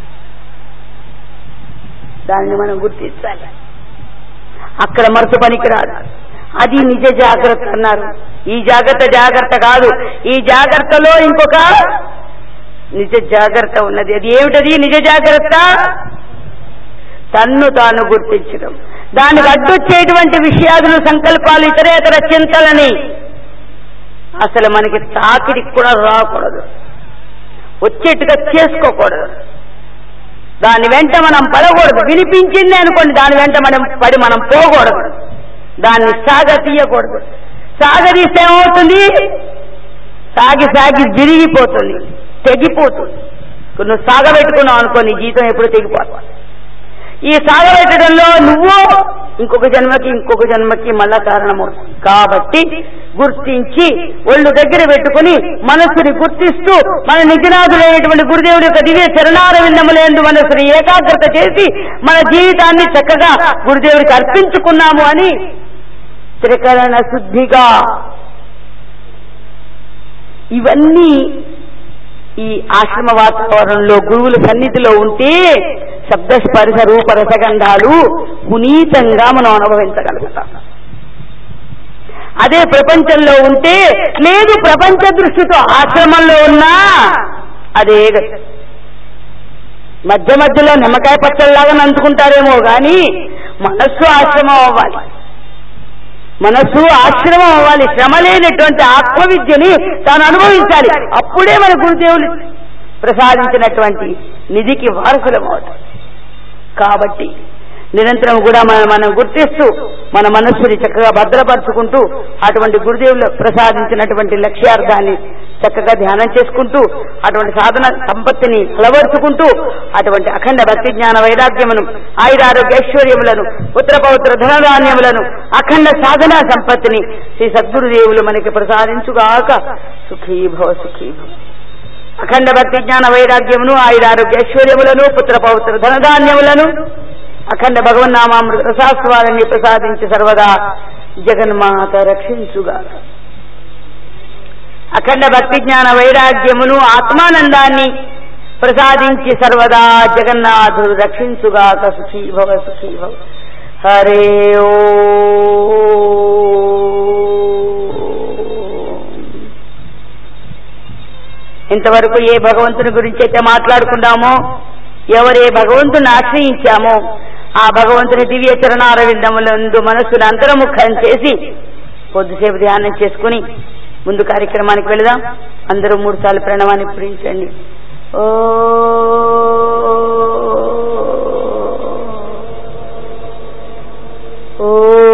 దాన్ని మనం గుర్తించాలి. అక్కడ మరొక పనికిరాదు. అది నిజ జాగ్రత్త అన్నారు. ఈ జాగ్రత్త జాగ్రత్త కాదు, ఈ జాగ్రత్తలో ఇంకొక నిజ జాగ్రత్త ఉన్నది. అది ఏమిటది నిజ జాగ్రత్త? తన్ను తాను గుర్తించడం. దానికి అడ్డొచ్చేటువంటి విషయాలు, సంకల్పాలు, ఇతరేతర చింతలని అసలు మనకి తాకిడికి కూడా రాకూడదు, వచ్చేట్టుగా చేసుకోకూడదు. దాని వెంట మనం పడకూడదు. వినిపించింది అనుకోండి, దాని వెంట మనం పడి మనం పోకూడదు. దాన్ని సాగతీయకూడదు. సాగతీస్తే ఏమవుతుంది? సాగి సాగి విరిగిపోతుంది, తెగిపోతుంది. నువ్వు సాగబెట్టుకున్నావు అనుకోని జీవితం ఎప్పుడు తెగిపోతుంది. ఈ సాగబెట్టడంలో నువ్వు ఇంకొక జన్మకి ఇంకొక జన్మకి మళ్ళా కారణమవుతుంది. కాబట్టి గుర్తించి ఒళ్ళు దగ్గర పెట్టుకుని మనస్సుని గుర్తిస్తూ మన నిజనాథులైనటువంటి గురుదేవుడి యొక్క దివ్య చరణారవిందములందు మనస్సుని ఏకాగ్రత చేసి మన జీవితాన్ని చక్కగా గురుదేవుడికి అర్పించుకున్నాము అని త్రికరణ శుద్ధిగా ఇవన్నీ ఈ ఆశ్రమ వాతావరణంలో గురువుల సన్నిధిలో ఉంటే శబ్దస్పర్శ రూప రసగంధాలు పునీతంగా మనం అనుభవించగలుగుతాం. అదే ప్రపంచంలో ఉంటే లేదు, ప్రపంచ దృష్టితో ఆశ్రమంలో ఉన్నా అదే మధ్య మధ్యలో నిమ్మకాయ పచ్చళ్ళలాగా నంచుకుంటారేమో కానీ మనస్సు ఆశ్రమం అవ్వాలి. మనస్సు ఆశ్రమం అవ్వాలి. శ్రమ లేనటువంటి ఆత్మవిద్యని తాను అనుభవించాలి. అప్పుడే మన గురుదేవులు ప్రసాదించినటువంటి నిధికి వారసులం అవుతాం. కాబట్టి నిరంతరం కూడా మనం మనం గుర్తిస్తూ మన మనస్సుని చక్కగా భద్రపరుచుకుంటూ అటువంటి గురుదేవులు ప్రసాదించినటువంటి లక్ష్యార్థాన్ని చక్కగా ధ్యానం చేసుకుంటూ అటువంటి సాధన సంపత్తిని అలవరుచుకుంటూ అటువంటి అఖండ భక్తి జ్ఞాన వైరాగ్యమును, ఆయురారోగ్య ఐశ్వర్యములను, పుత్ర పౌత్ర ధనధాన్యములను, అఖండ సాధనా సంపత్తిని శ్రీ సద్గురుదేవులు మనకి ప్రసాదించుగాక. సుఖీభవ సుఖీభవ. అఖండ భక్తి జ్ఞాన వైరాగ్యమును, ఆయురారోగ్య ఐశ్వర్యములను, పుత్ర పౌత్ర ధనధాన్యములను, అఖండ భగవన్నామామృత రసాస్వాదాన్ని ప్రసాదించి సర్వదా జగన్మాత రక్షించుగాక. అఖండ భక్తి జ్ఞాన వైరాగ్యమును, ఆత్మానందాన్ని ప్రసాదించి సర్వదా జగన్నాథుడు రక్షించుగాక. సుఖీభవ సుఖీభవ. హరే ఓ ఇంతవరకు ఏ భగవంతుని గురించి అయితే మాట్లాడుకున్నామో, ఎవరు ఏ భగవంతుని ఆశ్రయించామో ఆ భగవంతుని దివ్య చరణారవిందములందు మనస్సును అంతర్ముఖం చేసి కొద్దిసేపు ధ్యానం చేసుకుని ముందు కార్యక్రమానికి వెళదాం. అందరూ మూడు సార్లు ప్రణవాన్ని పూరించండి. ఓ ఓ